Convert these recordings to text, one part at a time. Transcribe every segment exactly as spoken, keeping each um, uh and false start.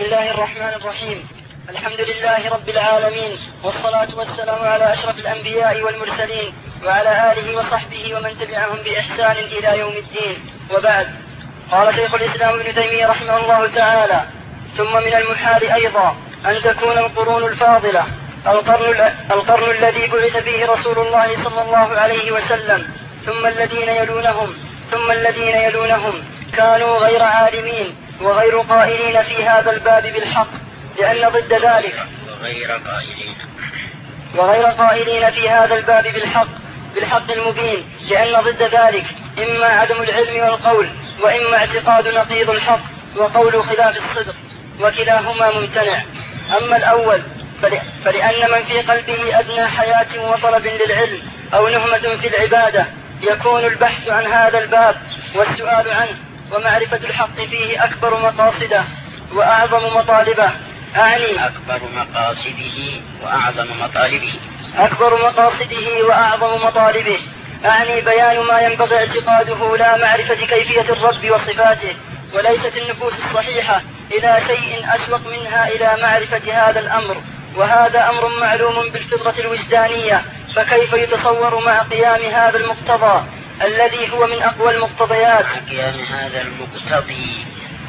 الله الرحمن الرحيم. الحمد لله رب العالمين، والصلاة والسلام على أشرف الأنبياء والمرسلين وعلى آله وصحبه ومن تبعهم بإحسان إلى يوم الدين، وبعد. قال شيخ الإسلام ابن تيمية رحمه الله تعالى: ثم من المحال أيضا أن تكون القرون الفاضلة القرن, القرن الذي بعث فيه رسول الله صلى الله عليه وسلم، ثم الذين يلونهم ثم الذين يلونهم كانوا غير عالمين وغير قائلين في هذا الباب بالحق، لأن ضد ذلك وغير قائلين وغير قائلين في هذا الباب بالحق بالحق المبين، لأن ضد ذلك إما عدم العلم والقول، وإما اعتقاد نقيض الحق وقول خلاف الصدق، وكلاهما ممتنع. أما الأول فلأن من في قلبه أدنى حياة وطلب للعلم أو نهمة في العبادة يكون البحث عن هذا الباب والسؤال عنه ومعرفة الحق فيه أكبر مقاصده وأعظم مطالبه. أعني أكبر مقاصده وأعظم مطالبه أكبر مقاصده وأعظم مطالبه أعني بيان ما ينبغي اعتقاده، لا معرفة كيفية الرب وصفاته. وليست النفوس الصحيحة إلى شيء أشوق منها إلى معرفة هذا الأمر، وهذا أمر معلوم بالفطرة الوجدانية، فكيف يتصور مع قيام هذا المقتضى الذي هو من أقوى المقتضيات قيام هذا المقتضي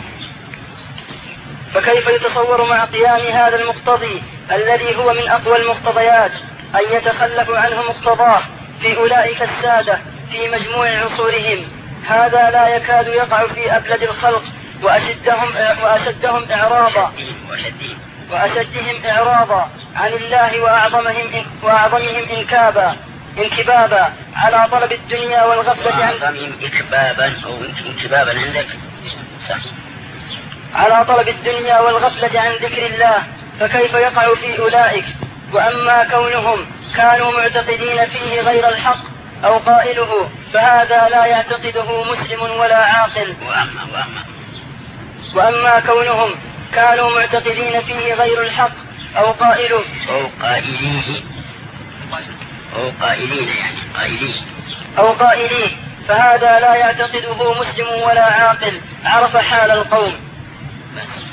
فكيف يتصور مع قيام هذا المقتضي الذي هو من أقوى المقتضيات أن يتخلف عنه مقتضاه في أولئك السادة في مجموع عصورهم؟ هذا لا يكاد يقع في أبلد الخلق وأشدهم, وأشدهم إعراضا وأشدهم إعراضا عن الله وأعظمهم, وأعظمهم إنكابا انكبابا على طلب الدنيا والغفلة عن وأعظمهم إكبابا أو انكبابا عندك صح. على طلب الدنيا والغفلة عن ذكر الله، فكيف يقع في أولئك؟ وأما كونهم كانوا معتقدين فيه غير الحق أو قائله فهذا لا يعتقده مسلم ولا عاقل. وأما, وأما, وأما كونهم كانوا معتقدين فيه غير الحق أو قائله أو قائليه أو قائلين يعني قائليه أو قائليه فهذا لا يعتقده مسلم ولا عاقل عرف حال القوم. بس.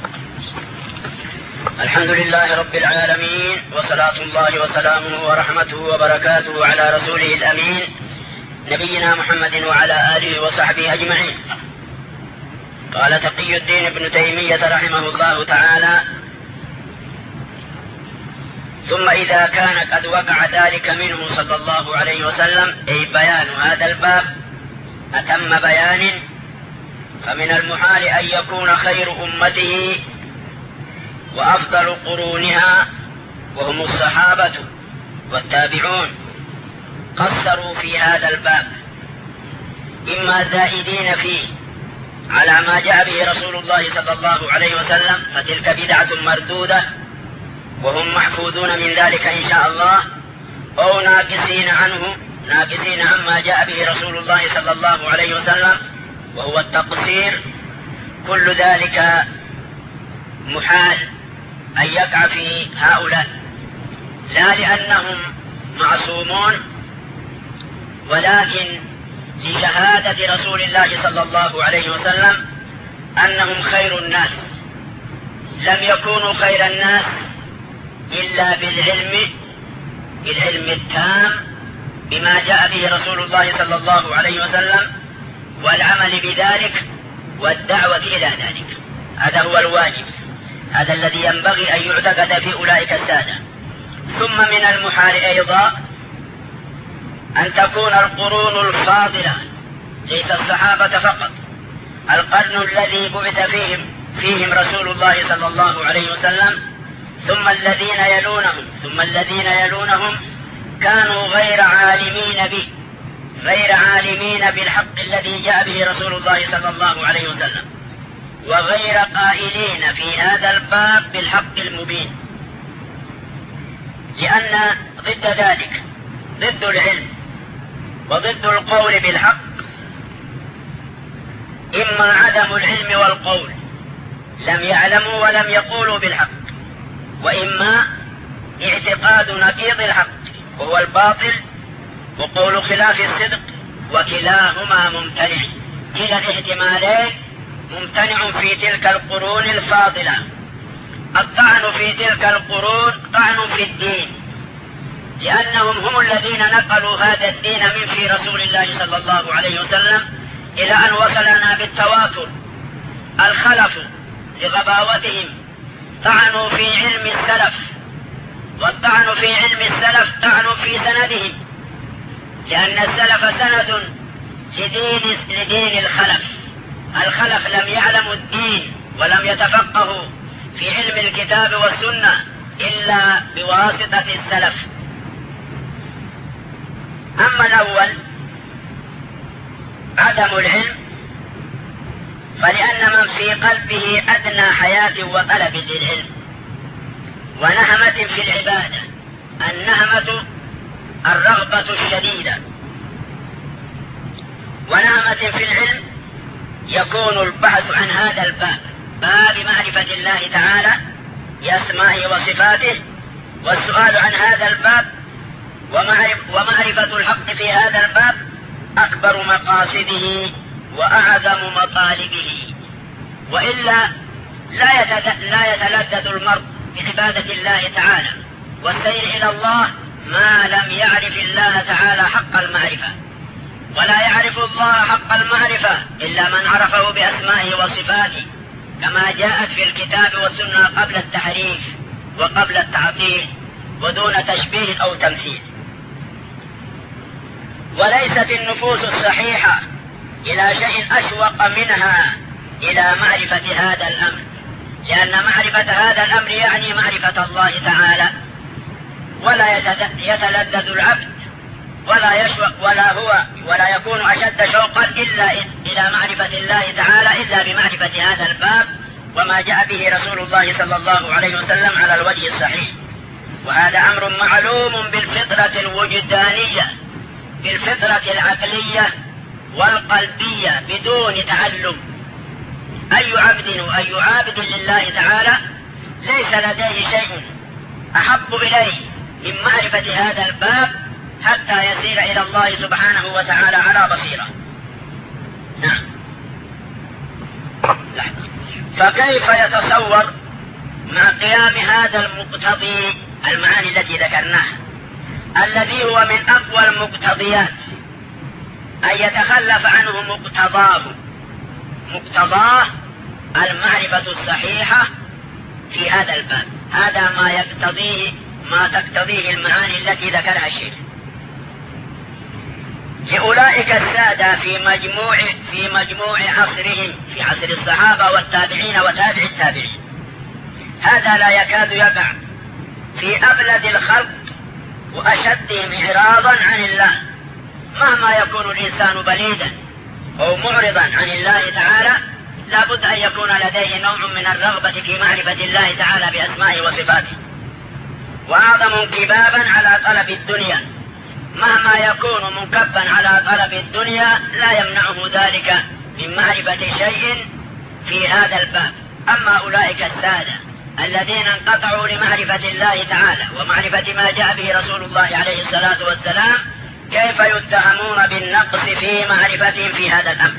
الحمد لله رب العالمين، وصلاة الله وسلامه ورحمته وبركاته على رسوله الأمين نبينا محمد وعلى آله وصحبه أجمعين. قال تقي الدين ابن تيمية رحمه الله تعالى: ثم إذا كان قد وقع ذلك منه صلى الله عليه وسلم، أي بيان هذا الباب أتم بيان، فمن المحال أن يكون خير أمته وأفضل قرونها وهم الصحابة والتابعون قصروا في هذا الباب، إما زائدين فيه على ما جاء به رسول الله صلى الله عليه وسلم، فتلك بدعة مردودة وهم محفوظون من ذلك إن شاء الله، أو ناقصين عنه ناقصين عما جاء به رسول الله صلى الله عليه وسلم وهو التقصير. كل ذلك محال أن يقع في هؤلاء، لا لأنهم معصومون، ولكن لشهادة رسول الله صلى الله عليه وسلم أنهم خير الناس. لم يكونوا خير الناس إلا بالعلم بالعلم التام بما جاء به رسول الله صلى الله عليه وسلم، والعمل بذلك والدعوة إلى ذلك. هذا هو الواجب، هذا الذي ينبغي أن يعتقد في أولئك السادة. ثم من المحال أيضا أن تكون القرون الفاضلة، ليس الصحابة فقط، القرن الذي بعث فيهم فيهم رسول الله صلى الله عليه وسلم، ثم الذين يلونهم ثم الذين يلونهم كانوا غير عالمين به غير عالمين بالحق الذي جاء به رسول الله صلى الله عليه وسلم، وغير قائلين في هذا الباب بالحق المبين، لأن ضد ذلك ضد العلم وضد القول بالحق إما عدم العلم والقول، لم يعلموا ولم يقولوا بالحق، وإما اعتقاد نقيض الحق وهو الباطل وقول خلاف الصدق، وكلاهما ممتنع. كلا الاحتمالين ممتنع في تلك القرون الفاضلة، الطعن في تلك القرون طعن في الدين، لأنهم هم الذين نقلوا هذا الدين من في رسول الله صلى الله عليه وسلم إلى أن وصلنا بالتواتر. الخلف لغباوتهم طعنوا في علم السلف، والطعن في علم السلف طعن في سندهم، لأن السلف سند لدين, لدين الخلف. الخلف لم يعلموا الدين ولم يتفقهوا في علم الكتاب والسنة إلا بواسطة السلف. أما الأول عدم العلم، فلأن من في قلبه أدنى حياة وطلب للعلم ونهمة في العبادة، النهمة الرغبة الشديدة، ونهمة في العلم يكون البحث عن هذا الباب، باب معرفة الله تعالى بأسمائه وصفاته، والسؤال عن هذا الباب ومعرفة الحق في هذا الباب أكبر مقاصده وأعظم مطالبه. وإلا لا يتلذذ المرء بعبادة الله تعالى والسير إلى الله ما لم يعرف الله تعالى حق المعرفة، ولا يعرف الله حق المعرفة إلا من عرفه بأسمائه وصفاته، كما جاءت في الكتاب والسنة قبل التحريف وقبل التعطيل ودون تشبيه أو تمثيل. وليست النفوس الصحيحة إلى شيء أشوق منها إلى معرفة هذا الأمر، لأن معرفة هذا الأمر يعني معرفة الله تعالى، ولا يتلذذ العبد ولا يشوق ولا هو ولا يكون أشد شوقا إلا إلى معرفة الله تعالى إلا بمعرفة هذا الباب وما جاء به رسول الله صلى الله عليه وسلم على الوجه الصحيح. وهذا أمر معلوم بالفطرة الوجدانية، بالفطرة العقلية والقلبية بدون تعلم. أي عبد وأي عابد لله تعالى ليس لديه شيء أحب إليه من معرفة هذا الباب حتى يسير إلى الله سبحانه وتعالى على بصيرة. نعم. لحظة. فكيف يتصور مع قيام هذا المقتضي المعاني التي ذكرناها الذي هو من أقوى المقتضيات أن يتخلف عنه مقتضاه؟ مقتضاه المعرفة الصحيحة في هذا الباب، هذا ما يقتضيه ما تقتضيه المعاني التي ذكرها الشيخ. لأولئك السادة في مجموع في مجموع عصرهم، في عصر الصحابة والتابعين وتابع التابعين، هذا لا يكاد يقع في أبلد الخلق وأشدهم إعراضا عن الله. مهما يكون الإنسان بليدا أو معرضا عن الله تعالى لا بد أن يكون لديه نوع من الرغبة في معرفة الله تعالى بأسمائه وصفاته، وأعظم انكبابا على طلب الدنيا. مهما يكون منكبا على طلب الدنيا لا يمنعه ذلك من معرفة شيء في هذا الباب. أما أولئك السادة الذين انقطعوا لمعرفة الله تعالى ومعرفة ما جاء به رسول الله عليه الصلاة والسلام كيف يتهمون بالنقص في معرفتهم في هذا الأمر؟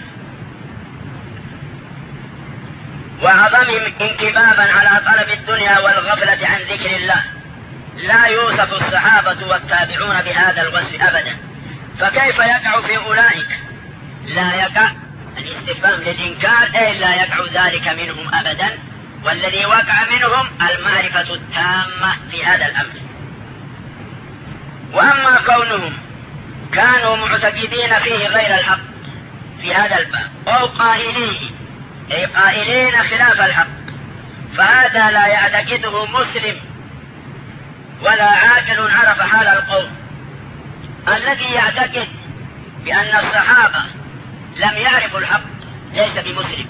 وعظمهم انكبابا على طلب الدنيا والغفلة عن ذكر الله. لا يوصف الصحابة والتابعون بهذا الوصف أبدا، فكيف يقع في أولئك؟ لا يقع، الاستفهام للإنكار أي لا يقع ذلك منهم أبدا، والذي وقع منهم المعرفة التامة في هذا الأمر. وأما كونهم كانوا معتقدين فيه غير الحق في هذا الباب أو قائليه أي قائلين خلاف الحق، فهذا لا يعتقده مسلم ولا عاقل عرف حال القوم. الذي يعتقد بأن الصحابة لم يعرفوا الحق ليس بمسلم.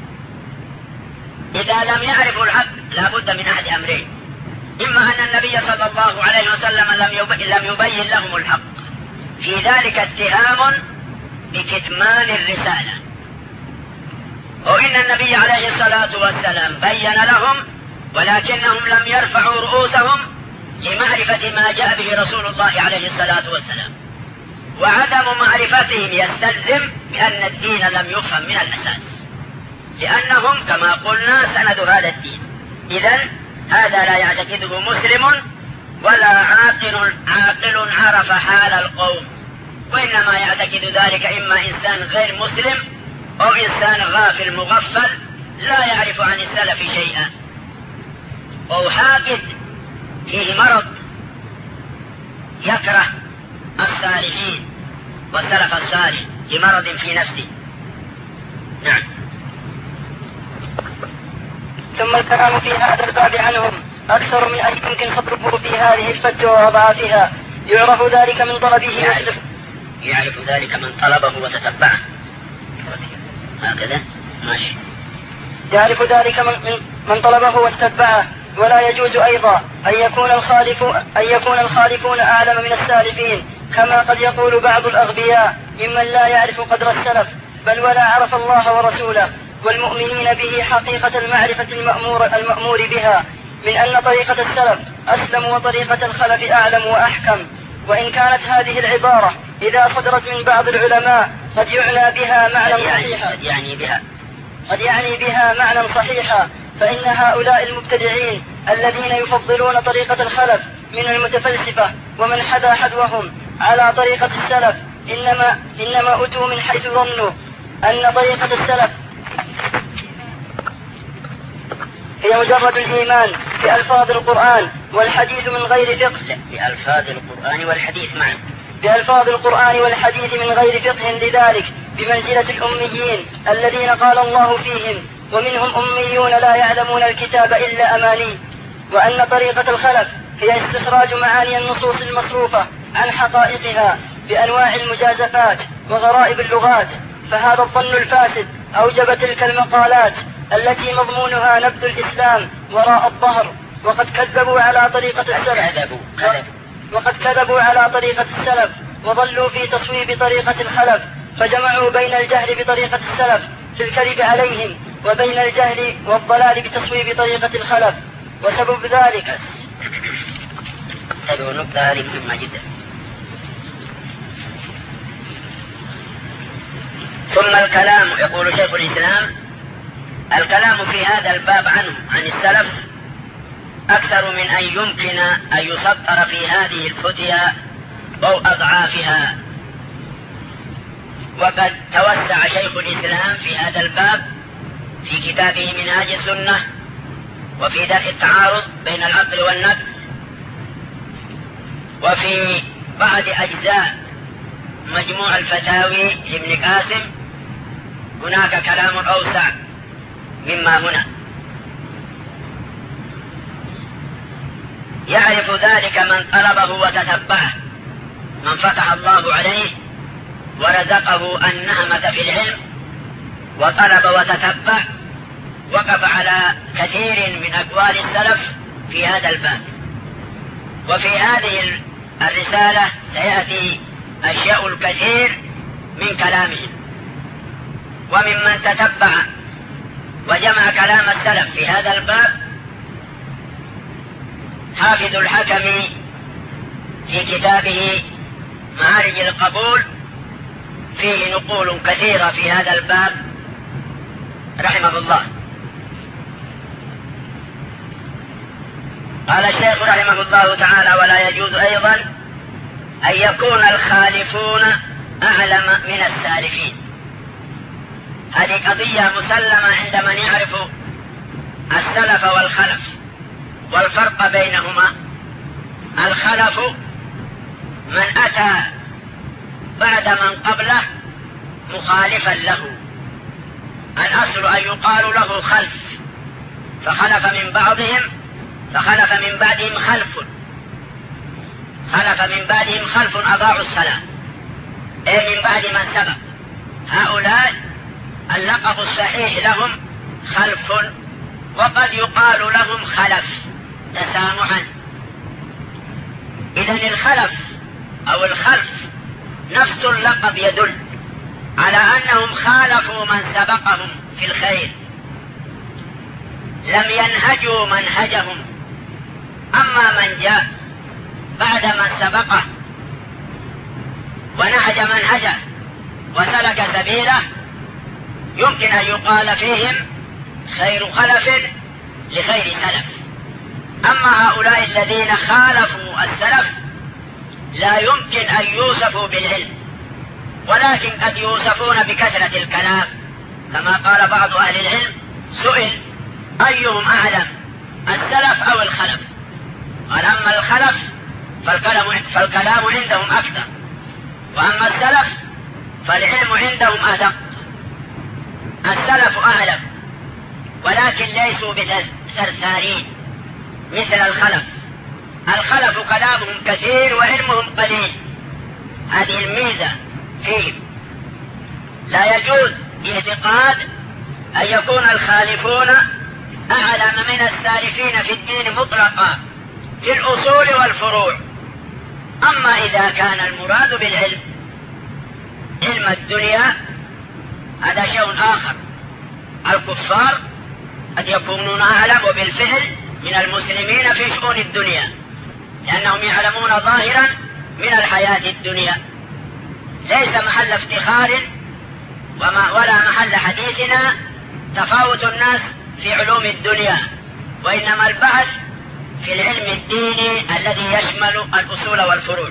إذا لم يعرفوا الحق لا بد من أحد أمرين: إما أن النبي صلى الله عليه وسلم لم يبين لهم الحق، في ذلك اتهام بكتمان الرسالة، وإن النبي عليه الصلاة والسلام بين لهم ولكنهم لم يرفعوا رؤوسهم لمعرفة ما جاء به رسول الله عليه الصلاة والسلام. وعدم معرفتهم يستلزم بأن الدين لم يفهم من الأساس، لأنهم كما قلنا سند هذا الدين. إذن هذا لا يعتقده مسلم ولا عاقل عاقل عرف حال القوم، وإنما يعتقد ذلك إما إنسان غير مسلم أو إنسان غافل مغفل لا يعرف عن السلف شيئا، أو حاقد فيه مرض يكره الصالحين والسلف الصالح لمرض في نفسه. نعم. ثم الكلام في هذا الباب عنهم أكثر من أن يمكن صدره في هذه الفتوى وأضعافها. يعرف ذلك من طلبه يعرف, يعرف ذلك من طلبه وتتبعه. هكذا ماشي. يعرف ذلك من, من طلبه واتبعه. ولا يجوز أيضا أن يكون الخالف أن يكون الخالفون أعلم من السالفين، كما قد يقول بعض الأغبياء ممن لا يعرف قدر السلف، بل ولا عرف الله ورسوله والمؤمنين به حقيقة المعرفة المأمور, المأمور بها، من أن طريقة السلف أسلم وطريقة الخلف أعلم وأحكم. وإن كانت هذه العبارة إذا صدرت من بعض العلماء قد يعنى بها معنى صحيحا قد يعني بها قد يعني بها معنى صحيحا فإن هؤلاء المبتدعين الذين يفضلون طريقة الخلف من المتفلسفة ومن حذا حذوهم على طريقة السلف إنما, إنما أتوا من حيث ظنوا أن طريقة السلف هي مجرد الإيمان بألفاظ القرآن والحديث من غير فقه. بألفاظ القرآن والحديث معا بألفاظ القرآن والحديث من غير فقه، لذلك بمنزلة الأميين الذين قال الله فيهم ومنهم أميون لا يعلمون الكتاب إلا أماني. وأن طريقة الخلف هي استخراج معاني النصوص المصروفة عن حقائقها بأنواع المجازفات وغرائب اللغات. فهذا الظن الفاسد أوجب تلك المقالات التي مضمونها نبذ الإسلام وراء الظهر. وقد كذبوا على طريقة السلف وقد كذبوا على طريقة السلف وظلوا في تصويب طريقة الخلف، فجمعوا بين الجهل بطريقة السلف في الكذب عليهم وبين الجهل والضلال بتصويب طريقة الخلف. وسبب ذلك هذه النقطة هذه مهمة جدا. ثم الكلام، يقول شيخ الإسلام: الكلام في هذا الباب عنه عن السلف أكثر من أن يمكن أن يسطر في هذه الفتيا أو أضعافها. وقد توسع شيخ الإسلام في هذا الباب في كتابه منهاج السنة وفي درء التعارض بين العقل والنقل، وفي بعض أجزاء مجموع الفتاوي لابن قاسم هناك كلام أوسع مما هنا. يعرف ذلك من طلبه وتتبعه، من فتح الله عليه ورزقه النهمة في العلم وطلب وتتبع، وقف على كثير من أقوال السلف في هذا الباب. وفي هذه الرسالة سيأتي أشياء الكثير من كلامهم. وممن تتبع وجمع كلام السلف في هذا الباب حافظ الحكم في كتابه معارج القبول، فيه نقول كثيرة في هذا الباب رحمه الله. قال الشيخ رحمه الله تعالى: ولا يجوز أيضا أن يكون الخالفون أعلم من السالفين. هذه قضية مسلمة عند من يعرف السلف والخلف والفرق بينهما. الخلف من أتى بعد من قبله مخالفا له، الأصل أن يقال له خلف، فخلف من بعضهم فخلف من بعدهم خلف خلف من بعدهم خلف أضاعوا الصلاة، أي من بعد من سبق. هؤلاء اللقب الصحيح لهم خلف، وقد يقال لهم خلف تسامحا. إذن الخلف أو الخلف نفس اللقب يدل على أنهم خالفوا من سبقهم في الخير، لم ينهجوا منهجهم. أما من جاء بعد من سبقه ونهج منهجه وسلك سبيله يمكن أن يقال فيهم خير خلف لخير سلف. أما هؤلاء الذين خالفوا السلف لا يمكن أن يوصفوا بالعلم، ولكن قد يوصفون بكثرة الكلام، كما قال بعض أهل العلم: سئل أيهم أعلم، السلف أو الخلف؟ قال: أما الخلف فالكلام, فالكلام عندهم أكثر، وأما السلف فالعلم عندهم أدق. السلف أعلم ولكن ليسوا بثرثارين مثل الخلف. الخلف كلامهم كثير وعلمهم قليل، هذه الميزة فيهم. لا يجوز اعتقاد أن يكون الخالفون أعلم من السالفين في الدين مطلقا في الأصول والفروع. أما إذا كان المراد بالعلم علم الدنيا هذا شيء آخر. الكفار قد يكونون أعلم وبالفعل من المسلمين في شؤون الدنيا، لأنهم يعلمون ظاهرا من الحياة الدنيا. ليس محل افتخار وما ولا محل حديثنا تفاوت الناس في علوم الدنيا، وإنما البحث في العلم الديني الذي يشمل الأصول والفروع.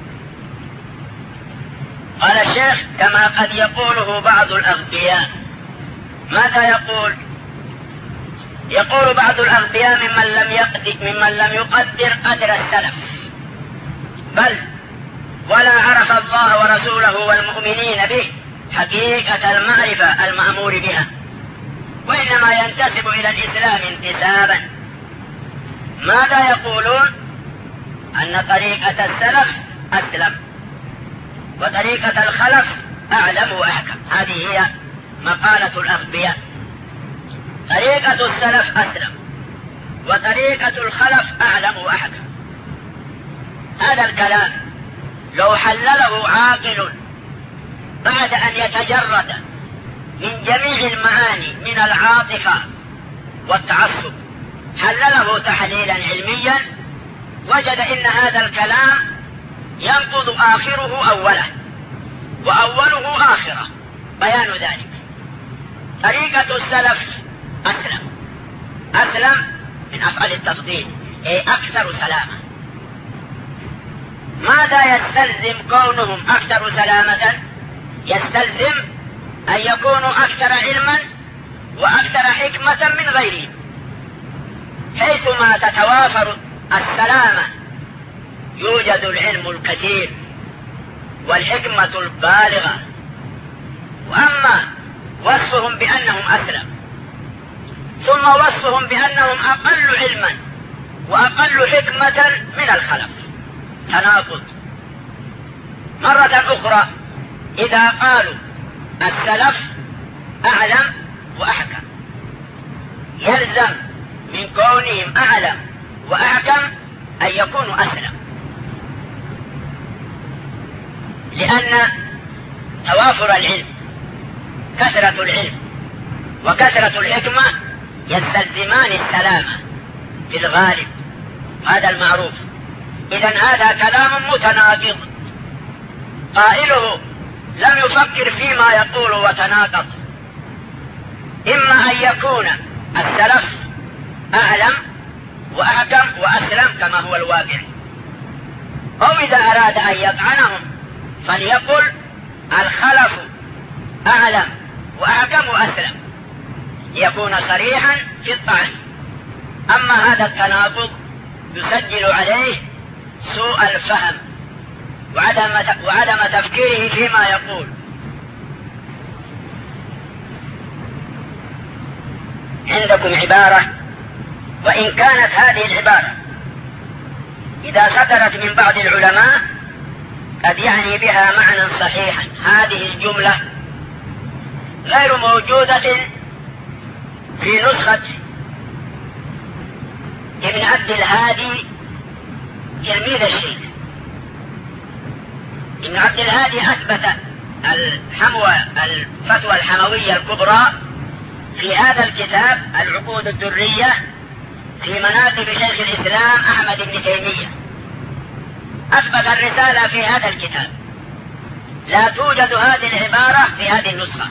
قال الشيخ: كما قد يقوله بعض الأغبياء. ماذا يقول؟ يقول بعض الأغبياء ممن لم يقدر, ممن لم يقدر قدر السلف، بل ولا عرف الله ورسوله والمؤمنين به حقيقة المعرفة المأمور بها، وإنما ينتسب إلى الإسلام انتسابا. ماذا يقولون؟ أن طريقة السلف أسلم وطريقة الخلف أعلم وأحكم. هذه هي مقالة الأغبياء. طريقة السلف أسلم وطريقة الخلف أعلم وأحكم. هذا الكلام لو حلله عاقل بعد أن يتجرد من جميع المعاني من العاطفة والتعصب، حلله تحليلا علميا، وجد إن هذا الكلام ينقض آخره أوله وأوله آخره. بيان ذلك: طريقة السلف أسلم. أسلم من أفعال التفضيل، أي أكثر سلامة. ماذا يستلزم كونهم أكثر سلامة؟ يستلزم أن يكونوا أكثر علما وأكثر حكمة من غيرهم، حيثما تتوافر السلامة يوجد العلم الكثير والحكمة البالغة. وأما وصفهم بأنهم أسلم ثم وصفهم بأنهم أقل علما وأقل حكمة من الخلف تناقض. مرة أخرى إذا قالوا السلف أعلم وأحكم، يلزم من كونهم أعلم وأحكم أن يكونوا أسلم، لأن توافر العلم، كثرة العلم وكثرة الحكمة يستلزمان السلامة في الغالب، هذا المعروف. إذن هذا كلام متناقض، قائله لم يفكر فيما يقول وتناقض. إما أن يكون السلف أعلم وأحكم وأسلم كما هو الواقع، أو إذا أراد أن يطعنهم فليقل الخلف أعلم وأحكم وأسلم، يكون صريحا في الطعن. أما هذا التناقض يسجل عليه سوء الفهم وعدم وعدم تفكيره فيما يقول. عندكم عبارة، وإن كانت هذه العبارة إذا صدرت من بعض العلماء قد يعني بها معنى صحيحا، هذه الجملة غير موجودة في نسخة ابن عبد الهادي تلميذ الشيخ. ابن عبد الهادي أثبت الحموى الفتوى الحموية الكبرى في هذا الكتاب العقود الدرية في مناقب شيخ الإسلام أحمد بن تيمية. أثبت الرسالة في هذا الكتاب، لا توجد هذه العبارة في هذه النسخة،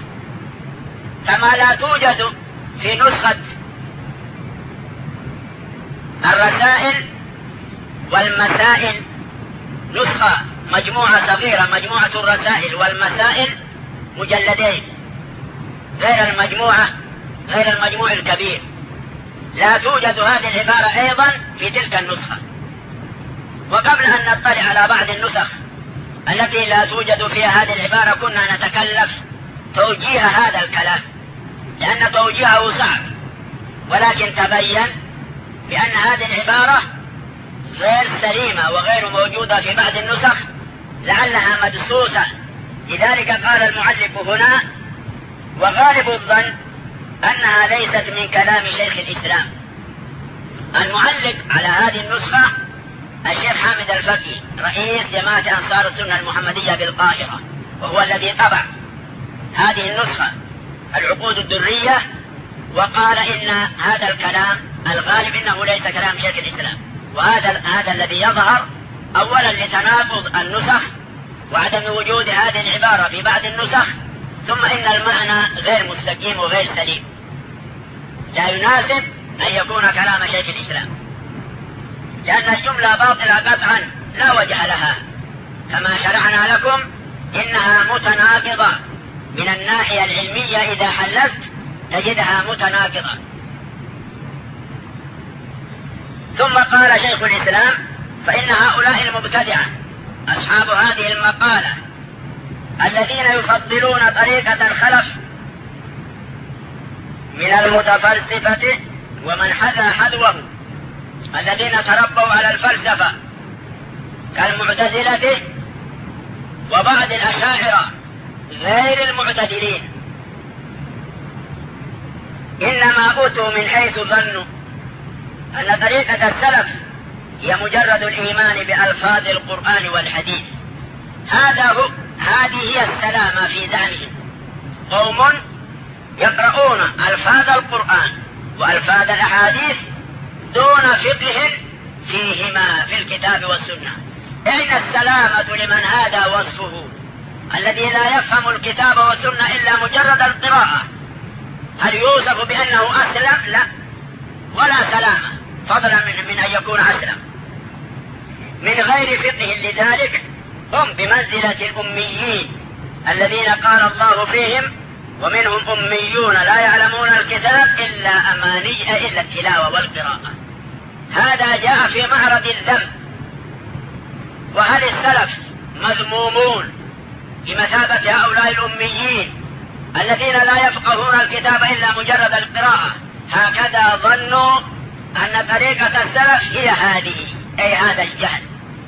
كما لا توجد في نسخة الرسائل والمسائل نسخة مجموعة صغيرة، مجموعة الرسائل والمسائل مجلدين، غير المجموعة غير المجموع الكبير. لا توجد هذه العبارة أيضا في تلك النسخة. وقبل أن نطلع على بعض النسخ التي لا توجد فيها هذه العبارة كنا نتكلف توجيه هذا الكلام، لأن توجيهه صعب، ولكن تبين بأن هذه العبارة غير سليمة وغير موجودة في بعض النسخ لعلها مدسوسة. لذلك قال المعلق هنا: وغالب الظن أنها ليست من كلام شيخ الإسلام. المعلق على هذه النسخة الشيخ حامد الفقي رئيس جماعة أنصار السنة المحمدية بالقاهرة، وهو الذي طبع هذه النسخة العقود الدرية، وقال إن هذا الكلام الغالب إنه ليس كلام شيخ الإسلام. وهذا هذا الذي يظهر أولا لتناقض النسخ وعدم وجود هذه العبارة في بعض النسخ، ثم إن المعنى غير مستقيم وغير سليم، لا يناسب أن يكون كلام شيخ الإسلام، لأن الجملة باطلة قطعا لا وجه لها. كما شرعنا لكم إنها متناقضة من الناحية العلمية، إذا حللت تجدها متناقضة. ثم قال شيخ الإسلام: فإن هؤلاء المبتدعة أصحاب هذه المقالة الذين يفضلون طريقة الخلف من المتفلسفة ومن حذا حذوه، الذين تربوا على الفلسفة كالمعتزلة وبعض الأشاعرة غير المعتدلين، إنما أتوا من حيث ظنوا أن طريقة السلف هي مجرد الإيمان بألفاظ القرآن والحديث. هذا هو هذه هي السلامة في زعمهم. قوم يقرؤون ألفاظ القرآن وألفاظ الأحاديث دون فقه فيهما في الكتاب والسنة. أين السلامة لمن هذا وصفه، الذي لا يفهم الكتاب والسنة إلا مجرد القراءة؟ هل يوصف بأنه أسلم؟ لا، ولا سلامة، فضلا من, من أن يكون أسلم من غير فقه. لذلك هم بمنزلة الأميين الذين قال الله فيهم: ومنهم أميون لا يعلمون الكتاب إلا أماني إلا التلاوة والقراءة. هذا جاء في معرض الذنب. وهل السلف مذمومون بمثابة هؤلاء الأميين الذين لا يفقهون الكتاب إلا مجرد القراءة؟ هكذا ظنوا أن طريقة السلف هي هذه، أي هذا الجهل.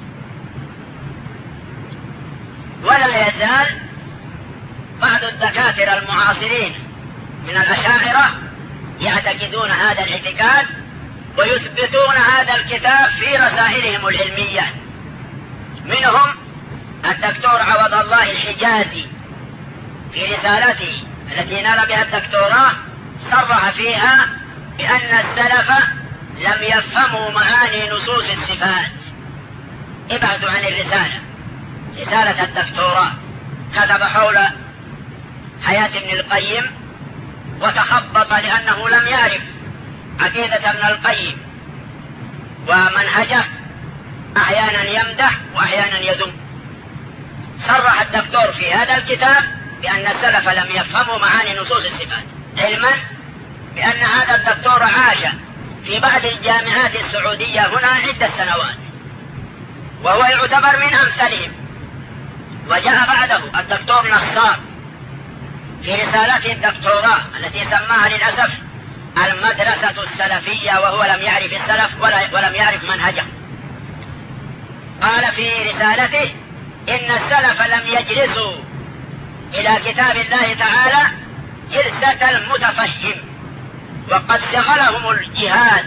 ولا يزال بعض الدكاترة المعاصرين من الأشاعرة يعتقدون هذا الاعتقاد ويثبتون هذا الكتاب في رسائلهم العلمية. منهم الدكتور عوض الله الحجازي في رسالته التي نال بها الدكتوراه صرح فيها بأن السلف لم يفهموا معاني نصوص الصفات. ابعدوا عن الرسالة، رسالة الدكتوراه كتب حول حياة ابن القيم وتخبط لأنه لم يعرف عقيدة ابن القيم ومنهجه، أحيانا يمدح وأحيانا يذم. صرح الدكتور في هذا الكتاب بأن السلف لم يفهموا معاني نصوص الصفات، علما بأن هذا الدكتور عاش في بعض الجامعات السعودية هنا عدة سنوات، وهو يعتبر من أمثلهم. وجاء بعده الدكتور نصار في رسالته الدكتوراه التي سماها للأسف المدرسة السلفية، وهو لم يعرف السلف ولم يعرف منهجه. قال في رسالته إن السلف لم يجلسوا إلى كتاب الله تعالى جلسة المتفهم، وقد شغلهم الجهاد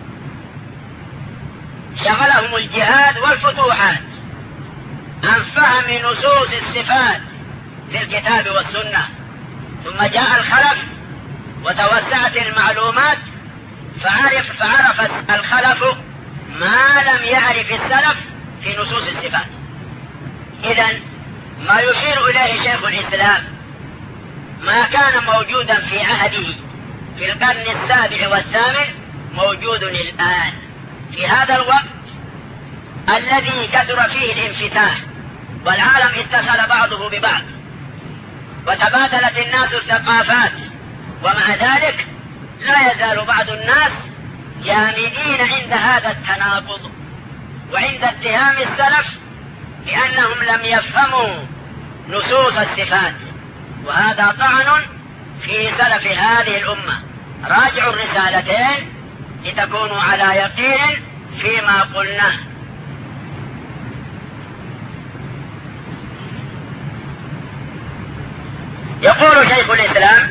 شغلهم الجهاد والفتوحات عن فهم نصوص الصفات في الكتاب والسنة. ثم جاء الخلف وتوسعت المعلومات، فعرف, فعرف الخلف ما لم يعرف السلف في نصوص الصفات. إذن ما يشير إليه شيخ الإسلام ما كان موجودا في عهده في القرن السابع والثامن موجود الآن، في هذا الوقت الذي كثر فيه الانفتاح والعالم اتصل بعضه ببعض وتبادلت الناس الثقافات، ومع ذلك لا يزال بعض الناس جامدين عند هذا التناقض وعند اتهام السلف بأنهم لم يفهموا نصوص الصفات، وهذا طعن في سلف هذه الأمة. راجعوا الرسالتين لتكونوا على يقين فيما قلناه. يقول شيخ الإسلام: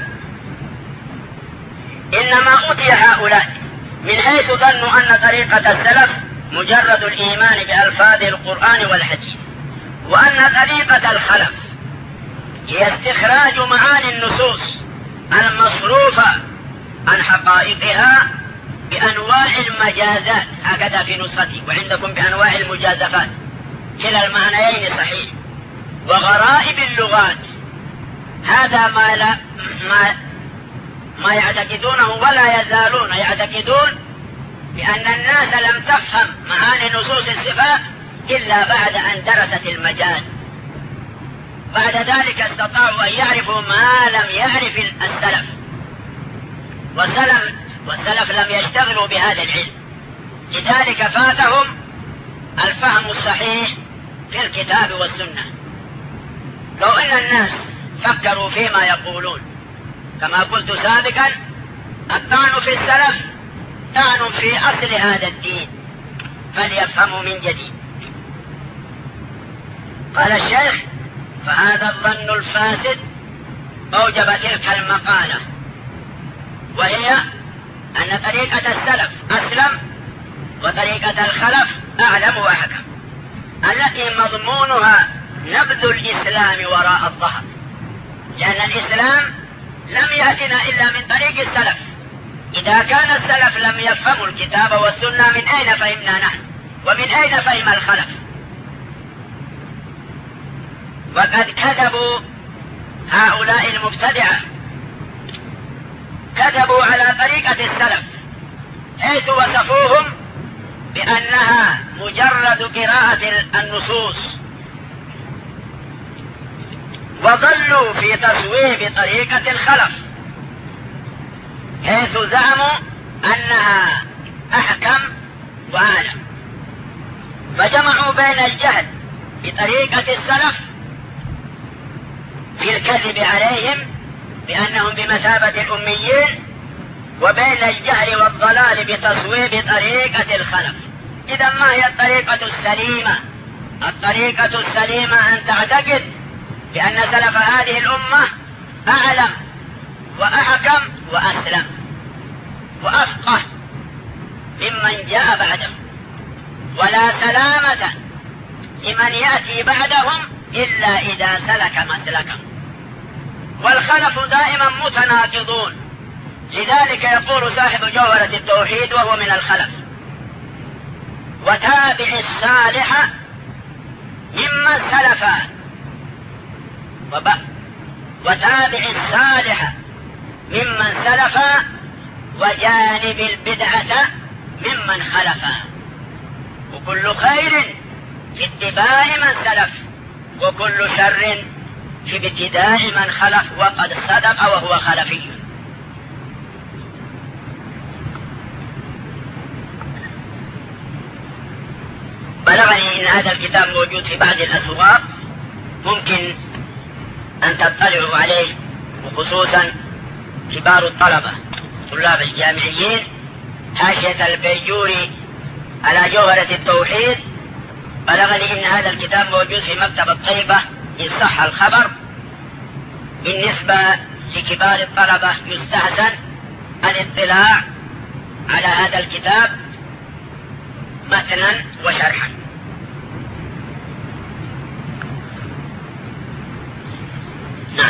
إنما أوتي هؤلاء من حيث ظنوا أن طريقة السلف مجرد الإيمان بألفاظ القرآن والحديث، وأن طريقة الخلف هي استخراج معاني النصوص المصروفة عن حقائقها بأنواع المجازات، هكذا في نسختي، وعندكم بأنواع المجازفات، كلا المعنيين صحيح، وغرائب اللغات. هذا ما, لا ما, ما يعتقدونه ولا يزالون يعتقدون بأن الناس لم تفهم معاني نصوص الصفات إلا بعد أن درست المجاز. بعد ذلك استطاعوا أن يعرفوا ما لم يعرف السلف، والسلف, والسلف لم يشتغلوا بهذا العلم، لذلك فاتهم الفهم الصحيح في الكتاب والسنة. لو أن الناس فكروا فيما يقولون كما قلت سابقا، الطعن في السلف طعن في أصل هذا الدين، فليفهموا من جديد. قال الشيخ: فهذا الظن الفاسد أوجب تلك المقالة، وهي أن طريقة السلف أسلم وطريقة الخلف أعلم وأحكم، التي مضمونها نبذ الإسلام وراء الظهر، لأن الإسلام لم يأتنا إلا من طريق السلف. إذا كان السلف لم يفهموا الكتاب والسنة، من أين فهمنا نحن؟ ومن أين فهم الخلف؟ وقد كذبوا هؤلاء المبتدعة، كذبوا على طريقة السلف حيث وصفوهم بأنها مجرد قراءة النصوص، وضلوا في تصويب طريقة الخلف حيث زعموا أنها أحكم وأعلم، فجمعوا بين الجهل بطريقة السلف في الكذب عليهم بأنهم بمثابة الأميين، وبين الجهل والضلال بتصويب طريقة الخلف. إذا ما هي الطريقة السليمة؟ الطريقة السليمة أن تعتقد بأن سلف هذه الأمة أعلم وأحكم وأسلم وأفقه ممن جاء بعدهم، ولا سلامة لمن يأتي بعدهم إلا إذا سلك مسلكهم. والخلف دائما متناقضون، لذلك يقول صاحب جوهرة التوحيد وهو من الخلف: وتابع الصالح ممن سلف، وتابع الصالح ممن سلف، وجانب البدعة ممن خلف، وكل خير في اتباع من سلف، وكل شر في ابتداء من خلف، وقد صدق وهو خلفي. بلغني إن هذا الكتاب موجود في بعض الأسواق، ممكن أن تطلعوا عليه، وخصوصا كبار الطلبة طلاب الجامعيين. حاشية البيجوري على جوهرة التوحيد، بلغني إن هذا الكتاب موجود في مكتبة طيبة إن صح الخبر. بالنسبة لكبار الطلبة يستحسن الاطلاع على هذا الكتاب متنا وشرحا. نعم.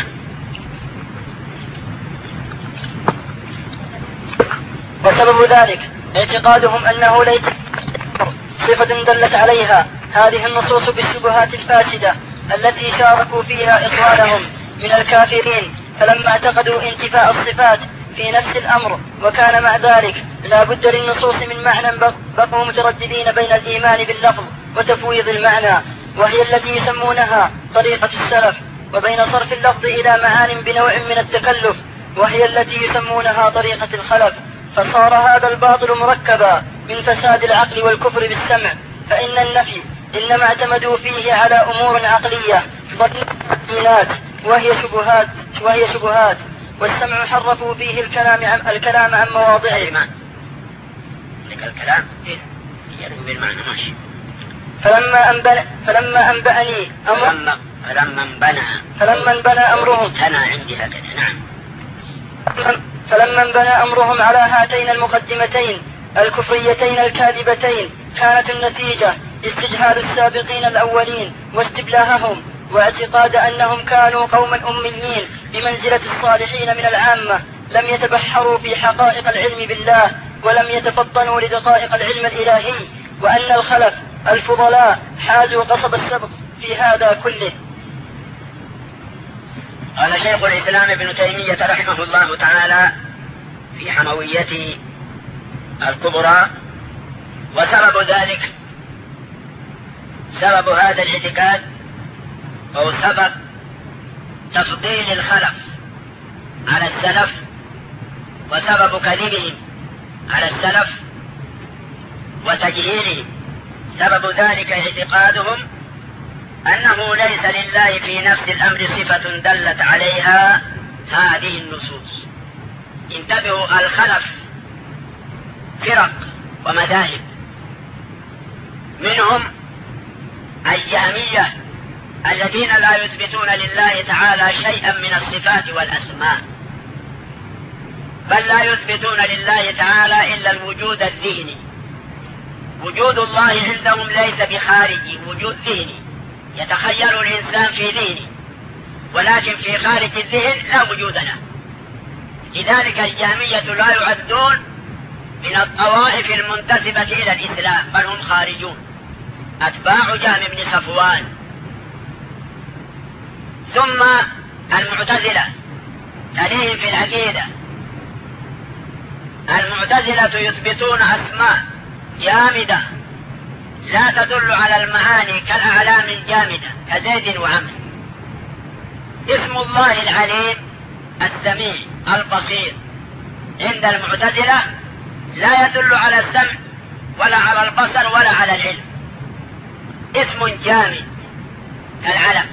وسبب ذلك اعتقادهم أنه ليس صفة دلت عليها هذه النصوص بالشبهات الفاسدة التي شاركوا فيها إخوانهم من الكافرين، فلما اعتقدوا انتفاء الصفات في نفس الأمر، وكان مع ذلك لا بد للنصوص من معنى بقوا مترددين بين الإيمان باللفظ وتفويض المعنى، وهي التي يسمونها طريقة السلف، وبين صرف اللفظ إلى معان بنوع من التكلف، وهي التي يسمونها طريقة الخلف. فصار هذا الباطل مركبا من فساد العقل والكفر بالسمع، فإن النفي إنما اعتمدوا فيه على أمور عقلية ظنيات وهي شبهات وهي شبهات والسمع حرفوا فيه الكلام عن الكلام عن مواضعه. لك الكلام يرجو بالمعنى ماشي. فلما أنبأ فلما أنبأني أمر فلما فلما انبنى فلما انبنى أمرهم تنا عندي هكذا. نعم. فلما انبنى أمرهم على هاتين المقدمتين الكفريتين الكاذبتين، كانت النتيجة استجهال السابقين الأولين واستبلاههم، واعتقاد أنهم كانوا قوما أميين بمنزلة الصالحين من العامة، لم يتبحروا في حقائق العلم بالله ولم يتفطنوا لدقائق العلم الإلهي، وأن الخلف الفضلاء حازوا قصب السبق في هذا كله. قال شيخ الإسلام ابن تيمية رحمه الله تعالى في حمويته الكبرى: وسبب ذلك سبب هذا الاعتقاد أو سبب تفضيل الخلف على السلف وسبب كذبهم على السلف وتجهيلهم، سبب ذلك اعتقادهم أنه ليس لله في نفس الأمر صفة دلت عليها هذه النصوص. انتبهوا، الخلف فرق ومذاهب، منهم الجهمية الذين لا يثبتون لله تعالى شيئا من الصفات والأسماء، بل لا يثبتون لله تعالى إلا الوجود الذهني. وجود الله عندهم ليس بخارجي، وجود ذهني يتخيل الإنسان في ذهنه، ولكن في خارج الذهن لا وجود له. لذلك الجهمية لا يعدون من الطوائف المنتسبة إلى الإسلام، بل هم خارجون أتباع جهم بن صفوان. ثم المعتزلة تليهم في العقيدة. المعتزلة يثبتون أسماء جامدة لا تدل على المعاني كالأعلام الجامدة كزيد وعمر. اسم الله العليم السميع البصير عند المعتزلة لا يدل على السمع ولا على البصر ولا على العلم، اسم جامد كالعلم.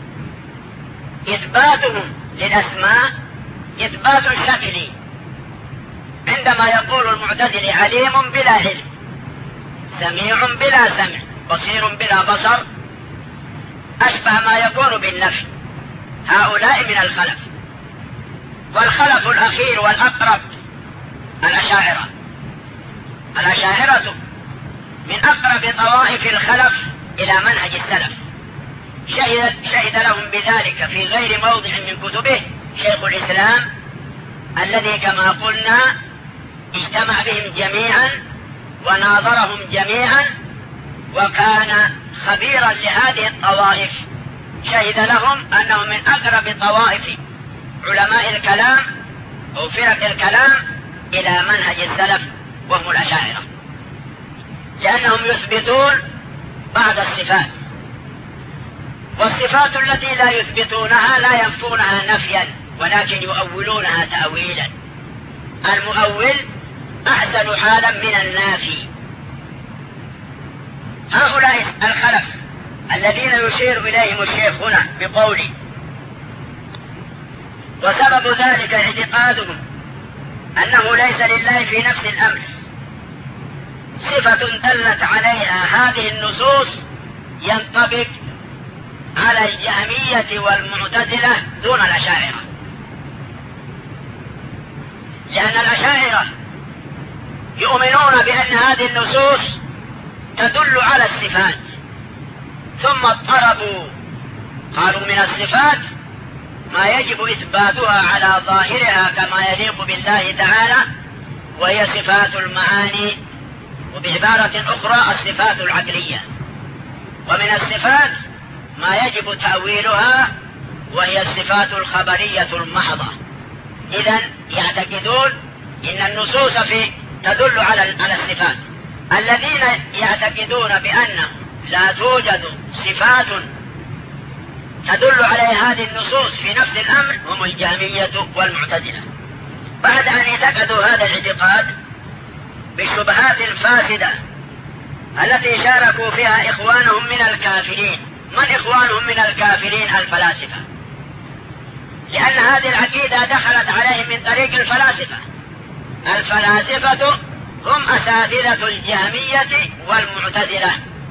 إثباتهم للأسماء إثبات شكلي، عندما يقول المعتزلي عليم بلا علم، سميع بلا سمع، بصير بلا بصر، أشبه ما يكون بالنفي. هؤلاء من الخلف. والخلف الأخير والأقرب الأشاعرة. الأشاعرة من أقرب طوائف الخلف إلى منهج السلف، شهد, شهد لهم بذلك في غير موضع من كتبه شيخ الإسلام، الذي كما قلنا اجتمع بهم جميعا وناظرهم جميعا، وكان خبيرا لهذه الطوائف. شهد لهم أنه من أقرب طوائف علماء الكلام أو فرق الكلام إلى منهج السلف، وهم الأشاعرة، لأنهم يثبتون بعض الصفات، والصفات التي لا يثبتونها لا ينفونها نفيا ولكن يؤولونها تأويلا. المؤول أحسن حالا من النافي. هؤلاء الخلف الذين يشير إليهم الشيخ هنا بقوله: وسبب ذلك اعتقادهم أنه ليس لله في نفس الأمر صفة دلت عليها هذه النصوص، ينطبق على الجهمية والمعتزلة دون الأشاعرة، لأن الأشاعرة يؤمنون بأن هذه النصوص تدل على الصفات، ثم اضطربوا قالوا من الصفات ما يجب إثباتها على ظاهرها كما يليق بالله تعالى، وهي صفات المعاني، وبعبارة أخرى الصفات العقلية. ومن الصفات ما يجب تأويلها، وهي الصفات الخبرية المحضة، إذن يعتقدون إن النصوص في تدل على على الصفات. الذين يعتقدون بأن لا توجد صفات تدل على هذه النصوص في نفس الأمر هم الجهمية والمعتزلة. بعد أن اعتقدوا هذا الاعتقاد بالشبهات الفاسدة التي شاركوا فيها إخوانهم من الكافرين. من إخوانهم من الكافرين؟ الفلاسفة، لأن هذه العقيدة دخلت عليهم من طريق الفلاسفة. الفلاسفة هم أساتذة الجهمية والمعتزلة.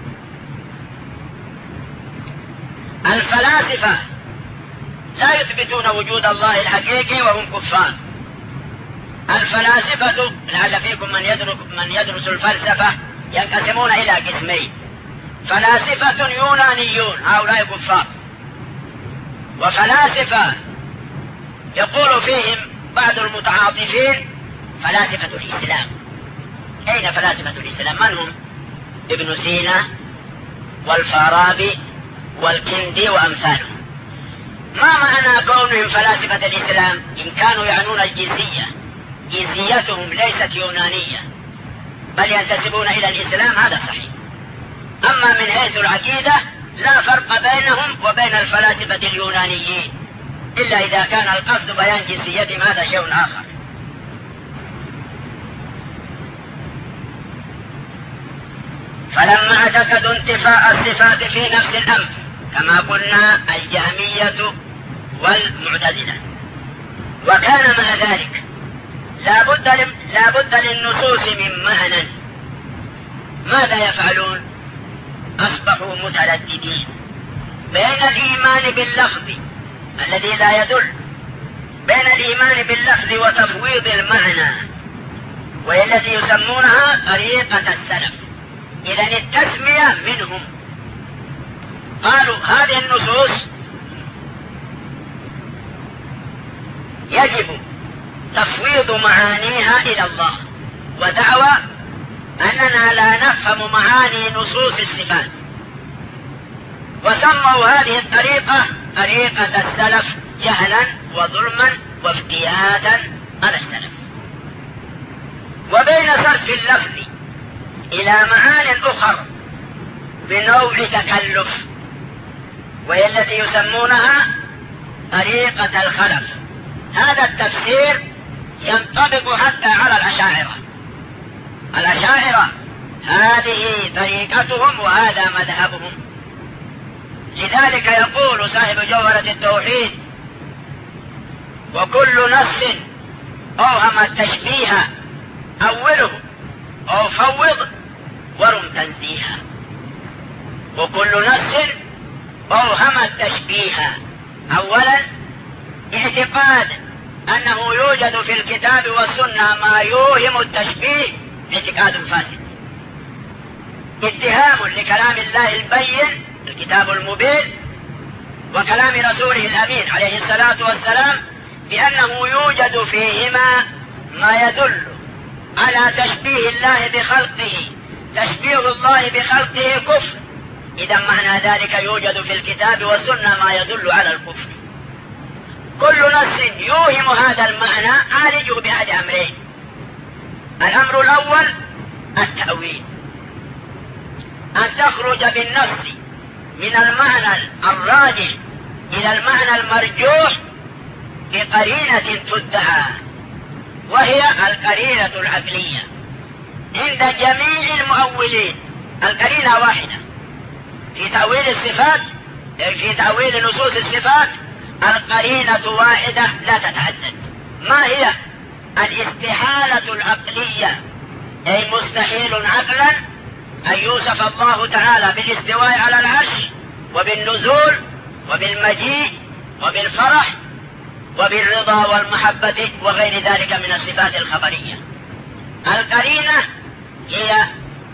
الفلاسفة لا يثبتون وجود الله الحقيقي وهم كفار. الفلاسفة لعل فيكم من يدرس, من يدرس الفلسفة ينقسمون إلى قسمين: فلاسفة يونانيون هؤلاء كفار، وفلاسفة يقول فيهم بعض المتعاطفين فلاسفة الإسلام. أين فلاسفة الإسلام؟ من هم؟ ابن سينا والفارابي والكندي وأمثالهم. ما معنى كونهم فلاسفة الإسلام؟ إن كانوا يعنون الجنسية، جنسيتهم ليست يونانية بل ينتسبون إلى الإسلام، هذا صحيح. أما من حيث العقيدة لا فرق بينهم وبين الفلاسفة اليونانيين، إلا إذا كان القصد بيان جنسيتهم، هذا شيء آخر. فلما اعتقدوا انتفاء الصفات في نفس الأمر كما قلنا الجهمية والمعتزلة، وكان مع ذلك لابد لابد للنصوص من معنى، ماذا يفعلون؟ أصبحوا مترددين بين الإيمان باللفظ الذي لا يدل، بين الإيمان باللفظ وتفويض المعنى، وهي التي يسمونها طريقة السلف. إذن التسمية منهم. قالوا هذه النصوص يجب تفويض معانيها إلى الله، ودعوى أننا لا نفهم معاني نصوص الصفات، وسموا هذه الطريقة طريقة السلف جهلا وظلما وافتياتا على السلف. وبين صرف اللفظ إلى معان أخر بنوع تكلف، وهي التي يسمونها طريقة الخلف، هذا التفسير ينطبق حتى على الأشاعرة. الأشاعرة هذه طريقتهم وهذا مذهبهم. لذلك يقول صاحب جوهرة التوحيد: وكل نص أوهم التشبيه أوله أو فوض ورم تنزيها. وكل نص أوهم التشبيه، أولا اعتقاد أنه يوجد في الكتاب والسنة ما يوهم التشبيه اعتقاد فاسد، اتهام لكلام الله البين الكتاب المبين وكلام رسوله الأمين عليه الصلاة والسلام بأنه يوجد فيهما ما يدل على تشبيه الله بخلقه، تشبيه الله بخلقه كفر. إذا معنى ذلك يوجد في الكتاب والسنة ما يدل على الكفر. كل نص يوهم هذا المعنى عالجه بأحد أمرين: الأمر الأول التأويل، أن تخرج بالنص من المعنى الراجح إلى المعنى المرجوح بقرينة تدعى، وهي القرينة العقلية. عند جميع المؤولين القرينة واحدة في تأويل الصفات، في تأويل نصوص الصفات القرينة واحدة لا تتعدد. ما هي؟ الاستحالة العقلية، أي مستحيل عقلا أن يوصف الله تعالى بالاستواء على العرش وبالنزول وبالمجيء وبالفرح وبالرضا والمحبة وغير ذلك من الصفات الخبرية. القرينة هي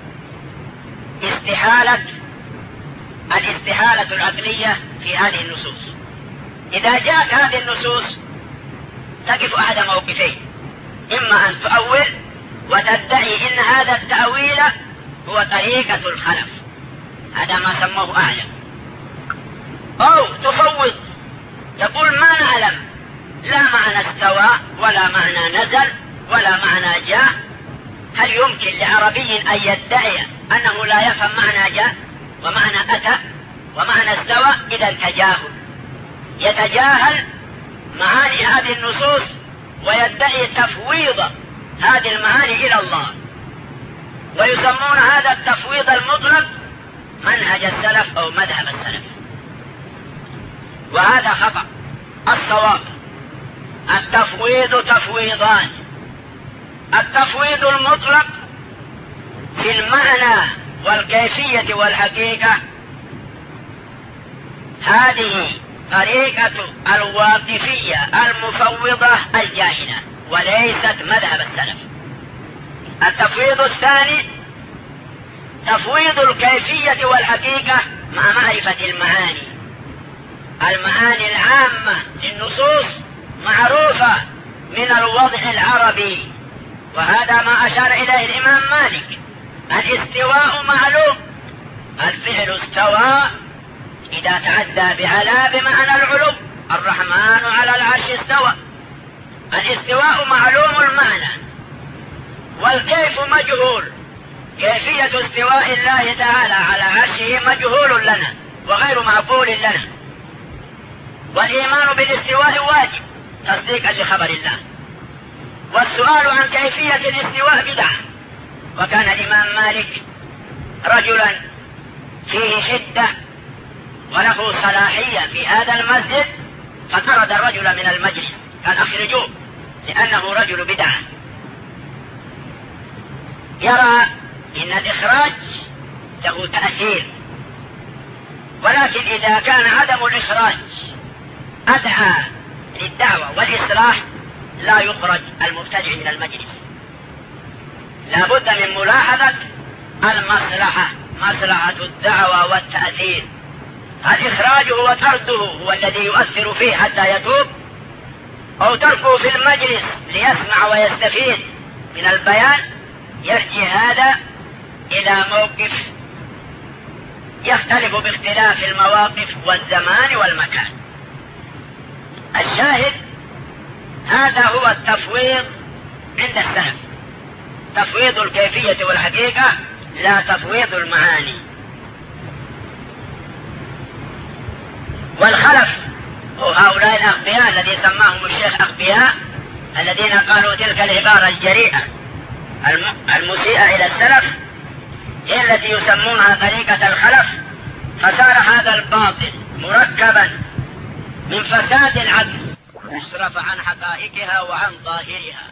استحالة الاستحالة العقلية في هذه النصوص. إذا جاءت هذه النصوص تقف أحد موقفين: إما أن تؤول وتدعي إن هذا التأويل هو طريقة الخلف، هذا ما سموه أعلم، أو تفوض تقول ما نعلم لا معنى استوى ولا معنى نزل ولا معنى جاء. هل يمكن لعربي أن يدعي أنه لا يفهم معنى جاء ومعنى أتى ومعنى استوى؟ إذا تجاهل، يتجاهل معاني هذه النصوص ويدعي تفويض هذه المعاني إلى الله، ويسمون هذا التفويض المطلق منهج السلف أو مذهب السلف، وهذا خطأ. الصواب التفويض تفويضان: التفويض المطلق في المعنى والكيفية والحقيقة، هذه طريقة الواقفية المفوضة الجاهلة وليست مذهب السلف. التفويض الثاني تفويض الكيفية والحقيقة مع معرفة المعاني. المعاني العامة للنصوص معروفة من الوضع العربي، وهذا ما أشار إليه الإمام مالك: الاستواء معلوم، الفعل استوى إذا تعدى بعلى بمعنى العلو، الرحمن على العرش استوى. الاستواء معلوم المعنى، والكيف مجهول، كيفية استواء الله تعالى على عرشه مجهول لنا وغير معقول لنا. والإيمان بالاستواء واجب تصديقا لخبر الله، والسؤال عن كيفية الاستواء بدعة. وكان الإمام مالك رجلا فيه حدة وله صلاحية في هذا المسجد، فطرد الرجل من المجلس، قال اخرجوه لأنه رجل بدعة. يرى إن الإخراج له تأثير، ولكن إذا كان عدم الإخراج أدعى للدعوة والإصلاح لا يخرج المبتدع من المجلس. لا بد من ملاحظة المصلحة، مصلحة الدعوة والتأثير. الإخراج هو طرده، هو الذي يؤثر فيه حتى يتوب، أو تركه في المجلس ليسمع ويستفيد من البيان. يرجع هذا إلى موقف يختلف باختلاف المواقف والزمان والمكان. الشاهد هذا هو التفويض عند السلف، تفويض الكيفية والحقيقة لا تفويض المعاني. والخلف هؤلاء الأغبياء الذي سماهم الشيخ أغبياء، الذين قالوا تلك العبارة الجريئة المسيئة إلى السلف هي التي يسمونها طريقة الخلف. فصار هذا الباطل مركبا من فساد العقل يصرف عن حقائقها وعن ظاهرها.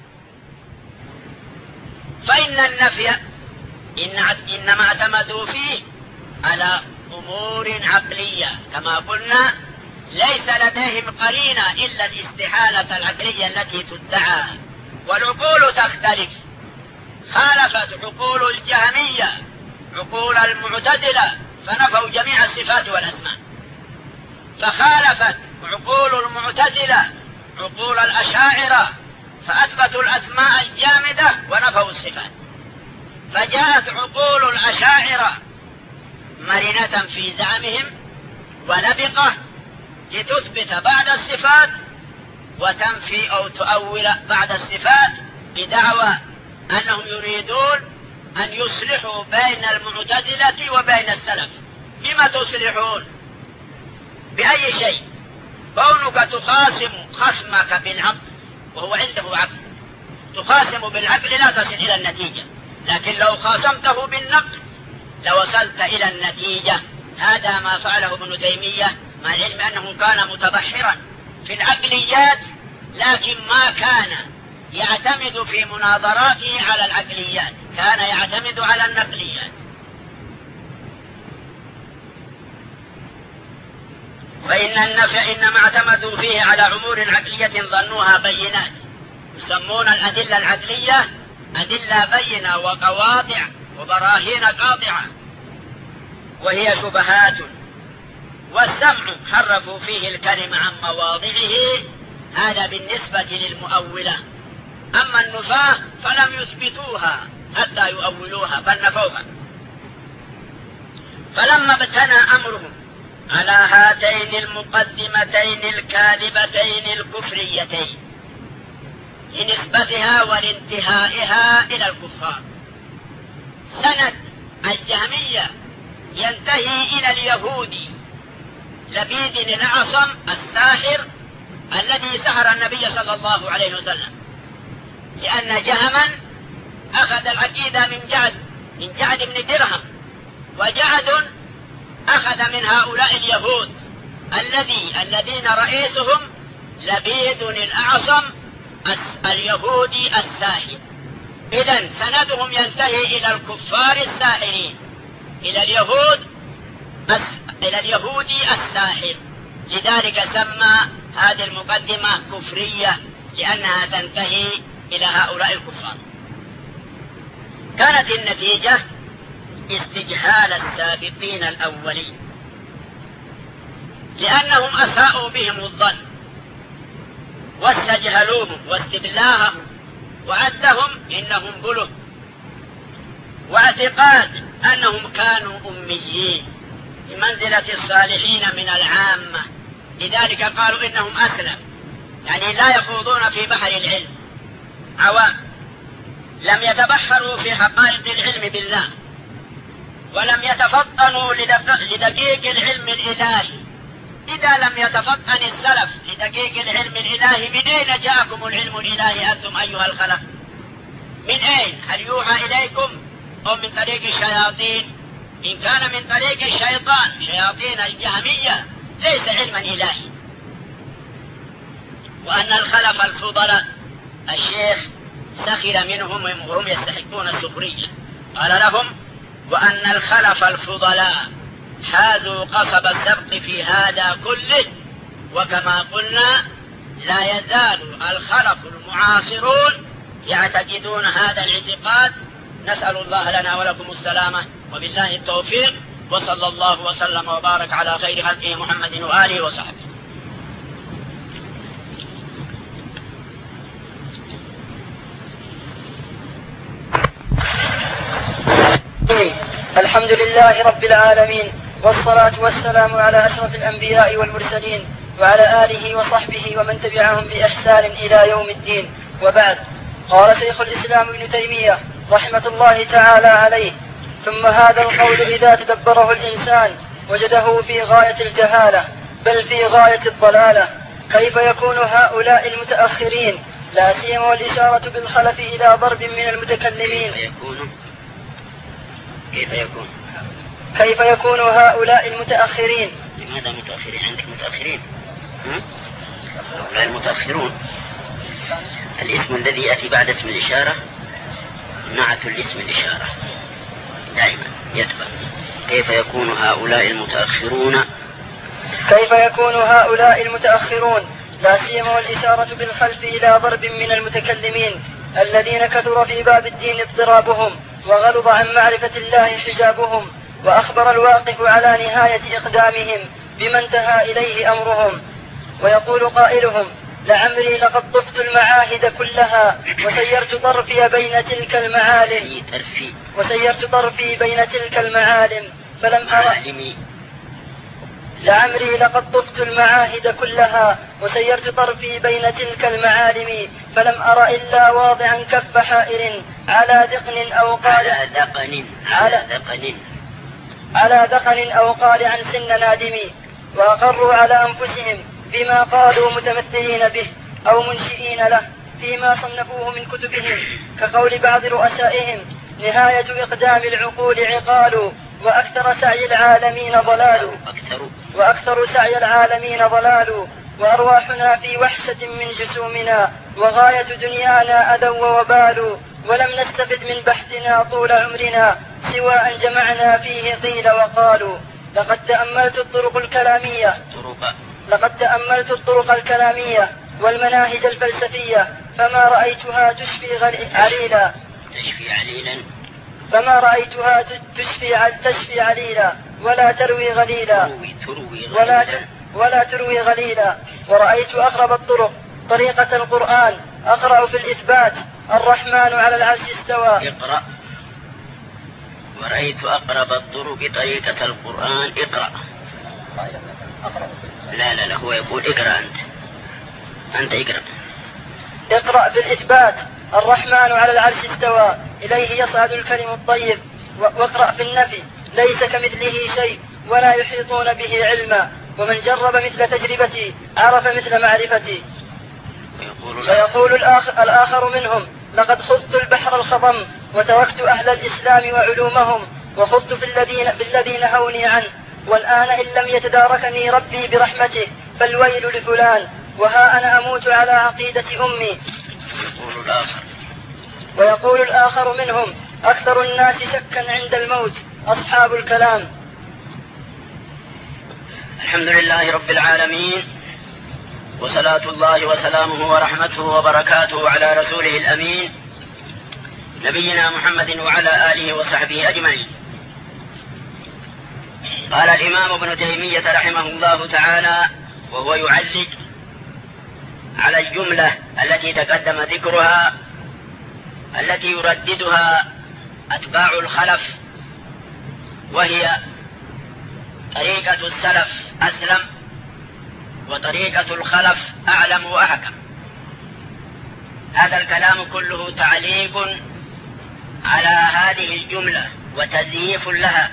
فإن النفي إن إنما اعتمدوا فيه على أمور عقلية كما قلنا، ليس لديهم قرينة إلا الاستحالة العقلية التي تدعى، والعقول تختلف. خالفت عقول الجهمية عقول المعتزلة فنفوا جميع الصفات والأسماء، فخالفت عقول المعتزلة عقول الأشاعرة فأثبتوا الأسماء الجامدة ونفوا الصفات. فجاءت عقول الأشاعرة مرنة في زعمهم ولبقة لتثبت بعد الصفات وتنفي أو تؤول بعد الصفات، بدعوى أنهم يريدون أن يصلحوا بين المعتزلة وبين السلف. بما تصلحون؟ بأي شيء؟ كونك تخاصم خصمك بالعقل وهو عنده عقل، تخاصم بالعقل لا تصل إلى النتيجة، لكن لو خاصمته بالنقل لوصلت إلى النتيجة. هذا ما فعله ابن تيمية، مع العلم أنه كان متبحرا في العقليات، لكن ما كان يعتمد في مناظراته على العقليات، كان يعتمد على النقليات. فإن النفي إنما اعتمدوا فيه على أمور عقلية ظنوها بينات، يسمون الأدلة العقلية أدلة بينة وقواطع وبراهين قاطعة، وهي شبهات. والسمع حرفوا فيه الكلمة عن مواضعه، هذا بالنسبة للمؤولة. أما النفاة فلم يثبتوها حتى يؤولوها بل نفوها. فلما ابتنى أمرهم على هاتين المقدمتين الكاذبتين الكفريتين لنسبتها ولانتهائها إلى الكفار. سند الجهمية ينتهي إلى اليهودي لبيد الأعصم الساحر الذي سحر النبي صلى الله عليه وسلم، لأن جهما أخذ العقيدة من جعد من جعد بن درهم، وجعد أخذ من هؤلاء اليهود الذي الذين رئيسهم لبيد الأعصم اليهودي الساحر. إذن سندهم ينتهي إلى الكفار الساحرين، إلى اليهود إلى اليهودي الساحر. لذلك سمى هذه المقدمة كفرية، لأنها تنتهي إلى هؤلاء الكفار. كانت النتيجة استجهال السابقين الأولين، لأنهم أساءوا بهم الظن واستجهلوهم واستدلاهم وعدهم إنهم بله، واعتقاد أنهم كانوا أميين بمنزلة الصالحين من العامة. لذلك قالوا إنهم أسلم، يعني لا يخوضون في بحر العلم، عوام لم يتبحروا في حقائق العلم بالله، ولم يتفطنوا لدقيق العلم الإلهي. إذا لم يتفطن السلف لدقيق العلم الإلهي، من أين جاءكم العلم الإلهي أنتم أيها الخلف؟ من أين؟ هل يوحى إليكم أو من طريق الشياطين؟ إن كان من طريق الشيطان شياطين الجهمية ليس علما إلهي. وأن الخلف الفضلاء الشيخ سخر منهم وهم يستحقون السخرية، قال لهم: وأن الخلف الفضلاء حازوا قصب السبق في هذا كله. وكما قلنا لا يزال الخلف المعاصرون يعتقدون هذا الاعتقاد. نسأل الله لنا ولكم السلامة، وبالله التوفيق، وصلى الله وسلم وبارك على خير خلقه محمد وآله وصحبه. الحمد لله رب العالمين، والصلاة والسلام على أشرف الأنبياء والمرسلين، وعلى آله وصحبه ومن تبعهم بإحسان إلى يوم الدين، وبعد. قال شيخ الإسلام ابن تيمية رحمة الله تعالى عليه: ثم هذا القول إذا تدبره الإنسان وجده في غاية الجهالة، بل في غاية الضلالة. كيف يكون هؤلاء المتأخرين، لا سيما والإشارة بالخلف إلى ضرب من المتكلمين، كيف يكون كيف يكون كيف يكون هؤلاء المتأخرين؟ لماذا متأخرين؟ عندك متأخرين؟ هؤلاء المتأخرون الاسم الذي يأتي بعد اسم الإشارة نعت الاسم الإشارة دائما يتبع. كيف يكون هؤلاء المتأخرون كيف يكون هؤلاء المتأخرون لا سيما والإشارة بالخلف إلى ضرب من المتكلمين الذين كثر في باب الدين اضطرابهم، وغلظ عن معرفة الله حجابهم، وأخبر الواقف على نهاية إقدامهم بما انتهى إليه أمرهم. ويقول قائلهم: لعمري لقد طفت المعاهد كلها وسيرت طرفي بين تلك المعالم وسيرت طرفي بين تلك المعالم فلم أرى لعمري لقد طفت المعاهد كلها وسيرت طرفي بين تلك المعالم فلم أرى إلا واضعا كف حائر على دقن أو قال على دقن على دقن على دقن أو قال عن سن نادم. وأقروا على أنفسهم بما قالوا متمثلين به أو منشئين له فيما صنفوه من كتبهم، كقول بعض رؤسائهم: نهاية إقدام العقول عقال، وأكثر سعي العالمين ضلال وأكثر سعي العالمين ضلال وأرواحنا في وحشة من جسومنا، وغاية دنيانا أذى ووبال، ولم نستفد من بحثنا طول عمرنا سوى أن جمعنا فيه قيل وقالوا. لقد تأملت الطرق الكلامية لقد تأملت الطرق الكلامية والمناهج الفلسفية فما رأيتها تشفي عليلا تشفي عليلا فما رأيتها تشفي تشفي عليلا ولا تروي غليلا تروي تروي ولا ولا تروي غليلا. ورأيت أقرب الطرق طريقة القرآن أقرأ في الإثبات: الرحمن على العرش استوى. اقرأ. ورأيت أقرب الطرق طريقة القرآن اقرأ. لا لا لا هو يقول اقرأ أنت أنت اقرأ. اقرأ بالإثبات: الرحمن على العرش استوى إليه يصعد الكلم الطيب. واقرأ في النفي: ليس كمثله شيء ولا يحيطون به علما. ومن جرب مثل تجربتي عرف مثل معرفتي. ويقول الآخر, الآخر منهم: لقد خضت البحر الخضم وتركت أهل الإسلام وعلومهم وخضت في الذين, بالذين هوني عنه، والآن إن لم يتداركني ربي برحمته فالويل لفلان، وها أنا أموت على عقيدة أمي. ويقول الآخر منهم: أكثر الناس شكا عند الموت أصحاب الكلام. الحمد لله رب العالمين، وصلاة الله وسلامه ورحمته وبركاته على رسوله الأمين نبينا محمد وعلى آله وصحبه أجمعين. قال الإمام ابن تيمية رحمه الله تعالى وهو يعلق على الجملة التي تقدم ذكرها التي يرددها أتباع الخلف، وهي طريقة السلف أسلم وطريقة الخلف أعلم وأحكم. هذا الكلام كله تعليق على هذه الجملة وتزييف لها.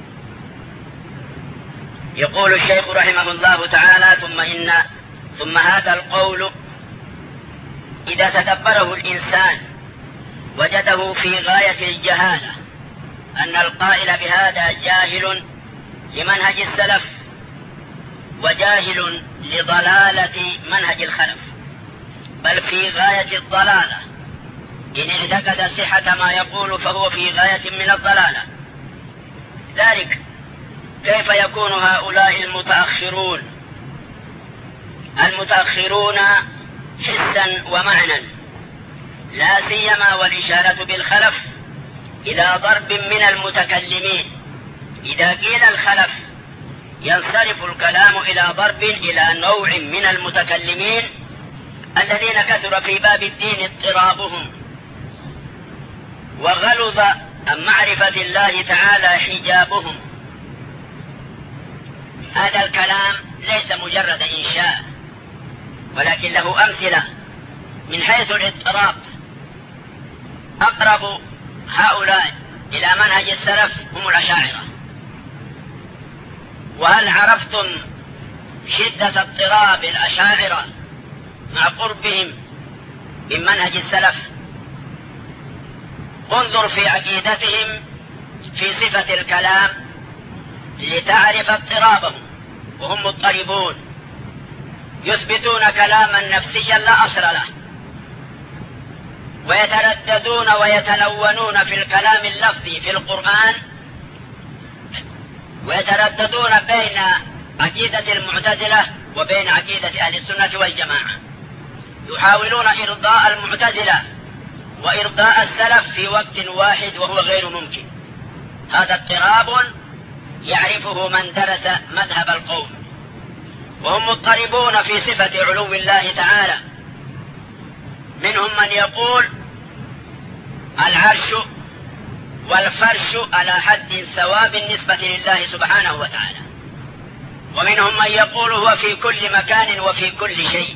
يقول الشيخ رحمه الله تعالى: ثم إن ثم هذا القول إذا تدبره الإنسان وجده في غاية الجهالة، أن القائل بهذا جاهل لمنهج السلف وجاهل لضلالة منهج الخلف، بل في غاية الضلالة. إن اعتقد صحة ما يقول فهو في غاية من الضلالة. ذلك كيف يكون هؤلاء المتأخرون المتأخرون حسا ومعنى، لا سيما والإشارة بالخلف إلى ضرب من المتكلمين. إذا قيل الخلف ينصرف الكلام إلى ضرب إلى نوع من المتكلمين الذين كثر في باب الدين اضطرابهم، وغلظ عن معرفة الله تعالى حجابهم. هذا الكلام ليس مجرد إنشاء، ولكن له أمثلة من حيث الاضطراب. أقرب هؤلاء إلى منهج السلف هم الأشاعرة. وهل عرفتم شدة اضطراب الأشاعرة مع قربهم من منهج السلف؟ انظر في عقيدتهم في صفة الكلام لتعرف اضطرابهم، وهم مضطربون، يثبتون كلاما نفسيا لا أصل له، ويترددون ويتلونون في الكلام اللفظي في القرآن، ويترددون بين عقيدة المعتزلة وبين عقيدة أهل السنة والجماعة، يحاولون إرضاء المعتزلة وإرضاء السلف في وقت واحد وهو غير ممكن. هذا اضطراب يعرفه من درس مذهب القوم. وهم مضطربون في صفة علو الله تعالى. منهم من يقول العرش والفرش على حد سواء بالنسبة لله سبحانه وتعالى، ومنهم من يقول هو في كل مكان وفي كل شيء.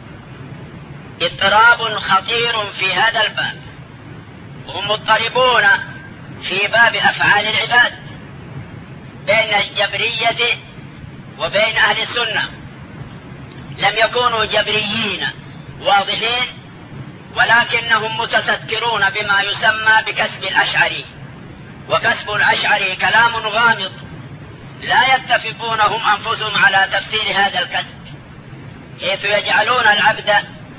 اضطراب خطير في هذا الباب. وهم مضطربون في باب أفعال العباد بين الجبرية وبين أهل السنة. لم يكونوا جبريين واضحين، ولكنهم متسترون بما يسمى بكسب الأشعري. وكسب الأشعري كلام غامض لا يتفقون هم أنفسهم على تفسير هذا الكسب، حيث يجعلون العبد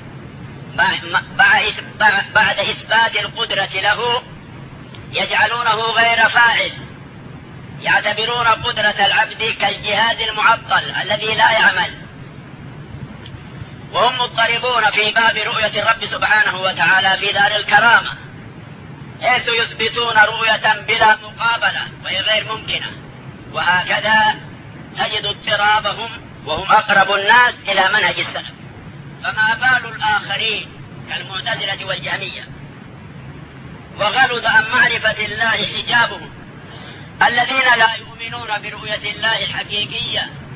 بعد إثبات القدرة له يجعلونه غير فاعل، يعتبرون قدرة العبد كالجهاز المعطل الذي لا يعمل. وهم مضطربون في باب رؤية الرب سبحانه وتعالى في دار الكرامة، حيث يثبتون رؤية بلا مقابلة وهي غير ممكنة. وهكذا تجد اضطرابهم وهم أقرب الناس إلى منهج السلف. فما بال الآخرين كالمعتزلة والجهمية؟ وغلظ عن معرفة الله حجابهم، الذين لا يؤمنون برؤية الله الحقيقية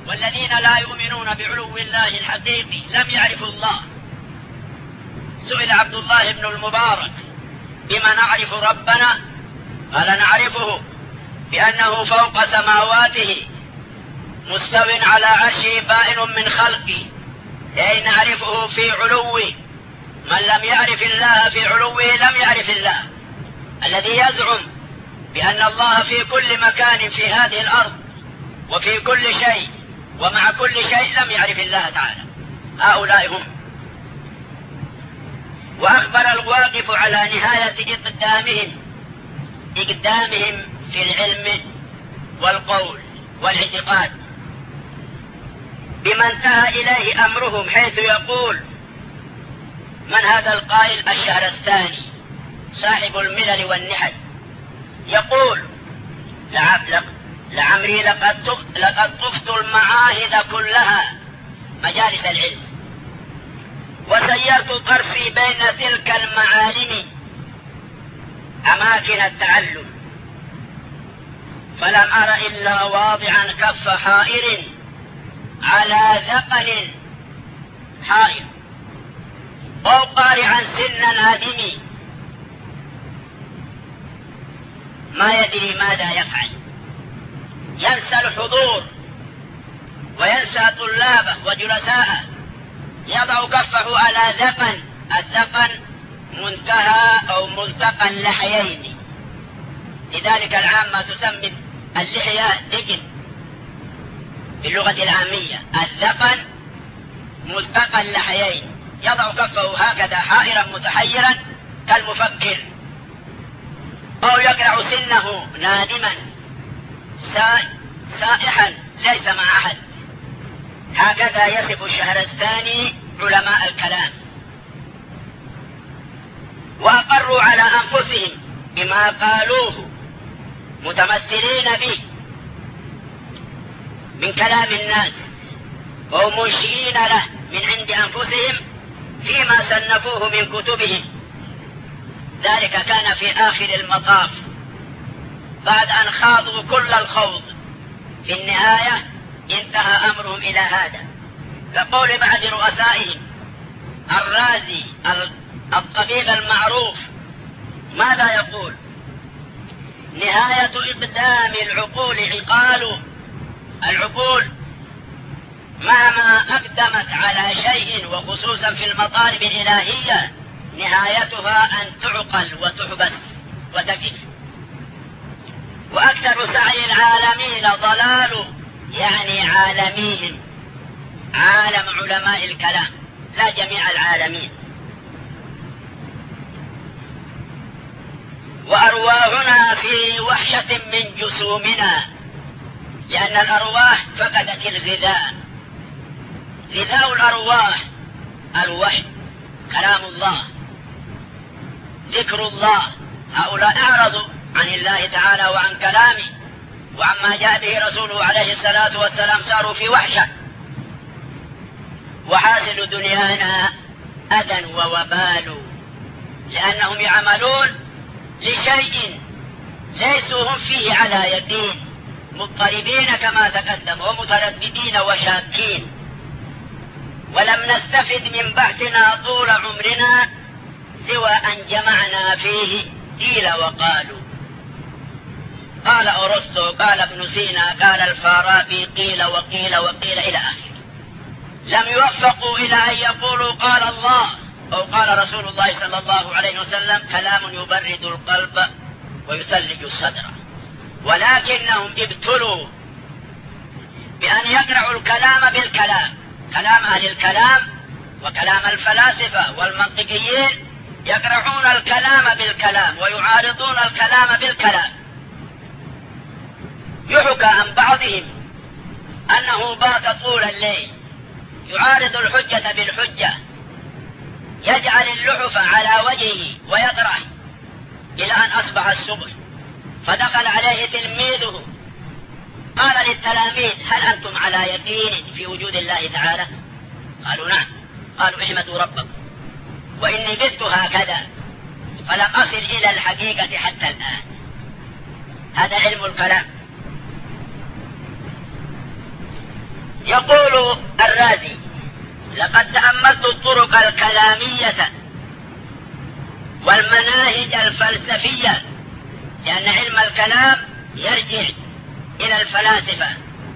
والذين لا يؤمنون بعلو الله الحقيقي لم يعرفوا الله. سئل عبد الله بن المبارك: بما نعرف ربنا؟ قال: نعرفه بأنه فوق سماواته مستو على عرشه بائن من خلقه، أي نعرفه في علوه. من لم يعرف الله في علوه لم يعرف الله. الذي يزعم بأن الله في كل مكان في هذه الأرض وفي كل شيء ومع كل شيء لم يعرف الله تعالى. هؤلاء هم. وأخبر الواقف على نهاية إقدامهم إقدامهم في العلم والقول والاعتقاد بما انتهى إليه أمرهم، حيث يقول: من هذا القائل الشهر الثاني صاحب الملل والنحل، يقول: لعمري لقد طفت المعاهد كلها مجالس العلم، وسيرت طرفي بين تلك المعالم أماكن التعلم، فلم أر إلا واضعا كف حائر على ذقن حائر، أو قارعا سن نادم ما يدري ماذا يفعل، ينسى الحضور وينسى طلابه وجلساءه، يضع كفه على ذقن. الذقن منتهى أو ملتقى اللحيين، لذلك العامة تسمي اللحية دقن باللغة العامية. الذقن ملتقى اللحيين، يضع كفه هكذا حائرا متحيرا كالمفكر، أو يقرع سنه نادما سائحا ليس مع أحد. هكذا يصف الشهر الثاني علماء الكلام. وأقروا على أنفسهم بما قالوه متمثلين به من كلام الناس، ومنشئين له من عند أنفسهم فيما صنفوه من كتبهم. ذلك كان في آخر المطاف بعد أن خاضوا كل الخوض. في النهاية انتهى أمرهم إلى هذا، كقول بعض رؤسائهم الرازي الطبيب المعروف، ماذا يقول؟ نهاية إقدام العقول عقال. العقول مهما أقدمت على شيء وخصوصا في المطالب الإلهية نهايتها أن تعقل وتحبس وتكف. وأكثر سعي العالمين ضلال، يعني عالميهم، عالم علماء الكلام لا جميع العالمين. وأرواحنا في وحشة من جسومنا، لأن الأرواح فقدت الغذاء. غذاء الأرواح الوحي، كلام الله، ذكر الله. هؤلاء أعرضوا عن الله تعالى وعن كلامه وعما جاء به رسوله عليه الصلاة والسلام، صاروا في وحشة. وحاصل دنيانا أذى ووبال، لأنهم يعملون لشيء ليسوا هم فيه على يقين، مضطربين كما تقدم ومترددين وشاكين. ولم نستفد من بحثنا طول عمرنا سوى أن جمعنا فيه قيل وقالوا. قال أرسطو، قال ابن سينا، قال الفارابي، قيل وقيل وقيل إلى آخره. لم يوفقوا إلى أن يقولوا قال الله أو قال رسول الله صلى الله عليه وسلم، كلام يبرد القلب ويثلج الصدر. ولكنهم ابتلوا بأن يقرعوا الكلام بالكلام، كلام أهل الكلام وكلام الفلاسفة والمنطقيين، يقرعون الكلام بالكلام ويعارضون الكلام بالكلام. يحكى عن بعضهم أنه بات طول الليل يعارض الحجة بالحجة، يجعل اللحف على وجهه ويقرأ إلى أن أصبح الصبح. فدخل عليه تلميذه قال للتلاميذ: هل أنتم على يقين في وجود الله تعالى؟ قالوا: نعم. قالوا: احمدوا ربكم، وإني بت هكذا فلم أصل إلى الحقيقة حتى الآن. هذا علم الكلام. يقول الرازي: لقد تأملت الطرق الكلامية والمناهج الفلسفية، لأن علم الكلام يرجع إلى الفلاسفة،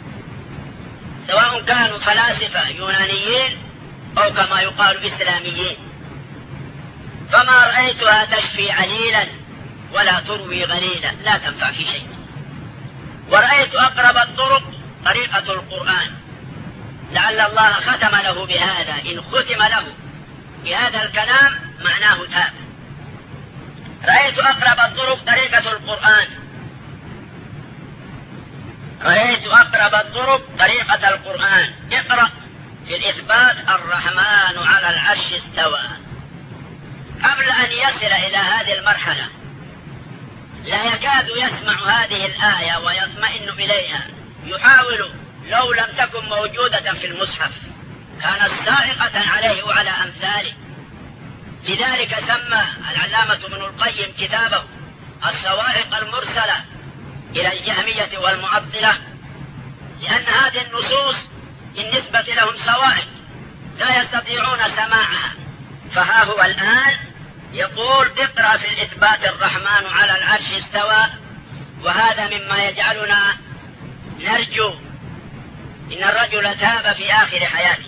سواء كانوا فلاسفة يونانيين أو كما يقال إسلاميين، فما رأيتها تشفي عليلا ولا تروي غليلا، لا تنفع في شيء. ورأيت أقرب الطرق طريقة القرآن، لعل الله ختم له بهذا، إن ختم له بهذا الكلام معناه تاب. رأيت أقرب الطرق طريقة القرآن، رأيت أقرب الطرق طريقة القرآن. اقرأ في الإثبات: الرحمن على العرش استوى. قبل أن يصل إلى هذه المرحلة لا يكاد يسمع هذه الآية ويطمئن إليها، يحاول لو لم تكن موجودة في المصحف كانت سائقة عليه وعلى أمثاله. لذلك سمى العلامة ابن القيم كتابه الصواعق المرسلة إلى الجهمية والمعطلة، لأن هذه النصوص بالنسبة لهم صواعق لا يستطيعون سماعها. فها هو الآن يقول: اقرأ في الإثبات الرحمن على العرش استوى. وهذا مما يجعلنا نرجو إن الرجل تاب في آخر حياته،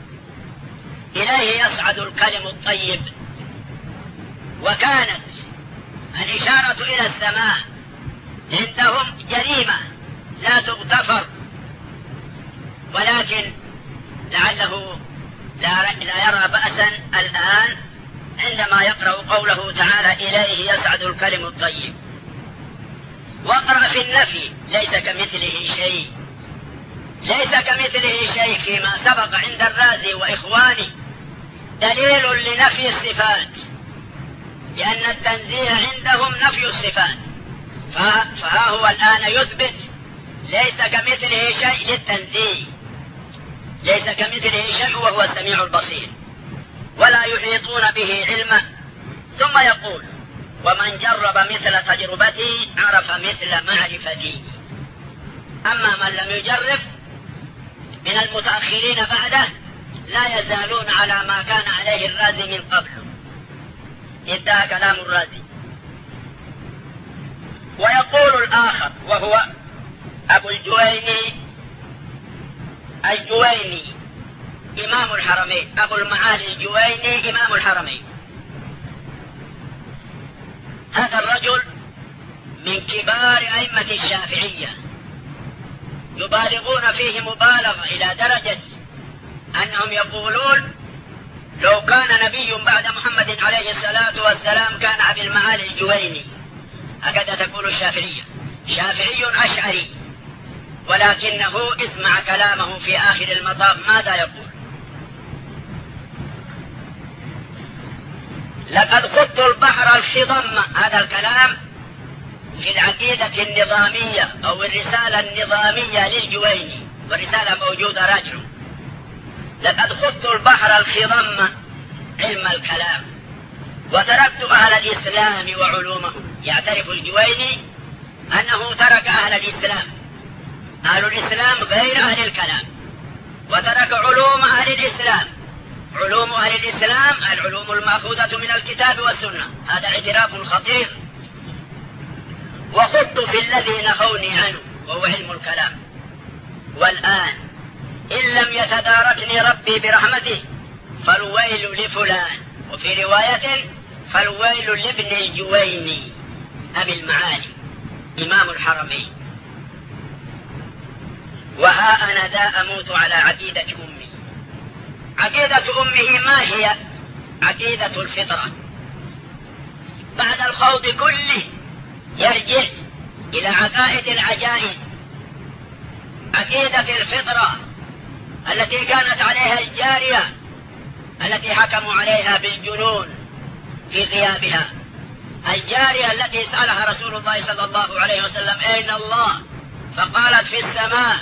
إليه يصعد الكلم الطيب. وكانت الإشارة إلى السماء عندهم جريمة لا تغتفر، ولكن لعله لا يرى بأسا الآن عندما يقرأ قوله تعالى: إليه يصعد الكلم الطيب. واقرأ في النفي: ليس كمثله شيء. ليس كمثله شيء فيما سبق عند الرازي وإخواني دليل لنفي الصفات، لأن التنزيه عندهم نفي الصفات، فها هو الآن يثبت ليس كمثله شيء للتنزيه، ليس كمثله شيء وهو السميع البصير، ولا يحيطون به علما. ثم يقول: ومن جرب مثل تجربتي عرف مثل معرفتي. أما من لم يجرب من المتأخرين بعده لا يزالون على ما كان عليه الرازي من قبل. انتهى كلام الرازي. ويقول الآخر وهو أبو الجويني الجويني إمام الحرمين، أبو المعالي الجويني إمام الحرمين. هذا الرجل من كبار أئمة الشافعية، يبالغون فيه مبالغة إلى درجة أنهم يقولون: لو كان نبي بعد محمد عليه الصلاة والسلام كان أبي المعالي الجويني. هكذا تقول الشافعية. شافعي أشعري، ولكنه اسمع كلامه في آخر المطاف ماذا يقول: لقد خضت البحر الخضم. هذا الكلام في العقيدة النظامية أو الرسالة النظامية للجويني، والرسالة موجودة راجعوا. لقد خضت البحر الخضم علم الكلام وتركت أهل الإسلام وعلومه. يعترف الجويني أنه ترك أهل الإسلام، أهل الإسلام غير أهل الكلام، وترك علوم أهل الإسلام. علوم أهل الإسلام العلوم المأخوذة من الكتاب والسنة. هذا اعتراف خطير. وخضت في الذي نهوني عنه وهو علم الكلام. والآن إن لم يتداركني ربي برحمته فالويل لفلان، وفي رواية فالويل لابن الجويني أبي المعالي إمام الحرمين. وها أنا ذا أموت على عقيدة أمي. عقيدة أمه ما هي؟ عقيدة الفطرة. بعد الخوض كله يرجع إلى عقائد العجائز. عقيدة الفطرة التي كانت عليها الجارية التي حكموا عليها بالجنون في غيابها، الجارية التي سألها رسول الله صلى الله عليه وسلم: أين الله؟ فقالت: في السماء.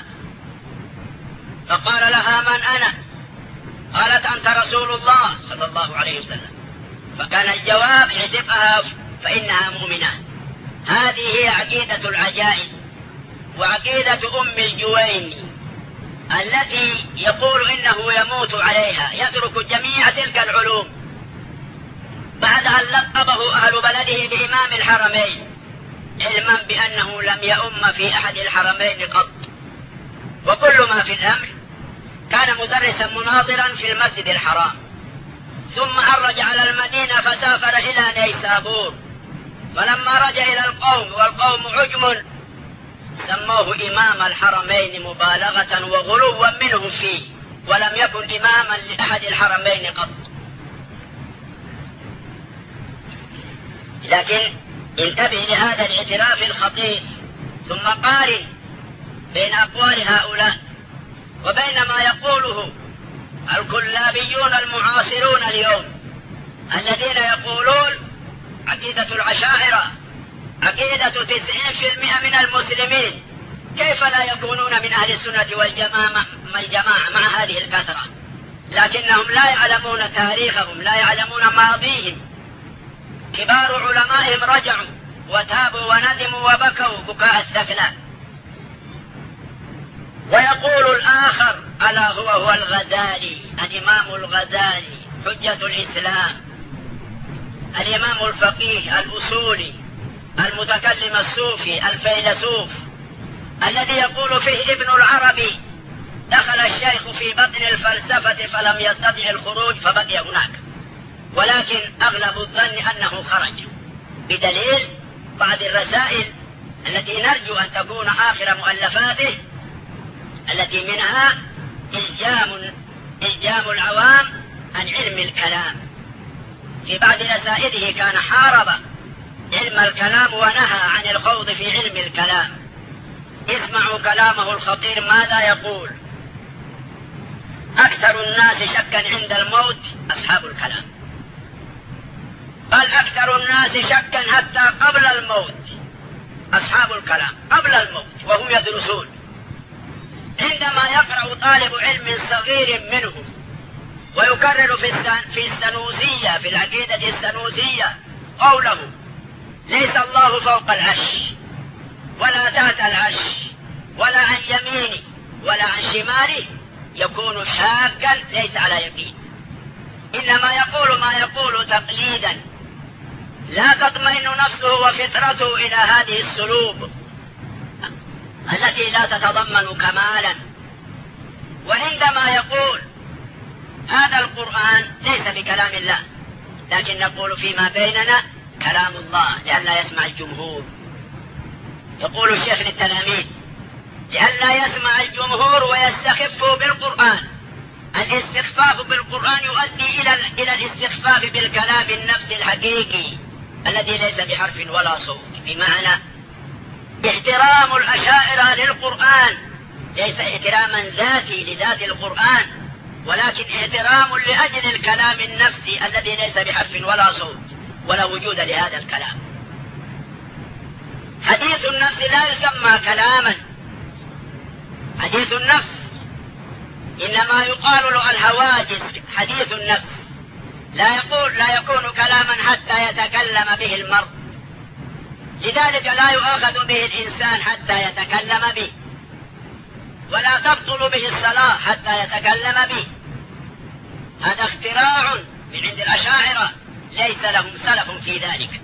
فقال لها: من أنا؟ قالت: أنت رسول الله صلى الله عليه وسلم. فكان الجواب: اعتقها فإنها مؤمنة. هذه هي عقيدة العجائز. وعقيدة أم الجويني التي يقول إنه يموت عليها، يترك جميع تلك العلوم بعد أن لقبه أهل بلده بإمام الحرمين، علما بأنه لم يؤم في أحد الحرمين قط. وكل ما في الأمر كان مدرسا مناظرا في المسجد الحرام، ثم عرج على المدينة فسافر إلى نيسابور، فلما رجع إلى القوم والقوم عجم سموه إمام الحرمين مبالغة وغلوا منه فيه، ولم يكن إماما لأحد الحرمين قط. لكن انتبه لهذا الاعتراف الخطير، ثم قارن بين أقوال هؤلاء وبين ما يقوله الكلابيون المعاصرون اليوم، الذين يقولون عقيدة العشائرة عقيدة تسعين في المئة من المسلمين، كيف لا يكونون من أهل السنة والجماعة الجماعة مع هذه الكثرة؟ لكنهم لا يعلمون تاريخهم، لا يعلمون ماضيهم. كبار علمائهم رجعوا وتابوا وندموا وبكوا بكاء الثكلى. ويقول الآخر ألا هو هو الغزالي، الإمام الغزالي حجة الإسلام، الإمام الفقيه الأصولي المتكلم الصوفي الفيلسوف، الذي يقول فيه ابن العربي دخل الشيخ في بطن الفلسفة فلم يستطع الخروج فبقي هناك، ولكن أغلب الظن أنه خرج، بدليل بعض الرسائل التي نرجو أن تكون آخر مؤلفاته، التي منها إلجام, إلجام العوام عن علم الكلام. في بعض رسائله كان حارب علم الكلام ونهى عن الخوض في علم الكلام. اسمعوا كلامه الخطير ماذا يقول: أكثر الناس شكا عند الموت أصحاب الكلام، بل أكثر الناس شكا حتى قبل الموت أصحاب الكلام، قبل الموت وهم يدرسون. عندما يقرأ طالب علم صغير منهم ويكرر في السنوسية، في العقيدة السنوسية، قوله ليس الله فوق العرش ولا تحت العرش ولا عن يمينه ولا عن شماله، يكون شاكا ليس على يقين، إنما يقول ما يقول تقليدا، لا تطمئن نفسه وفطرته إلى هذه السلوب التي لا تتضمن كمالا. وعندما يقول هذا القرآن ليس بكلام الله، لكن نقول فيما بيننا كلام الله لئلا يسمع الجمهور. يقول الشيخ للتلاميذ لئلا يسمع الجمهور ويستخفوا بالقرآن. الاستخفاف بالقرآن يؤدي إلى إلى الاستخفاف بالكلام النفسي الحقيقي الذي ليس بحرف ولا صوت، بمعنى احترام الأشاعرة للقرآن ليس احتراما ذاتي لذات القرآن، ولكن احترام لأجل الكلام النفسي الذي ليس بحرف ولا صوت ولا وجود لهذا الكلام. حديث النفس لا يسمى كلاما، حديث النفس إنما يقال له الهواجس. حديث النفس لا يقول لا يكون كلاما حتى يتكلم به المرء، لذلك لا يؤاخذ به الإنسان حتى يتكلم به، ولا تبطل به الصلاة حتى يتكلم به. هذا اختراع من عند الأشاعرة ليس لهم سلف في ذلك.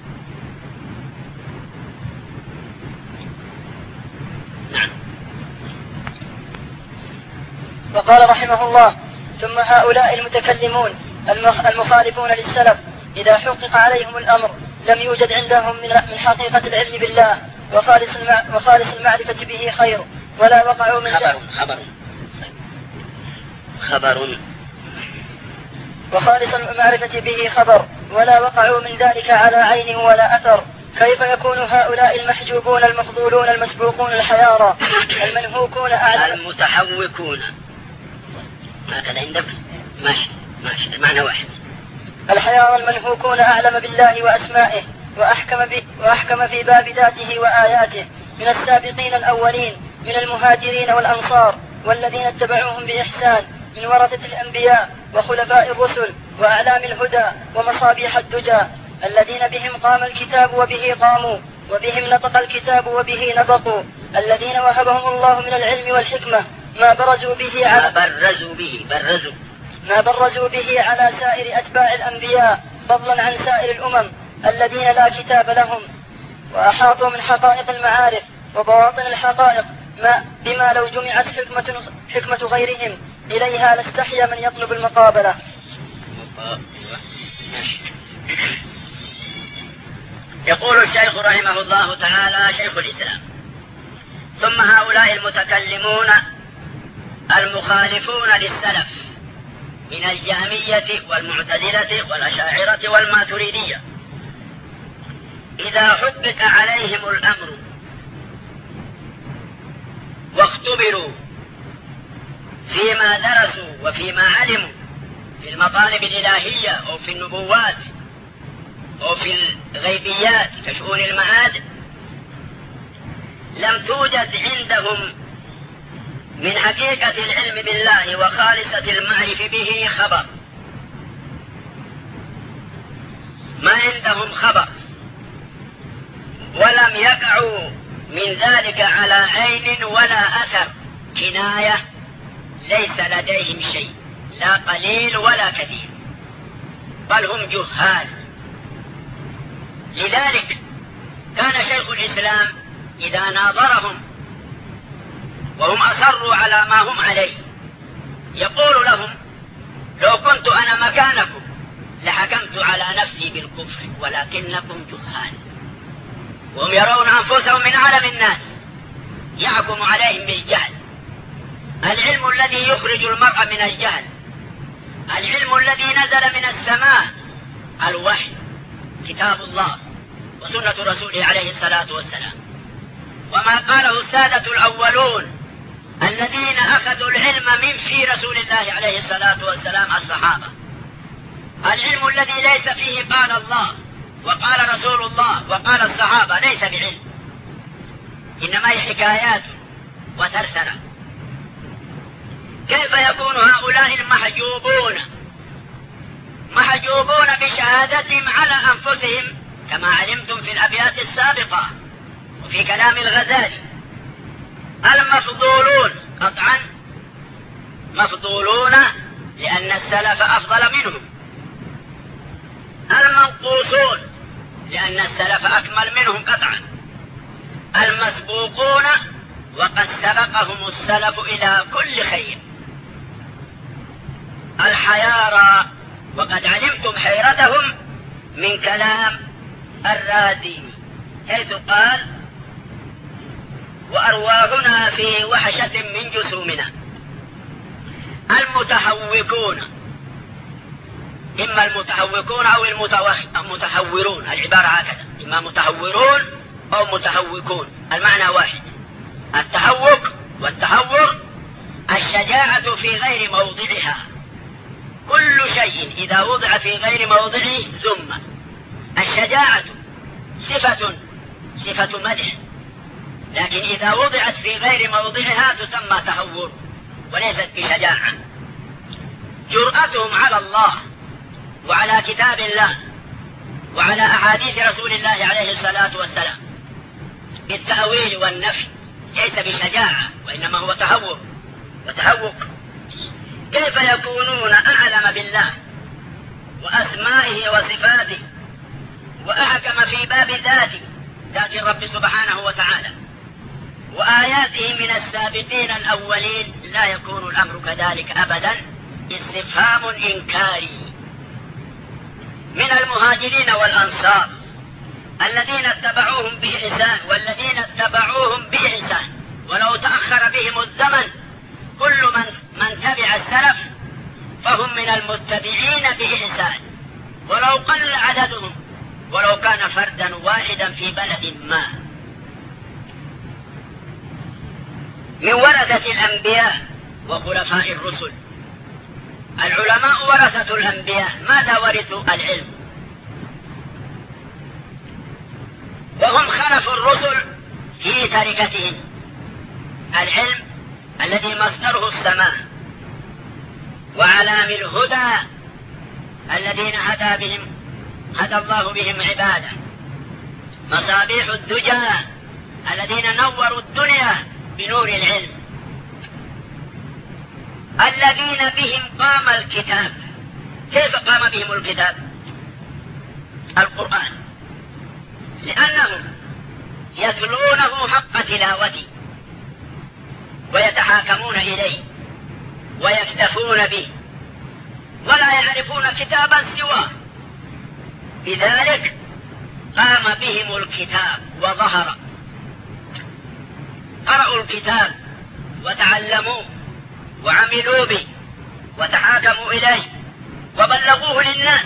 نعم. وقال رحمه الله: ثم هؤلاء المتكلمون المخالفون للسلف إذا حقق عليهم الأمر لم يوجد عندهم من حقيقة العلم بالله وخالص وخالص المعرفة به خير، ولا وقعوا من خبر خبر خبر وخالص المعرفة به خبر ولا وقعوا من ذلك على عين ولا أثر. كيف يكون هؤلاء المحجوبون المفضولون المسبوقون الحيارى المنهوكون أعلم المتحوكون؟ هكذا عندك؟ ماشي ماشي، المعنى واحد. الحيارى المنهوكون أعلم بالله وأسمائه وأحكم, وأحكم في باب ذاته وآياته من السابقين الأولين من المهاجرين والأنصار والذين اتبعوهم بإحسان من ورثة الأنبياء وخلفاء الرسل وأعلام الهدى ومصابيح الدجى الذين بهم قام الكتاب وبه قاموا وبهم نطق الكتاب وبه نطقوا، الذين وهبهم الله من العلم والحكمة ما برزوا به على ما برزوا به برزوا ما برزوا به على سائر أتباع الأنبياء فضلا عن سائر الأمم الذين لا كتاب لهم، وأحاطوا من حقائق المعارف وبواطن الحقائق ما بما لو جمعت حكمة, حكمة غيرهم إليها لاستحيا من يطلب المقابلة. يقول الشيخ رحمه الله تعالى شيخ الإسلام: ثم هؤلاء المتكلمون المخالفون للسلف من الجهمية والمعتزلة والأشاعرة والماتريدية إذا حقق عليهم الأمر واختبروا فيما درسوا وفيما علموا في المطالب الإلهية أو في النبوات أو في الغيبيات كشؤون المعاد، لم توجد عندهم من حقيقة العلم بالله وخالصة المعرفة به خبر، ما عندهم خبر، ولم يقعوا من ذلك على عين ولا أثر، كناية، ليس لديهم شيء، لا قليل ولا كثير، بل هم جهال. لذلك كان شيخ الإسلام إذا ناظرهم وهم أصروا على ما هم عليه يقول لهم: لو كنت أنا مكانكم لحكمت على نفسي بالكفر ولكنكم جهال. وهم يرون أنفسهم من أعلم الناس، يحكم عليهم بالجهل. العلم الذي يخرج المرء من الجهل، العلم الذي نزل من السماء، الوحي، كتاب الله وسنة رسوله عليه الصلاة والسلام، وما قاله السادة الأولون الذين أخذوا العلم من في رسول الله عليه الصلاة والسلام، الصحابة. العلم الذي ليس فيه قال الله وقال رسول الله وقال الصحابة ليس بعلم، إنما هي حكايات وترسنة. كيف يكون هؤلاء المحجوبون محجوبون بشهادتهم على أنفسهم كما علمتم في الأبيات السابقة وفي كلام الغزالي؟ المفضولون قطعا مفضولون لأن السلف أفضل منهم، المنقوصون لأن السلف أكمل منهم قطعا، المسبوقون وقد سبقهم السلف إلى كل خير، الحيارى وقد علمتم حيرتهم من كلام الرازي حيث قال: وأرواحنا في وحشة من جسومنا. المتهوكون، إما المتهوكون أو المتهورون، العبارة هكذا، إما متهورون أو متهوكون، المعنى واحد. التهوك والتهور الشجاعة في غير موضعها، كل شيء إذا وضع في غير موضعه ذم. الشجاعة صفة صفة مدح، لكن إذا وضعت في غير موضعها تسمى تهور وليست بشجاعة. جرأتهم على الله وعلى كتاب الله وعلى أحاديث رسول الله عليه الصلاة والسلام بالتأويل والنفي ليس بشجاعة وإنما هو تهور وتهوك. كيف يكونون أعلم بالله وأسمائه وصفاته وأحكم في باب ذاته ذات الرب سبحانه وتعالى وآياته من السابقين الأولين؟ لا يكون الأمر كذلك أبدا. استفهام إنكاري من المهاجرين والأنصار الذين اتبعوهم بإحسان والذين اتبعوهم بإحسان، ولو تأخر بهم الزمن كل من, من تبع السلف فهم من المتبعين بإحسان، ولو قل عددهم، ولو كان فردا واحدا في بلد ما. من ورثة الأنبياء وخلفاء الرسل، العلماء ورثة الأنبياء، ماذا ورثوا؟ العلم، وهم خلفوا الرسل في تركتهم العلم الذي مصدره السماء، وعلام الهدى الذين هدى بهم هدى الله بهم عباده، مصابيح الدجى الذين نوروا الدنيا بنور العلم. الذين بهم قام الكتاب. كيف قام بهم الكتاب؟ القرآن، لأنهم يتلونه حق تلاوته ويتحاكمون إليه ويكتفون به ولا يعرفون كتابا سواه، لذلك قام بهم الكتاب وظهر. قرأوا الكتاب وتعلموه وعملوا به وتحاكموا إليه وبلغوه للناس.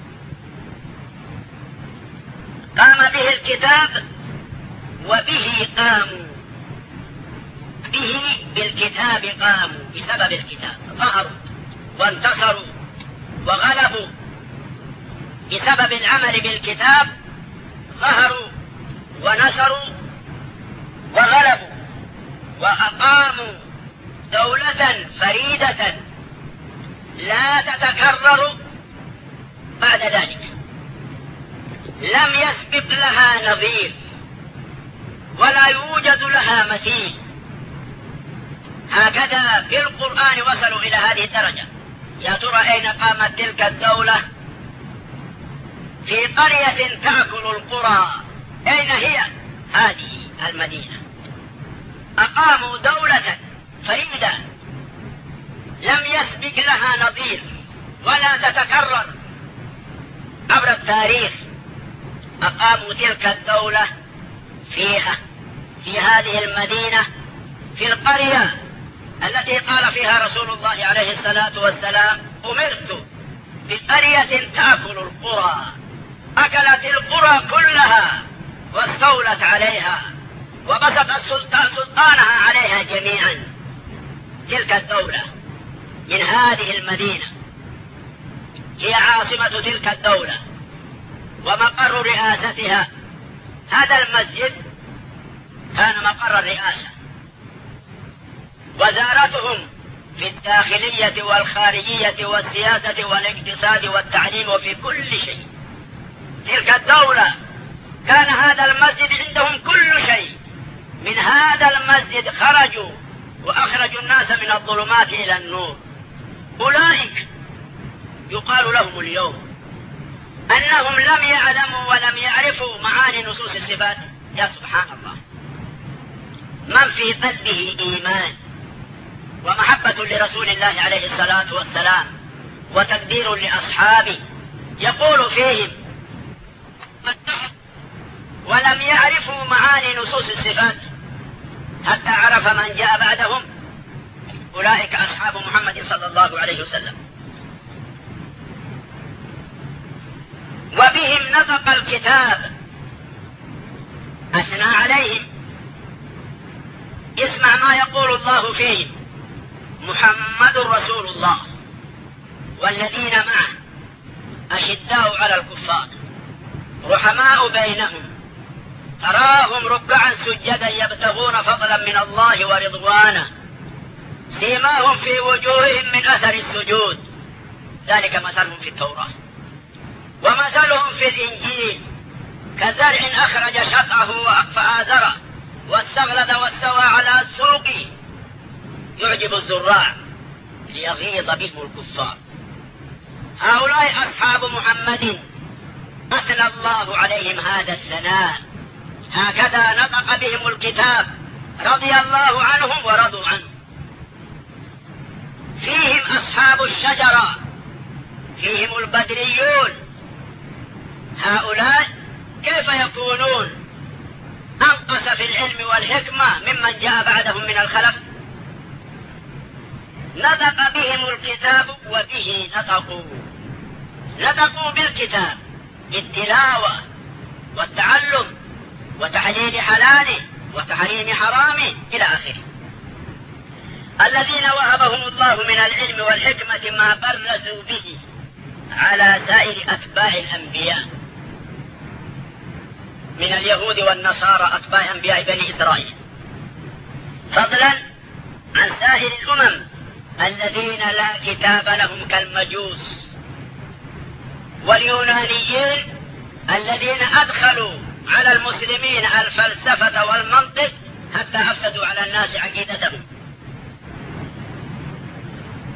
قام به الكتاب وبه قاموا، به بالكتاب قاموا، بسبب الكتاب ظهروا وانتصروا وغلبوا. بسبب العمل بالكتاب ظهروا ونصروا وغلبوا وأقاموا دولة فريدة لا تتكرر بعد ذلك، لم يسبق لها نظير ولا يوجد لها مثيل. هكذا في القرآن وصلوا إلى هذه الدرجة. يا ترى أين قامت تلك الدولة؟ في قرية تأكل القرى. أين هي؟ هذه المدينة. أقاموا دولة فريدة لم يسبق لها نظير ولا تتكرر عبر التاريخ. أقاموا تلك الدولة فيها، في هذه المدينة، في القرية التي قال فيها رسول الله عليه الصلاة والسلام: أمرت بقرية تأكل القرى. أكلت القرى كلها واستولت عليها وبسطت سلطانها عليها جميعا. تلك الدولة من هذه المدينة هي عاصمة تلك الدولة ومقر رئاستها. هذا المسجد كان مقر الرئاسة. وزارتهم في الداخلية والخارجية والسياسة والاقتصاد والتعليم وفي كل شيء. تلك الدولة كان هذا المسجد عندهم كل شيء. من هذا المسجد خرجوا وأخرجوا الناس من الظلمات إلى النور. أولئك يقال لهم اليوم أنهم لم يعلموا ولم يعرفوا معاني نصوص الصفات. يا سبحان الله، من في قلبه إيمان ومحبة لرسول الله عليه الصلاة والسلام وتقدير لأصحابه يقول فيهم ولم يعرفوا معاني نصوص الصفات حتى عرف من جاء بعدهم. أولئك أصحاب محمد صلى الله عليه وسلم. وبهم نطق الكتاب، أثنى عليهم. اسمع ما يقول الله فيهم: محمد رسول الله والذين معه أشداء على الكفار رحماء بينهم تراهم ركعا سجدا يبتغون فضلا من الله ورضوانا سيماهم في وجوههم من أثر السجود ذلك مثلهم في التوراة ومثلهم في الإنجيل كزرع أخرج شطأه فآزره واستغلظ واستوى على السوق يعجب الزراع ليغيظ بهم الكفار. هؤلاء أصحاب محمد أثنى الله عليهم هذا الثناء. هكذا نطق بهم الكتاب، رضي الله عنهم ورضوا عنه. فيهم أصحاب الشجرة، فيهم البدريون. هؤلاء كيف يكونون أنقص في العلم والحكمة ممن جاء بعدهم من الخلف؟ نطق بهم الكتاب وبه نطقوا. نطقوا بالكتاب بالتلاوة والتعلم وتحليل حلاله وتحريم حرامه إلى آخره. الذين وهبهم الله من العلم والحكمة ما برزوا به على سائر أتباع الأنبياء من اليهود والنصارى أتباع أنبياء بني إسرائيل، فضلا عن سائر الأمم الذين لا كتاب لهم كالمجوس واليونانيين الذين أدخلوا على المسلمين الفلسفة والمنطق حتى أفسدوا على الناس عقيدتهم.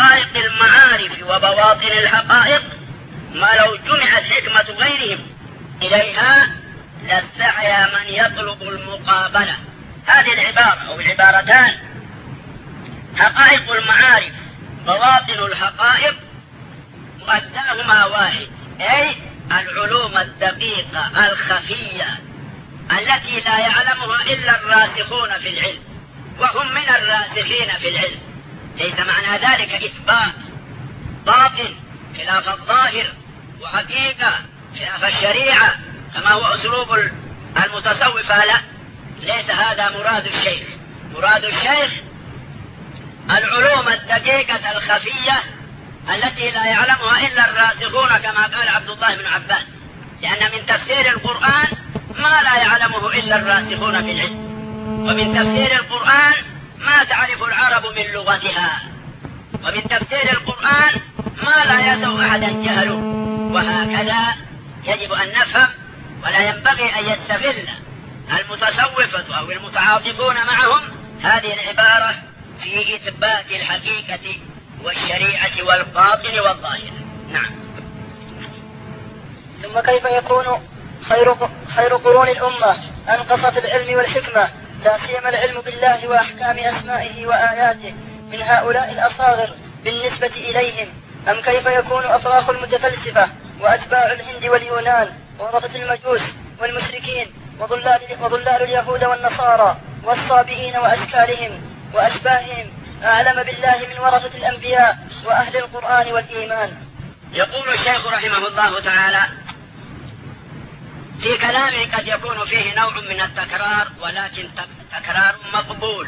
حقائق المعارف وبواطن الحقائق ما لو جمعت حكمة غيرهم إليها لسعي من يطلب المقابلة. هذه العبارة أو العبارتان حقائق المعارف بواطن الحقائق مؤداهما واحد، أي العلوم الدقيقة الخفية التي لا يعلمها إلا الراسخون في العلم، وهم من الراسخين في العلم. ليس معنى ذلك إثبات باطن خلاف الظاهر وحقيقة خلاف الشريعة كما هو أسلوب المتصوفة، لا، ليس هذا مراد الشيخ. مراد الشيخ العلوم الدقيقة الخفية التي لا يعلمها إلا الراسخون كما قال عبد الله بن عباس، لأن من تفسير القرآن ما لا يعلمه إلا الراسخون في العلم، ومن تفسير القرآن ما تعرف العرب من لغتها، ومن تفسير القرآن ما لا يسوء أحدا جهله. وهكذا يجب أن نفهم، ولا ينبغي أن يستغل المتصوفة أو المتعاطفون معهم هذه العبارة في إثبات الحقيقة والشريعة والباطن والظاهر. نعم. ثم كيف يكون خير خير قرون الأمة أنقص في العلم والحكمة، لا سيما العلم بالله وأحكام أسمائه وآياته، من هؤلاء الأصاغر بالنسبة إليهم؟ أم كيف يكون أفراخ المتفلسفة وأتباع الهند واليونان ورثة المجوس والمشركين وضلال, وضلال اليهود والنصارى والصابئين وأشكالهم وأشباههم أعلم بالله من ورثة الأنبياء وأهل القرآن والإيمان؟ يقول الشيخ رحمه الله تعالى في كلامه قد يكون فيه نوع من التكرار، ولكن تكرار مقبول.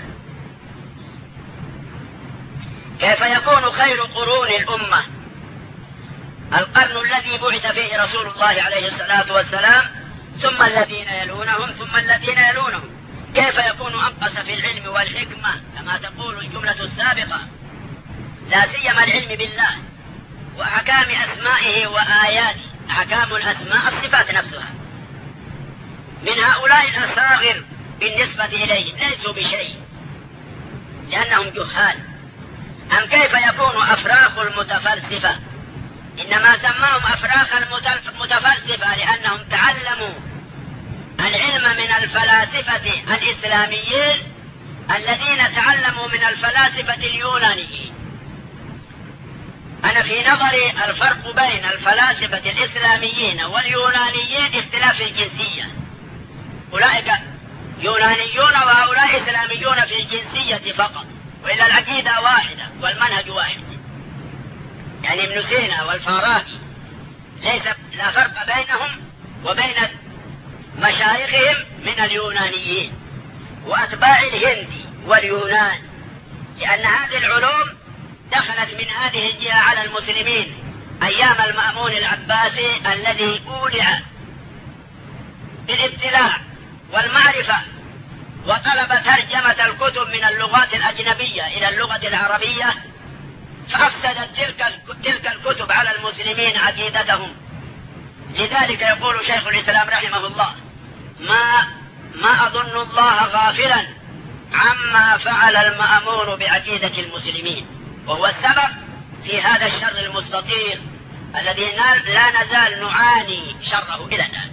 كيف يكون خير قرون الأمة القرن الذي بعث فيه رسول الله عليه الصلاة والسلام، ثم الذين يلونهم، ثم الذين يلونهم؟ كيف يكون أنقص في العلم والحكمة كما تقول الجملة السابقة، لا سيما العلم بالله وأحكام أسمائه وآياته؟ أحكام الأسماء الصفات نفسها. من هؤلاء الأصاغر بالنسبة إليهم ليسوا بشيء لأنهم جهال. أم كيف يكون أفراخ المتفلسفة؟ إنما سماهم أفراخ المتفلسفة لأنهم تعلموا العلم من الفلاسفة الإسلاميين الذين تعلموا من الفلاسفة اليونانيين. أنا في نظري الفرق بين الفلاسفة الإسلاميين واليونانيين اختلاف الجنسية. أولئك يونانيون وهؤلاء إسلاميون في الجنسية فقط، وإلا العقيدة واحدة والمنهج واحد. يعني ابن سينا والفارابي ليس لا فرق بينهم وبين مشايخهم من اليونانيين وأتباع الهند واليونان، لأن هذه العلوم دخلت من هذه الجهة على المسلمين أيام المأمون العباسي الذي أولع بالابتلاع والمعرفة وطلب ترجمة الكتب من اللغات الأجنبية إلى اللغة العربية، فأفسدت تلك تلك الكتب على المسلمين عقيدتهم. لذلك يقول شيخ الإسلام رحمه الله: ما ما أظن الله غافلا عما فعل المأمون بعقيدة المسلمين، وهو السبب في هذا الشر المستطير الذي لا نزال نعاني شره إلى الآن.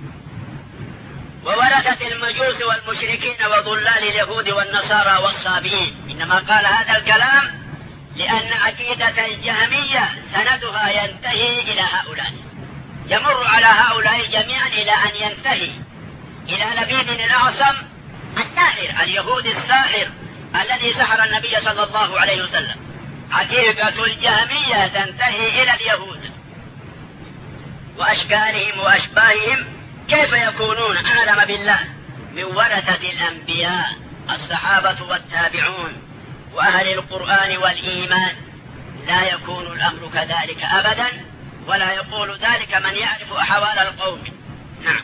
وورثة المجوس والمشركين وضلال اليهود والنصارى والصابئين. إنما قال هذا الكلام لأن عقيدة الجهمية سندها ينتهي إلى هؤلاء، يمر على هؤلاء جميعا إلى أن ينتهي إلى لبيد الأعصم الساحر اليهودي الساحر الذي سحر النبي صلى الله عليه وسلم. عقيدة الجهمية تنتهي إلى اليهود وأشكالهم وأشباههم. كيف يكونون أعلم بالله من ورثة الأنبياء الصحابة والتابعون وأهل القرآن والإيمان؟ لا يكون الأمر كذلك أبدا، ولا يقول ذلك من يعرف أحوال القوم. نعم.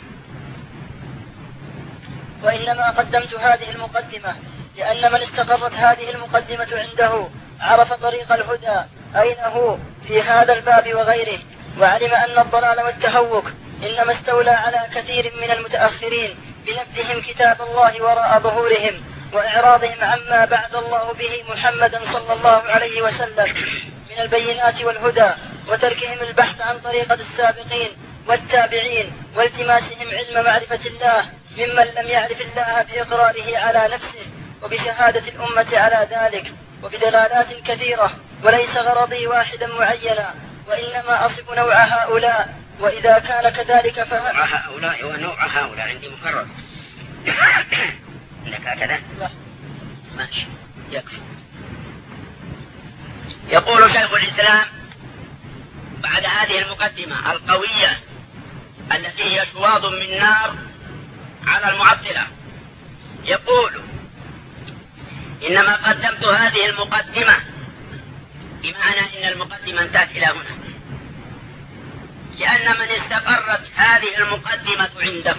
وإنما قدمت هذه المقدمة لأن من استقرت هذه المقدمة عنده عرف طريق الهدى أين هو في هذا الباب وغيره، وعلم أن الضلال والتهوك إنما استولى على كثير من المتأخرين بنبذهم كتاب الله وراء ظهورهم وإعراضهم عما بعث الله به محمدا صلى الله عليه وسلم من البينات والهدى، وتركهم البحث عن طريقة السابقين والتابعين، والتماسهم علم معرفة الله ممن لم يعرف الله بإقراره على نفسه وبشهادة الأمة على ذلك، وبدلالات كثيرة، وليس غرضي واحدا معينا، وإنما أصف نوع هؤلاء، وإذا كان كذلك فهذا نوع هؤلاء ونوع هؤلاء عندي مكرر. عندك هكذا؟ لا ماشي يكفي. يقول شيخ الإسلام بعد هذه المقدمة القوية التي هي شواظ من نار على المعطلة، يقول: إنما قدمت هذه المقدمة بمعنى إن المقدمة انتهت إلى هنا، لأن من استقرت هذه المقدمة عنده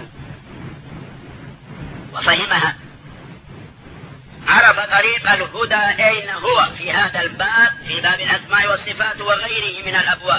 وفهمها عرف طريق الهدى أين هو في هذا الباب، في باب الأسماء والصفات وغيره من الأبواب،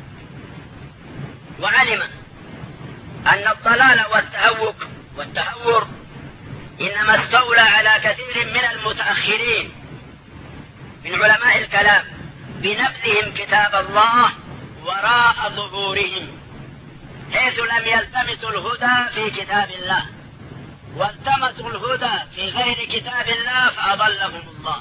وعلم أن الضلال والتهوك والتهور إنما استولى على كثير من المتأخرين من علماء الكلام بنبذهم كتاب الله وراء ظهورهم، حيث لم يلتمسوا الهدى في كتاب الله، والتمسوا الهدى في غير كتاب الله فأضلهم الله.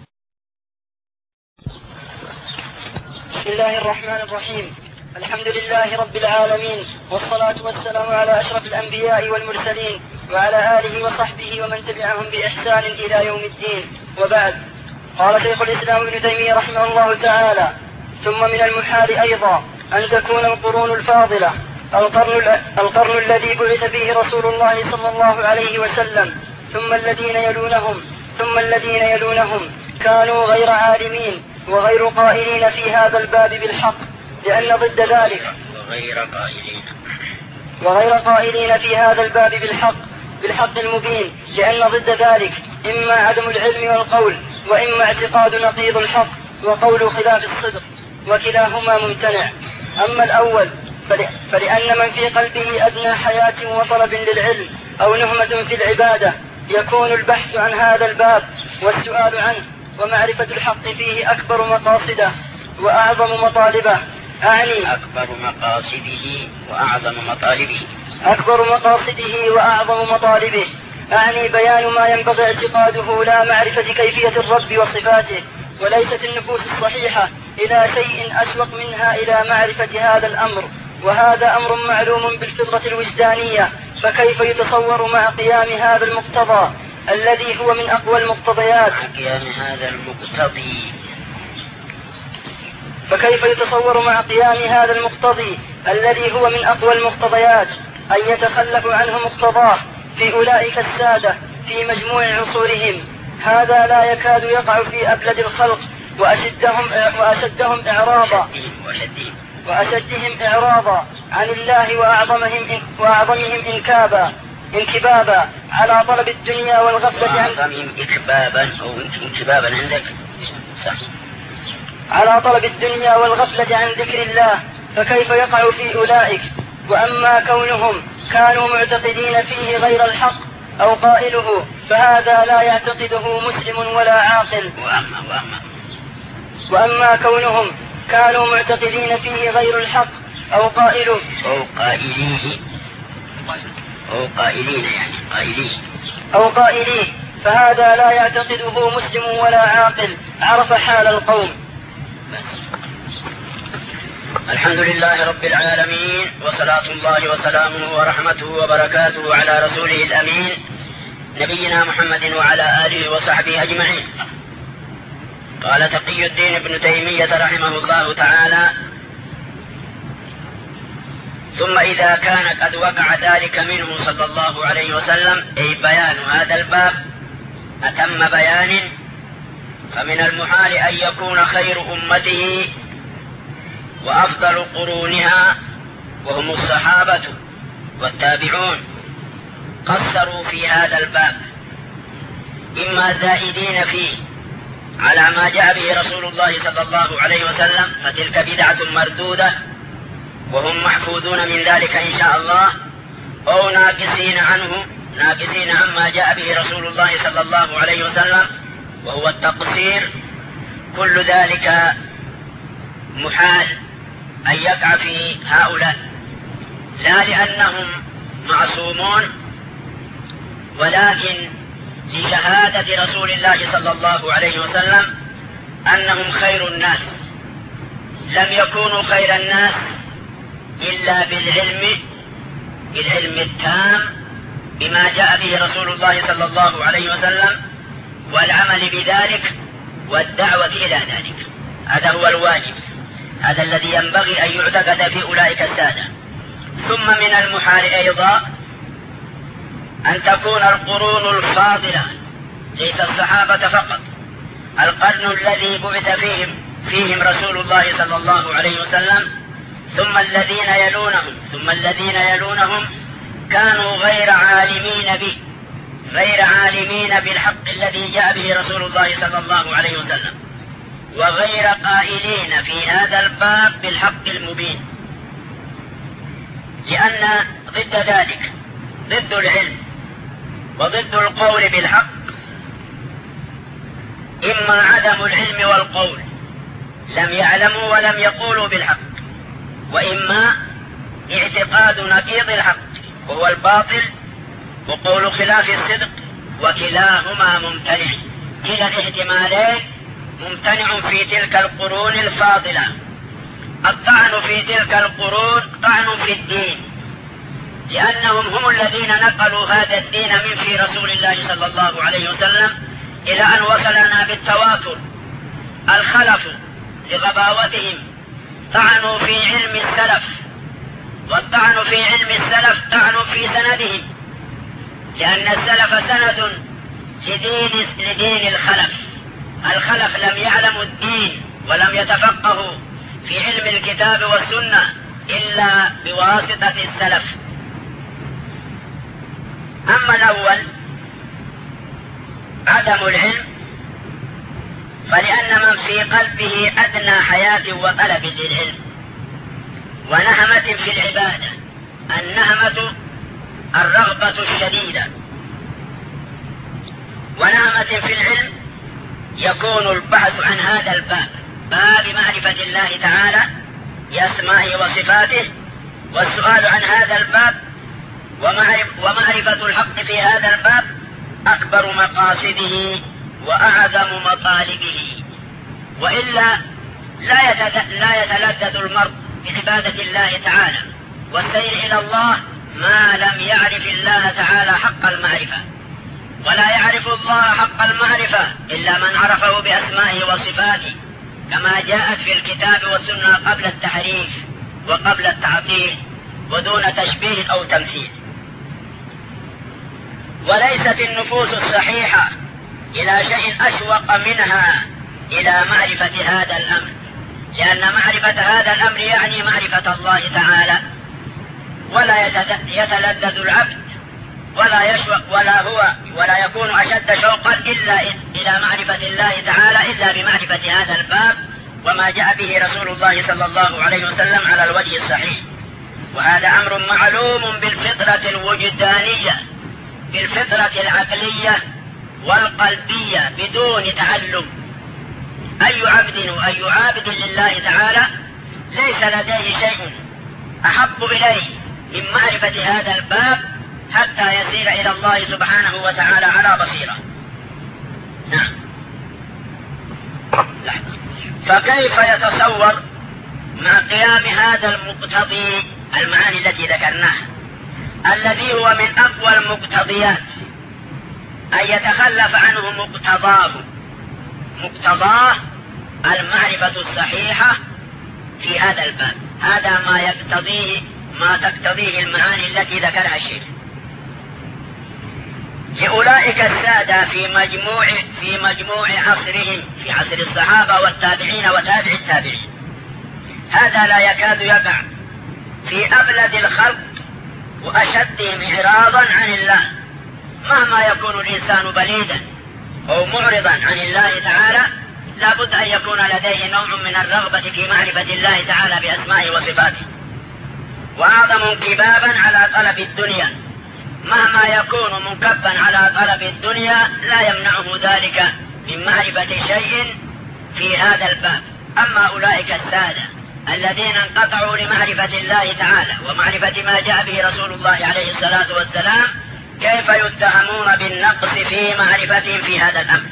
بسم الله الرحمن الرحيم. الحمد لله رب العالمين، والصلاة والسلام على أشرف الأنبياء والمرسلين، وعلى آله وصحبه ومن تبعهم بإحسان إلى يوم الدين، وبعد. قال شيخ الإسلام ابن تيمية رحمه الله تعالى: ثم من المحال أيضا أن تكون القرون الفاضلة القرن, القرن الذي بعث فيه رسول الله صلى الله عليه وسلم، ثم الذين يلونهم ثم الذين يلونهم كانوا غير عالمين وغير قائلين في هذا الباب بالحق، لأن ضد ذلك وغير قائلين وغير قائلين في هذا الباب بالحق بالحق المبين، لأن ضد ذلك إما عدم العلم والقول، وإما اعتقاد نقيض الحق وقول خلاف الصدق، وكلاهما ممتنع. أما الأول فلأن من في قلبه أدنى حياة وطلب للعلم أو نهمة في العبادة يكون البحث عن هذا الباب والسؤال عنه ومعرفة الحق فيه أكبر مقاصده وأعظم مطالبه. أعني أكبر مقاصده وأعظم مطالبه أكبر مقاصده وأعظم مطالبه أعني بيان ما ينبغي اعتقاده، لا معرفة كيفية الرب وصفاته، وليست النفوس الصحيحة إلى شيء أشوق منها إلى معرفة هذا الأمر، وهذا أمر معلوم بالفطرة الوجدانية، فكيف يتصور مع قيام هذا المقتضى الذي هو من أقوى المقتضيات قيام هذا المقتضي فكيف يتصور مع قيام هذا المقتضي الذي هو من أقوى المقتضيات أن يتخلف عنه مقتضاه في أولئك السادة في مجموع عصورهم؟ هذا لا يكاد يقع في أبلد الخلق وأشدهم, وأشدهم إعراضا وأشدهم إعراضا عن الله وأعظمهم, وأعظمهم إنكابا انكبابا على طلب الدنيا والغفلة عن وأعظمهم إكبابا أو انكبابا عندك صح. على طلب الدنيا والغفلة عن ذكر الله، فكيف يقع في أولئك؟ وأما كونهم كانوا معتقدين فيه غير الحق أو قائله فهذا لا يعتقده مسلم ولا عاقل. وأما, وأما. وأما كونهم كانوا معتقدين فيه غير الحق أو قائله أو قائليه أو قائلين يعني قائليه أو قائليه فهذا لا يعتقده مسلم ولا عاقل عرف حال القوم. بس. الحمد لله رب العالمين، وصلاة الله وسلامه ورحمته وبركاته على رسوله الأمين نبينا محمد وعلى آله وصحبه أجمعين. قال تقي الدين ابن تيمية رحمه الله تعالى: ثم إذا كان قد وقع ذلك منه صلى الله عليه وسلم، أي بيان هذا الباب أتم بيان، فمن المحال أن يكون خير أمته وأفضل قرونها وهم الصحابة والتابعون قصروا في هذا الباب، إما زائدين فيه على ما جاء به رسول الله صلى الله عليه وسلم، فتلك بدعة مردودة وهم محفوظون من ذلك إن شاء الله، أو ناقصين عنه ناقصين عما جاء به رسول الله صلى الله عليه وسلم وهو التقصير، كل ذلك محال أن يقع في هؤلاء، لا لأنهم معصومون، ولكن لشهادة رسول الله صلى الله عليه وسلم أنهم خير الناس. لم يكونوا خير الناس إلا بالعلم بالعلم التام بما جاء به رسول الله صلى الله عليه وسلم، والعمل بذلك والدعوة إلى ذلك. هذا هو الواجب، هذا الذي ينبغي أن يعتقد في أولئك السادة. ثم من المحال أيضا أن تكون القرون الفاضلة، ليس الصحابة فقط، القرن الذي بعث فيهم فيهم رسول الله صلى الله عليه وسلم، ثم الذين يلونهم ثم الذين يلونهم كانوا غير عالمين به، غير عالمين بالحق الذي جاء به رسول الله صلى الله عليه وسلم، وغير قائلين في هذا الباب بالحق المبين، لأن ضد ذلك، ضد العلم وضد القول بالحق، إما عدم العلم والقول، لم يعلموا ولم يقولوا بالحق، وإما اعتقاد نقيض الحق وهو الباطل وقول خلاف الصدق، وكلاهما ممتنع. كلا الاحتمالين ممتنع في تلك القرون الفاضلة. الطعن في تلك القرون طعن في الدين، لأنهم هم الذين نقلوا هذا الدين من في رسول الله صلى الله عليه وسلم إلى أن وصلنا بالتواتر. الخلف لغباوتهم طعنوا في علم السلف، والطعن في علم السلف طعن في سندهم، لأن السلف سند لدين, لدين الخلف. الخلف لم يعلموا الدين ولم يتفقهوا في علم الكتاب والسنة إلا بواسطة السلف. أما الأول عدم العلم، فلأن من في قلبه أدنى حياة وطلب للعلم ونهمة في العبادة، النهمة الرغبة الشديدة، ونهمة في العلم، يكون البحث عن هذا الباب، باب معرفة الله تعالى بأسمائه وصفاته، والسؤال عن هذا الباب ومعرفة الحق في هذا الباب أكبر مقاصده وأعظم مطالبه. وإلا لا يتلذذ المرء بعبادة الله تعالى والسير إلى الله ما لم يعرف الله تعالى حق المعرفة، ولا يعرف الله حق المعرفة إلا من عرفه بأسمائه وصفاته، كما جاءت في الكتاب والسنة قبل التحريف وقبل التعطيل ودون تشبيه أو تمثيل. وليست النفوس الصحيحة إلى شيء أشوق منها إلى معرفة هذا الأمر، لأن معرفة هذا الأمر يعني معرفة الله تعالى، ولا يتلذذ العبد ولا يشوق ولا هو ولا يكون أشد شوقا إلا إلى معرفة الله تعالى إلا بمعرفة هذا الباب وما جاء به رسول الله صلى الله عليه وسلم على الوجه الصحيح. وهذا أمر معلوم بالفطرة الوجدانية، بالفطرة العقلية والقلبية بدون تعلم. أي عبد أي عابد لله تعالى ليس لديه شيء أحب إليه من معرفة هذا الباب حتى يسير إلى الله سبحانه وتعالى على بصيرة. نعم. فكيف يتصور مع قيام هذا المقتضي المعاني التي ذكرناها، الذي هو من أقوى المقتضيات، أن يتخلف عنه مقتضاه؟ مقتضاه المعرفة الصحيحة في هذا الباب. هذا ما يقتضيه ما تقتضيه المعاني التي ذكرها الشيخ. لأولئك السادة في مجموع في مجموع عصرهم، في عصر الصحابة والتابعين وتابع التابعين، هذا لا يكاد يقع في أبلد الخلق وأشدهم إعراضا عن الله. مهما يكون الإنسان بليدا أو معرضا عن الله تعالى لا بد أن يكون لديه نوع من الرغبة في معرفة الله تعالى بأسمائه وصفاته، وأعظم انكبابا على طلب الدنيا مهما يكون منكبا على طلب الدنيا لا يمنعه ذلك من معرفة شيء في هذا الباب. أما أولئك السادة الذين انقطعوا لمعرفة الله تعالى ومعرفة ما جاء به رسول الله عليه الصلاة والسلام كيف يتهمون بالنقص في معرفتهم في هذا الأمر؟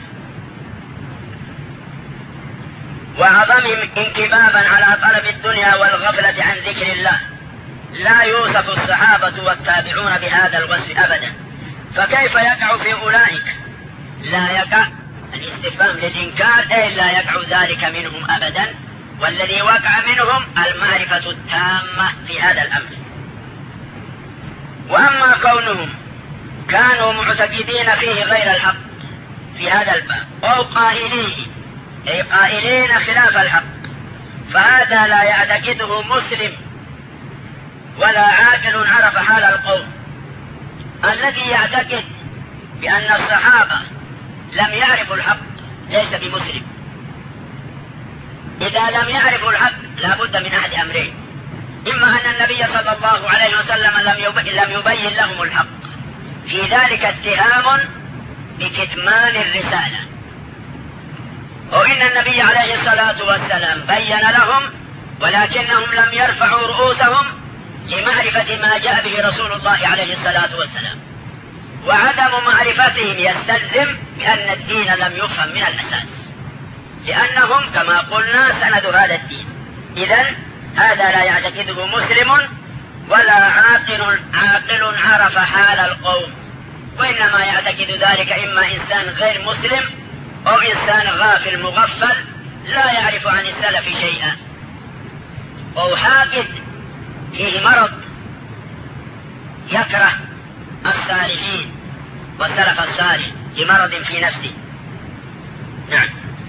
وعظمهم انكبابا على طلب الدنيا والغفلة عن ذكر الله. لا يوصف الصحابة والتابعون بهذا الوصف أبدا، فكيف يقع في أولئك؟ لا يقع الاستفهام للإنكار أي لا يقع ذلك منهم أبدا، والذي وقع منهم المعرفة التامة في هذا الأمر. وأما كونهم كانوا معتقدين فيه غير الحق في هذا الباب أو قائليه أي قائلين خلاف الحق، فهذا لا يعتقده مسلم ولا عاقل عرف حال القوم. الذي يعتقد بأن الصحابة لم يعرفوا الحق ليس بمسلم. إذا لم يعرفوا الحق لا بد من أحد أمرين: إما أن النبي صلى الله عليه وسلم لم يبين لهم الحق، في ذلك اتهام بكتمان الرسالة، وإن النبي عليه الصلاة والسلام بين لهم ولكنهم لم يرفعوا رؤوسهم لمعرفة ما جاء به رسول الله عليه الصلاة والسلام. وعدم معرفتهم يستلزم بأن الدين لم يفهم من الأساس، لأنهم كما قلنا سند هذا الدين. إذن هذا لا يعتقده مسلم ولا عاقل عاقل عرف حال القوم، وإنما يعتقد ذلك إما إنسان غير مسلم أو إنسان غافل مغفل لا يعرف عن السلف شيئا، أو حاقد فيه مرض يكره الصالحين والسلف الصالح لمرض في نفسه. نعم.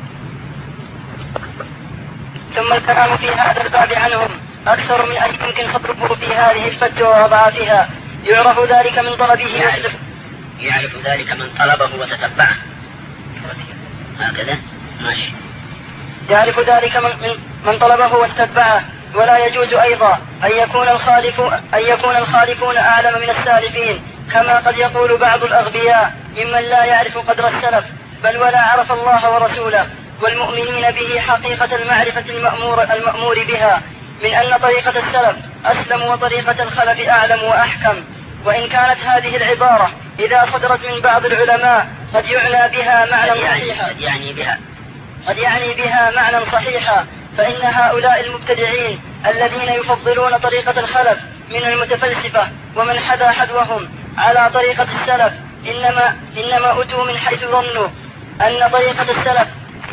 ثم الكلام في هذا الباب عنهم أكثر من أن يمكن صدره في هذه الفتوى وأضعافها. يعرف ذلك من طلبه يعرف, يعرف ذلك من طلبه وتتبعه. هكذا ماشي. يعرف ذلك من, من طلبه وتتبعه. ولا يجوز أيضا أن يكون الخالف أن يكون الخالفون أعلم من السالفين، كما قد يقول بعض الأغبياء ممن لا يعرف قدر السلف بل ولا عرف الله ورسوله والمؤمنين به حقيقة المعرفة المأمور, المأمور بها، من أن طريقة السلف أسلم وطريقة الخلف أعلم وأحكم. وإن كانت هذه العبارة إذا صدرت من بعض العلماء قد يعنى بها معنى صحيحا قد يعني بها قد يعني بها معنى صحيحا فإن هؤلاء المبتدعين الذين يفضلون طريقة الخلف من المتفلسفة ومن حدا حذوهم على طريقة السلف إنما, إنما أتوا من حيث ظنوا أن طريقة السلف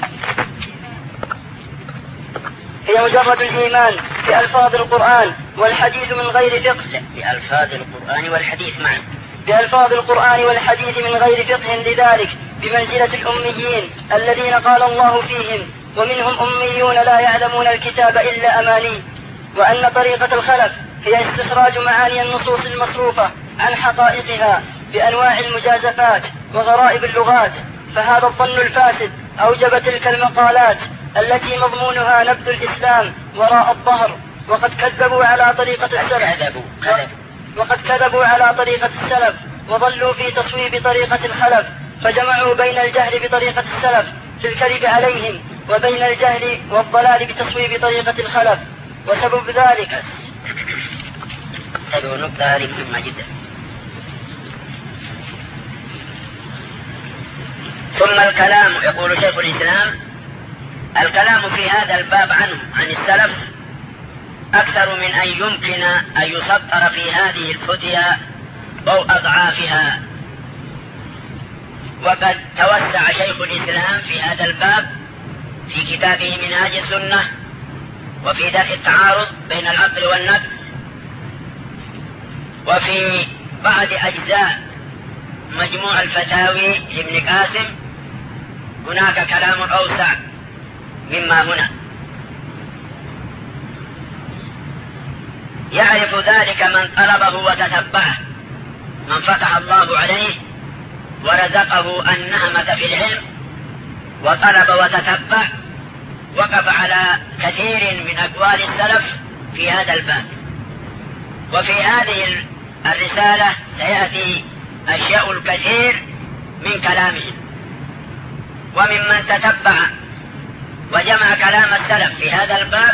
هي مجرد الإيمان بألفاظ القرآن والحديث من غير فقه. بألفاظ القرآن والحديث معا بألفاظ القرآن والحديث من غير فقه، لذلك بمنزلة الأميين الذين قال الله فيهم ومنهم أميون لا يعلمون الكتاب إلا أماني. وأن طريقة الخلف هي استخراج معاني النصوص المصروفة عن حقائقها بأنواع المجازفات وغرائب اللغات. فهذا الظن الفاسد أوجب تلك المقالات التي مضمونها نبذ الإسلام وراء الظهر. وقد كذبوا على طريقة السلف وقد كذبوا على طريقة السلف وظلوا في تصويب طريقة الخلف، فجمعوا بين الجهل بطريقة السلف في الكذب عليهم وبين الجهل والضلال بتصويب طريقة الخلف. وسبب ذلك هذه نقطة هذه مهمة جدا. ثم الكلام، يقول شيخ الإسلام: الكلام في هذا الباب عنه عن السلف أكثر من أن يمكن أن يسطر في هذه الفتيا أو أضعافها. وقد توسع شيخ الإسلام في هذا الباب في كتابه منهاج السنة وفي درء التعارض بين العقل والنقل، وفي بعض أجزاء مجموع الفتاوي لابن قاسم هناك كلام أوسع مما هنا. يعرف ذلك من طلبه وتتبعه، من فتح الله عليه ورزقه النهمة في العلم وطلب وتتبع، وقف على كثير من أقوال السلف في هذا الباب. وفي هذه الرسالة سيأتي أشياء الكثير من كلامهم. وممن تتبع وجمع كلام السلف في هذا الباب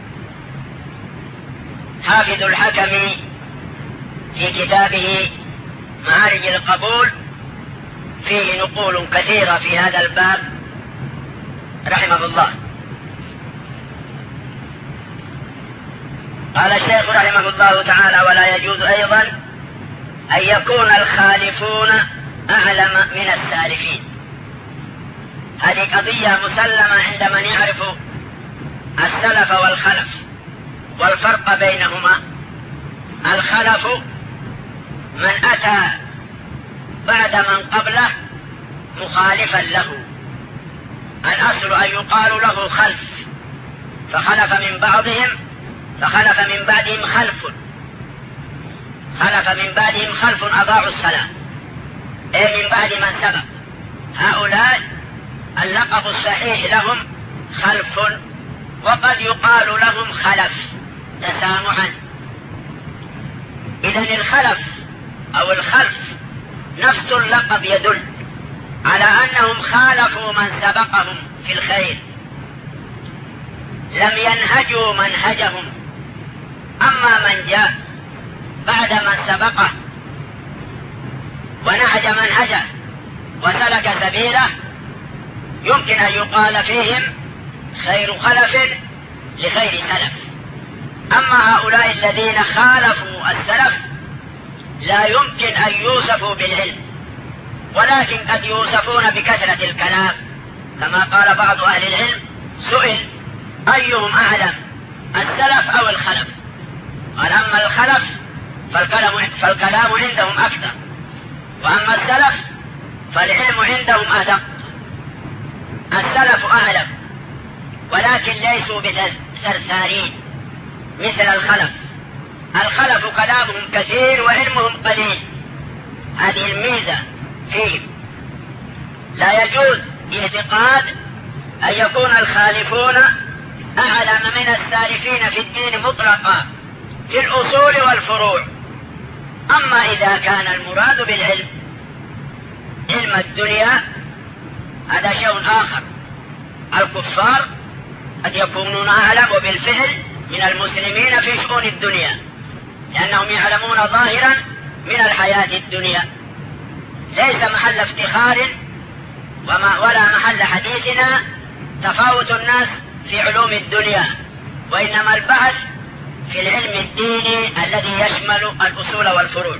حافظ الحكم في كتابه معارج القبول، فيه نقول كثيرة في هذا الباب رحمه الله. قال الشيخ رحمه الله تعالى: ولا يجوز أيضا أن يكون الخالفون أعلم من السالفين. هذه قضية مسلمة عند من يعرف السلف والخلف والفرق بينهما. الخلف من أتى بعد من قبله مخالفا له، الأصل أن يقال له خلف، فخلف من بعضهم فخلف من بعدهم خلف خلف من بعدهم خلف أضاعوا الصلاة، أي من بعد من سبق. هؤلاء اللقب الصحيح لهم خلف، وقد يقال لهم خلف تسامحا. إذن الخلف أو الخلف نفس اللقب يدل على أنهم خالفوا من سبقهم في الخير، لم ينهجوا منهجهم. أما من جاء بعد من سبقه ونهج منهجه وسلك سبيله يمكن أن يقال فيهم خير خلف لخير سلف. أما هؤلاء الذين خالفوا السلف لا يمكن أن يوصفوا بالعلم، ولكن قد يوصفون بكثرة الكلام، كما قال بعض أهل العلم: سئل أيهم أعلم السلف أو الخلف؟ قال: أما الخلف فالكلام, فالكلام عندهم أكثر، وأما السلف فالعلم عندهم أدق. السلف أعلم ولكن ليسوا بسرسارين مثل الخلف. الخلف كلامهم كثير وعلمهم قليل، هذه الميزة فيهم. لا يجوز اعتقاد أن يكون الخالفون أعلم من السالفين في الدين مطلقا في الأصول والفروع. أما إذا كان المراد بالعلم علم الدنيا هذا شيء آخر. الكفار قد يكونون أعلم وبالفعل من المسلمين في شؤون الدنيا، لأنهم يعلمون ظاهرا من الحياة الدنيا. ليس محل افتخار وما ولا محل حديثنا تفاوت الناس في علوم الدنيا، وإنما البحث في العلم الديني الذي يشمل الأصول والفروع.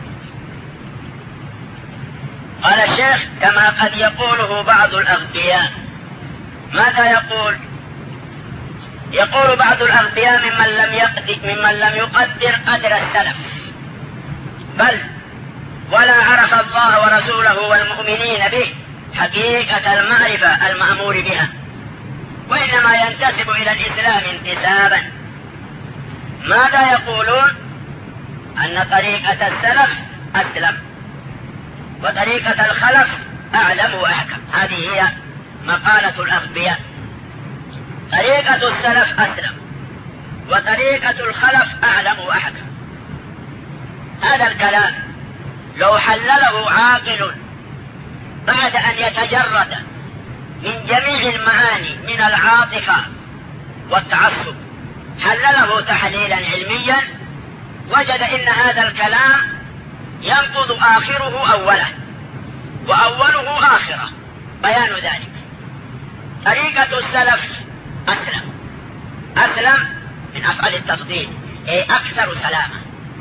قال الشيخ: كما قد يقوله بعض الأغبياء. ماذا يقول؟ يقول بعض الأغبياء ممن لم يقدر, ممن لم يقدر قدر السلف، بل ولا عرف الله ورسوله والمؤمنين به حقيقة المعرفة المأمور بها، وإنما ينتسب إلى الإسلام انتسابا. ماذا يقولون؟ أن طريقة السلف أسلم وطريقة الخلف أعلم وأحكم. هذه هي مقالة الأغبياء. طريقة السلف أسلم وطريقة الخلف أعلم وأحكم. هذا الكلام لو حلله عاقل بعد أن يتجرد من جميع المعاني من العاطفة والتعصب، حلله تحليلا علميا، وجد إن هذا الكلام ينقض آخره أوله وأوله آخره. بيان ذلك: طريقة السلف أسلم. أسلم من أفعال التفضيل، أي أكثر سلامة.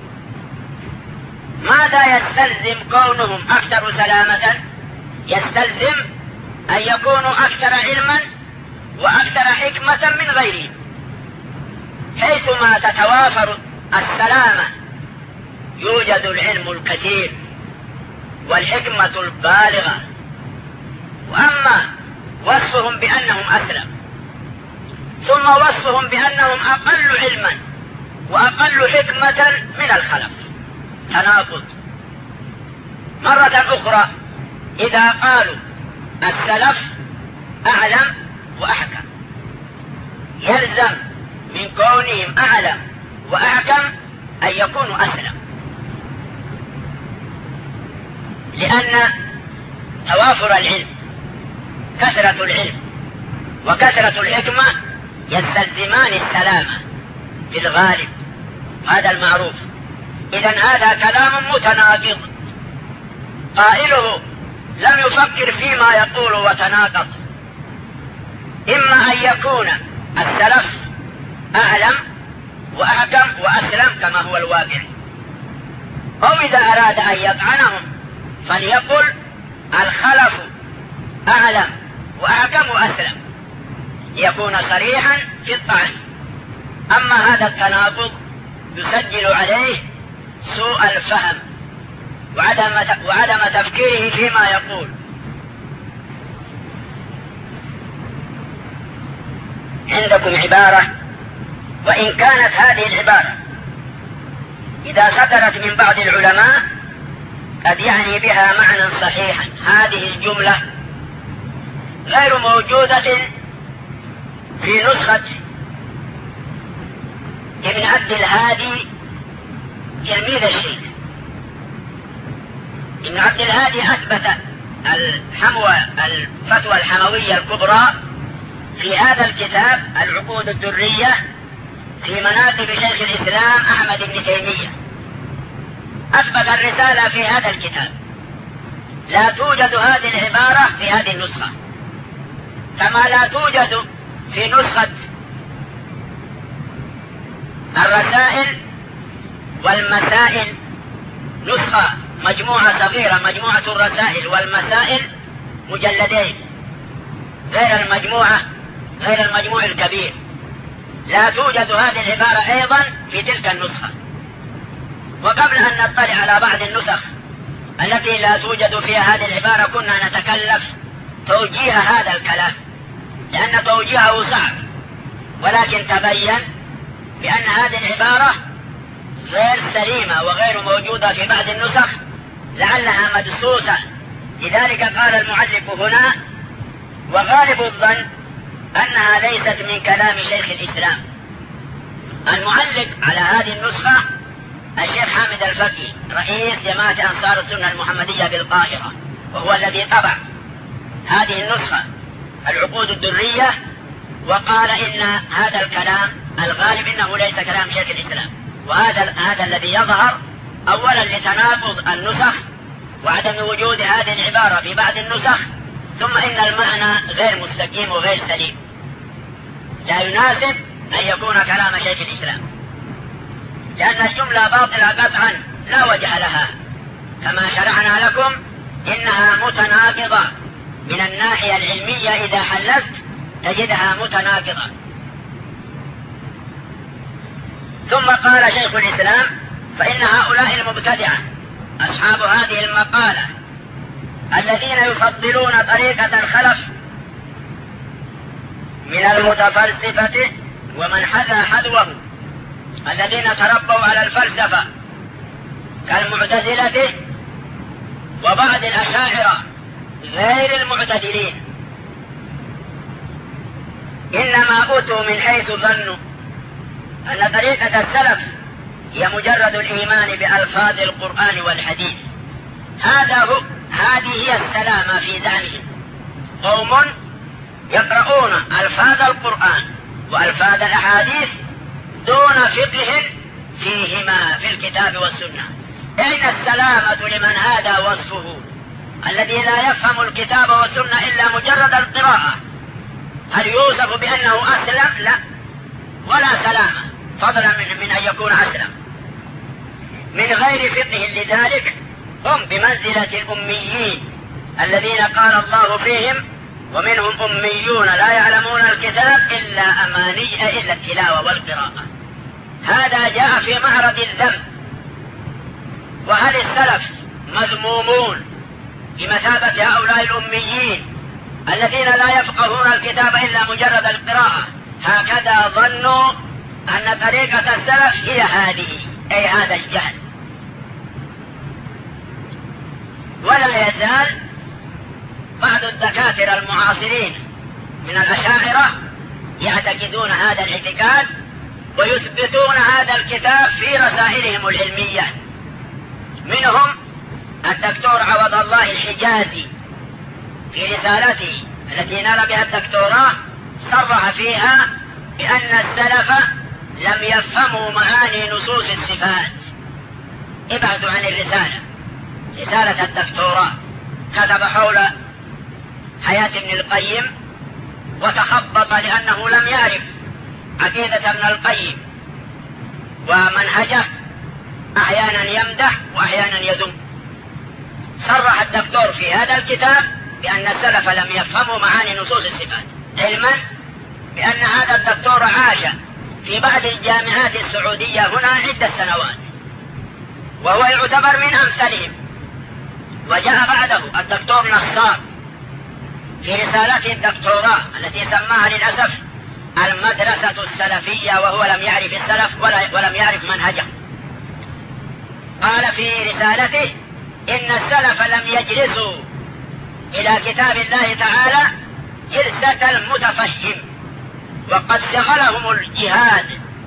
ماذا يستلزم كونهم أكثر سلامة؟ يستلزم أن يكونوا أكثر علما وأكثر حكمة من غيرهم، حيثما تتوافر السلامة يوجد العلم الكثير والحكمة البالغة. وأما وصفهم بأنهم أسلم ثم وصفهم بأنهم أقل علما وأقل حكمة من الخلف تناقض. مرة أخرى إذا قالوا السلف أعلم وأحكم يلزم من كونهم أعلم وأحكم أن يكونوا أسلم. لأن توافر العلم، كثرة العلم وكثرة الحكمة يستلزمان السلامة في الغالب، هذا المعروف. إذن هذا كلام متناقض، قائله لم يفكر فيما يقول وتناقض. إما أن يكون السلف أعلم وأحكم وأسلم كما هو الواقع، أو إذا أراد أن يطعنهم فليقل الخلف أعلم وأحكم وأسلم، يكون صريحا في الطعن. أما هذا التناقض يسجل عليه سوء الفهم وعدم وعدم تفكيره فيما يقول. عندكم عبارة، وإن كانت هذه العبارة إذا صدرت من بعض العلماء قد يعني بها معنى صحيحا، هذه الجملة غير موجودة في نسخة ابن عبد الهادي تلميذ الشيخ. ابن عبد الهادي أثبت الحموى الفتوى الحموية الكبرى في هذا الكتاب العقود الدرية في مناقب شيخ الإسلام أحمد بن تيمية، أثبت الرسالة في هذا الكتاب. لا توجد هذه العبارة في هذه النسخة، كما لا توجد في نسخة الرسائل والمسائل، نسخة مجموعة صغيرة، مجموعة الرسائل والمسائل مجلدين، غير المجموعة غير المجموع الكبير. لا توجد هذه العبارة أيضا في تلك النسخة. وقبل أن نطلع على بعض النسخ التي لا توجد فيها هذه العبارة كنا نتكلف توجيه هذا الكلام، لأن توجيهه صعب، ولكن تبين بأن هذه العبارة غير سليمة وغير موجودة في بعض النسخ لعلها مدسوسة. لذلك قال المؤلف هنا: وغالب الظن أنها ليست من كلام شيخ الإسلام. المعلق على هذه النسخة الشيخ حامد الفقي رئيس جماعة أنصار السنة المحمدية بالقاهرة، وهو الذي طبع هذه النسخة العقود الدرية، وقال إن هذا الكلام الغالب إنه ليس كلام شيخ الإسلام. وهذا هذا الذي يظهر أولا لتناقض النسخ وعدم وجود هذه العبارة في بعض النسخ، ثم إن المعنى غير مستقيم وغير سليم، لا يناسب أن يكون كلام شيخ الإسلام، لأن الجملة باطلة قطعا لا وجه لها. كما شرحنا لكم إنها متناقضة من الناحية العلمية، إذا حللت تجدها متناقضة. ثم قال شيخ الإسلام: فإن هؤلاء المبتدعة أصحاب هذه المقالة الذين يفضلون طريقة الخلف من المتفلسفة ومن حذا حذوه، الذين تربوا على الفلسفة كالمعتزلة وبعض الأشاعرة غير المعتدلين، إنما أتوا من حيث ظنوا أن طريقة السلف هي مجرد الإيمان بألفاظ القرآن والحديث. هذا هو هذه هي السلامة في زعمهم. قوم يقرؤون ألفاظ القرآن وألفاظ الأحاديث دون فقه فيهما في الكتاب والسنة. أين السلامة لمن هذا وصفه، الذي لا يفهم الكتاب والسنة إلا مجرد القراءة؟ هل يوصف بأنه أسلم؟ لا، ولا سلامة، فضلا من, من أن يكون أسلم من غير فقه. لذلك هم بمنزلة الأميين الذين قال الله فيهم: ومنهم أميون لا يعلمون الكتاب إلا أماني إلا التلاوة والقراءة. هذا جاء في معرض الذم. وهل السلف مذمومون بمثابة هؤلاء الأميين الذين لا يفقهون الكتاب إلا مجرد القراءة؟ هكذا ظنوا أن طريقة السلف هي هذه، أي هذا الجهل. ولا يزال بعض الدكاترة المعاصرين من الأشاعرة يعتقدون هذا الاعتقاد ويثبتون هذا الكتاب في رسائلهم العلمية. منهم الدكتور عوض الله الحجازي في رسالته التي نال بها الدكتوراه صرح فيها بأن السلف لم يفهموا معاني نصوص الصفات. ابعدوا عن الرسالة، رسالة الدكتوراه كتب حول حياة ابن القيم وتخبط لأنه لم يعرف عقيدة ابن القيم ومنهجه، أحيانا يمدح وأحيانا يذم. صرح الدكتور في هذا الكتاب بأن السلف لم يفهموا معاني نصوص الصفات، علما بأن هذا الدكتور عاش في بعض الجامعات السعودية هنا عدة سنوات، وهو يعتبر من أمثلهم. وجاء بعده الدكتور نصار في رسالته الدكتوراه التي سماها للأسف المدرسة السلفية، وهو لم يعرف السلف ولم يعرف منهجه. قال في رسالته إن السلف لم يجلسوا إلى كتاب الله تعالى جلسة المتفهم، وقد شغلهم الجهاد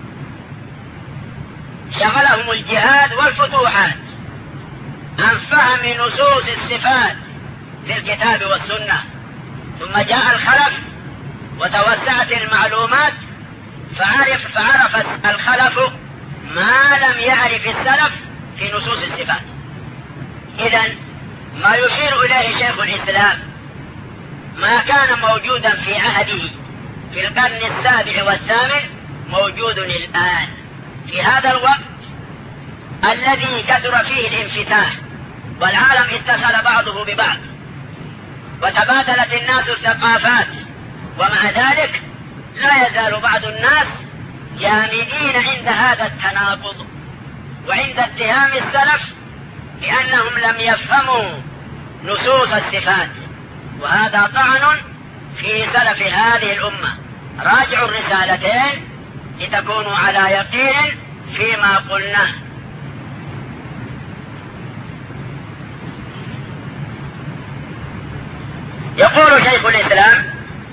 شغلهم الجهاد والفتوحات عن فهم نصوص الصفات في الكتاب والسنة. ثم جاء الخلف وتوسعت المعلومات فعرف, فعرف الخلف ما لم يعرف السلف في نصوص الصفات. إذن ما يشير إليه شيخ الإسلام ما كان موجودا في عهده في القرن السابع والثامن موجود الآن في هذا الوقت الذي كثر فيه الانفتاح والعالم اتصل بعضه ببعض وتبادلت الناس الثقافات. ومع ذلك لا يزال بعض الناس جامدين عند هذا التناقض وعند اتهام السلف بأنهم لم يفهموا نصوص الصفات، وهذا طعن في سلف هذه الأمة. راجعوا الرسالتين لتكونوا على يقين فيما قلناه. يقول شيخ الإسلام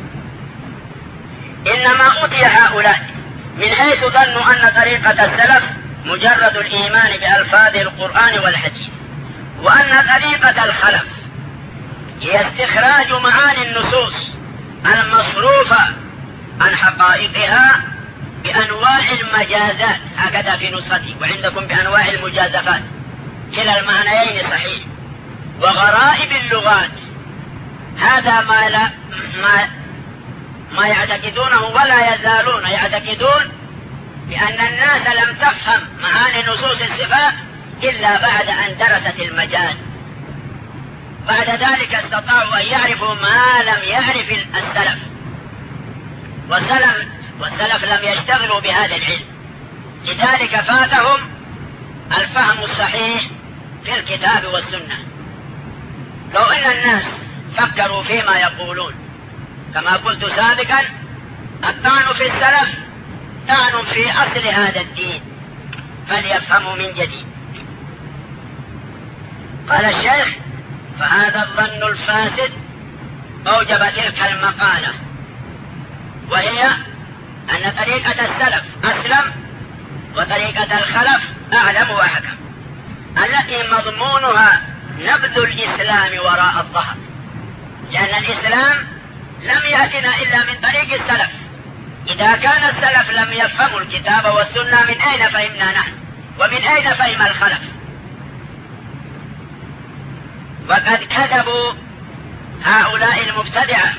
إنما أوتي هؤلاء من حيث ظنوا أن طريقة السلف مجرد الإيمان بألفاظ القرآن والحديث، وأن طريقة الخلف هي استخراج معاني النصوص المصروفة عن حقائقها بأنواع المجازات، هكذا في نسختي، وعندكم بأنواع المجازفات، كلا المعنيين صحيح، وغرائب اللغات. هذا ما, لا ما, ما يعتقدونه ولا يزالون يعتقدون بأن الناس لم تفهم معاني نصوص الصفات إلا بعد أن درست المجاز. بعد ذلك استطاعوا أن يعرفوا ما لم يعرف السلف، والسلف, والسلف لم يشتغلوا بهذا العلم، لذلك فاتهم الفهم الصحيح في الكتاب والسنة. لو أن الناس فكروا فيما يقولون كما قلت سابقا، الطعن في السلف طعن في أصل هذا الدين، فليفهموا من جديد. قال الشيخ فهذا الظن الفاسد أوجب تلك المقالة، وهي أن طريقة السلف أسلم وطريقة الخلف أعلم وأحكم، التي مضمونها نبذ الإسلام وراء الظهر، لأن الإسلام لم يأتنا إلا من طريق السلف. إذا كان السلف لم يفهموا الكتاب والسنة، من أين فهمنا نحن؟ ومن أين فهم الخلف؟ وقد كذبوا هؤلاء المبتدعة،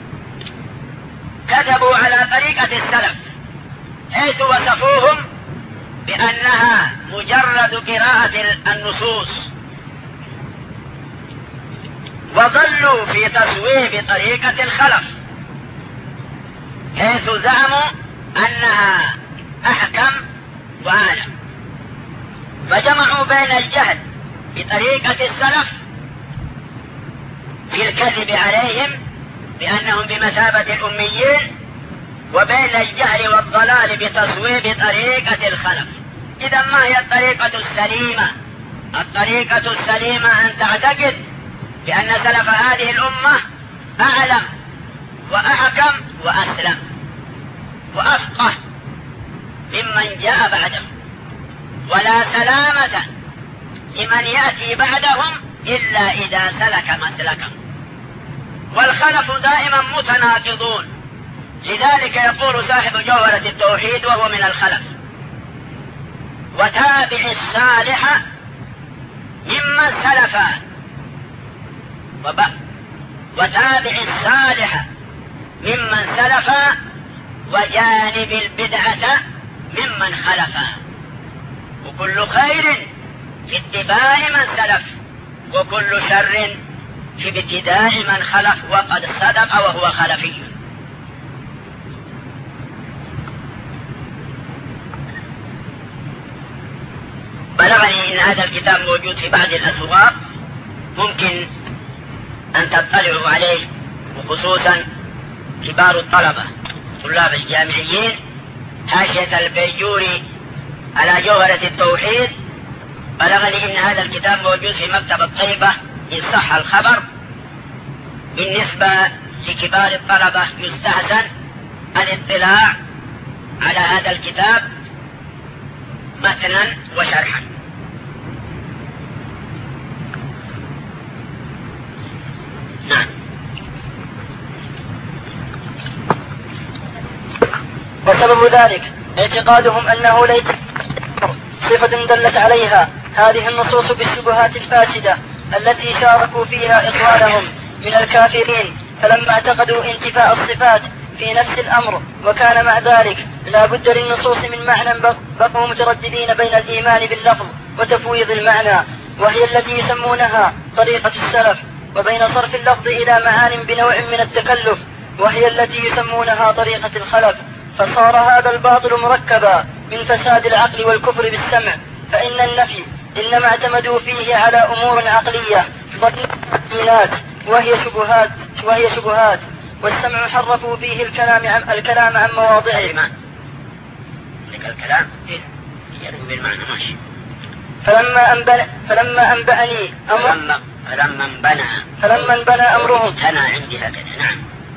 كذبوا على طريقة السلف حيث وصفوهم بأنها مجرد قراءة النصوص، وضلوا في تصويب طريقة الخلف حيث زعموا أنها أحكم وأعلم، فجمعوا بين الجهل بطريقة السلف في الكذب عليهم بأنهم بمثابة الأميين، وبين الجهل والضلال بتصويب طريقة الخلف. إذا ما هي الطريقة السليمة؟ الطريقة السليمة أن تعتقد بأن سلف هذه الأمة أعلم وأحكم وأسلم وأفقه ممن جاء بعدهم، ولا سلامة لمن يأتي بعدهم إلا إذا سلك مسلكا. والخلف دائما متناقضون، لذلك يقول صاحب جوهرة التوحيد وهو من الخلف: وتابع الصالح ممن سلف وتابع الصالح ممن سلف وجانب البدعة ممن خلف. وكل خير في اتباع من سلف، وكل شر في ابتداء من خلف، وقد صدق وهو خلفي. بلغني إن هذا الكتاب موجود في بعض الأسواق، ممكن أن تطلعوا عليه، وخصوصا كبار الطلبة طلاب الجامعيين. حاشية البيجوري على جوهرة التوحيد، بلغني إن هذا الكتاب موجود في مكتبة طيبة إن صح الخبر. بالنسبة لكبار الطلبة يستحسن الاطلاع على هذا الكتاب متنا وشرحا. نعم. وسبب ذلك اعتقادهم أنه ليس صفة دلت عليها هذه النصوص بالشبهات الفاسدة التي شاركوا فيها إخوانهم من الكافرين، فلما اعتقدوا انتفاء الصفات في نفس الأمر وكان مع ذلك لا بد للنصوص من معنى، بقوا مترددين بين الإيمان باللفظ وتفويض المعنى، وهي التي يسمونها طريقة السلف، وبين صرف اللفظ إلى معان بنوع من التكلف، وهي التي يسمونها طريقة الخلف. فصار هذا الباطل مركبا من فساد العقل والكفر بالسمع، فإن النفي إنما اعتمدوا فيه على أمور عقلية ضدينات وهي شبهات وهي شبهات والسمع حرفوا فيه الكلام عن الكلام عن مواضعه. لك الكلام يرد بالمعنى ماشي. فلما أنبأ فلما أنبأني أمر فلما فلما انبنى فلما انبنى أمرهم أنا عندي هكذا. نعم.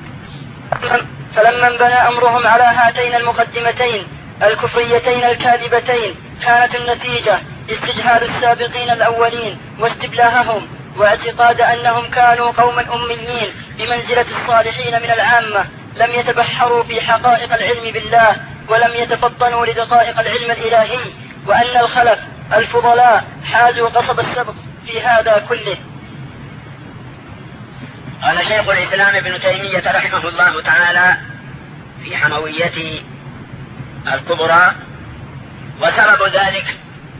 فلما انبنى أمرهم على هاتين المقدمتين الكفريتين الكاذبتين، كانت النتيجة استجهال السابقين الأولين واستبلاههم، واعتقاد أنهم كانوا قوما أميين بمنزلة الصالحين من العامة، لم يتبحروا في حقائق العلم بالله ولم يتفطنوا لدقائق العلم الإلهي، وأن الخلف الفضلاء حازوا قصب السبق في هذا كله. قال شيخ الإسلام ابن تيمية رحمه الله تعالى في حمويته الكبرى: وسبب ذلك،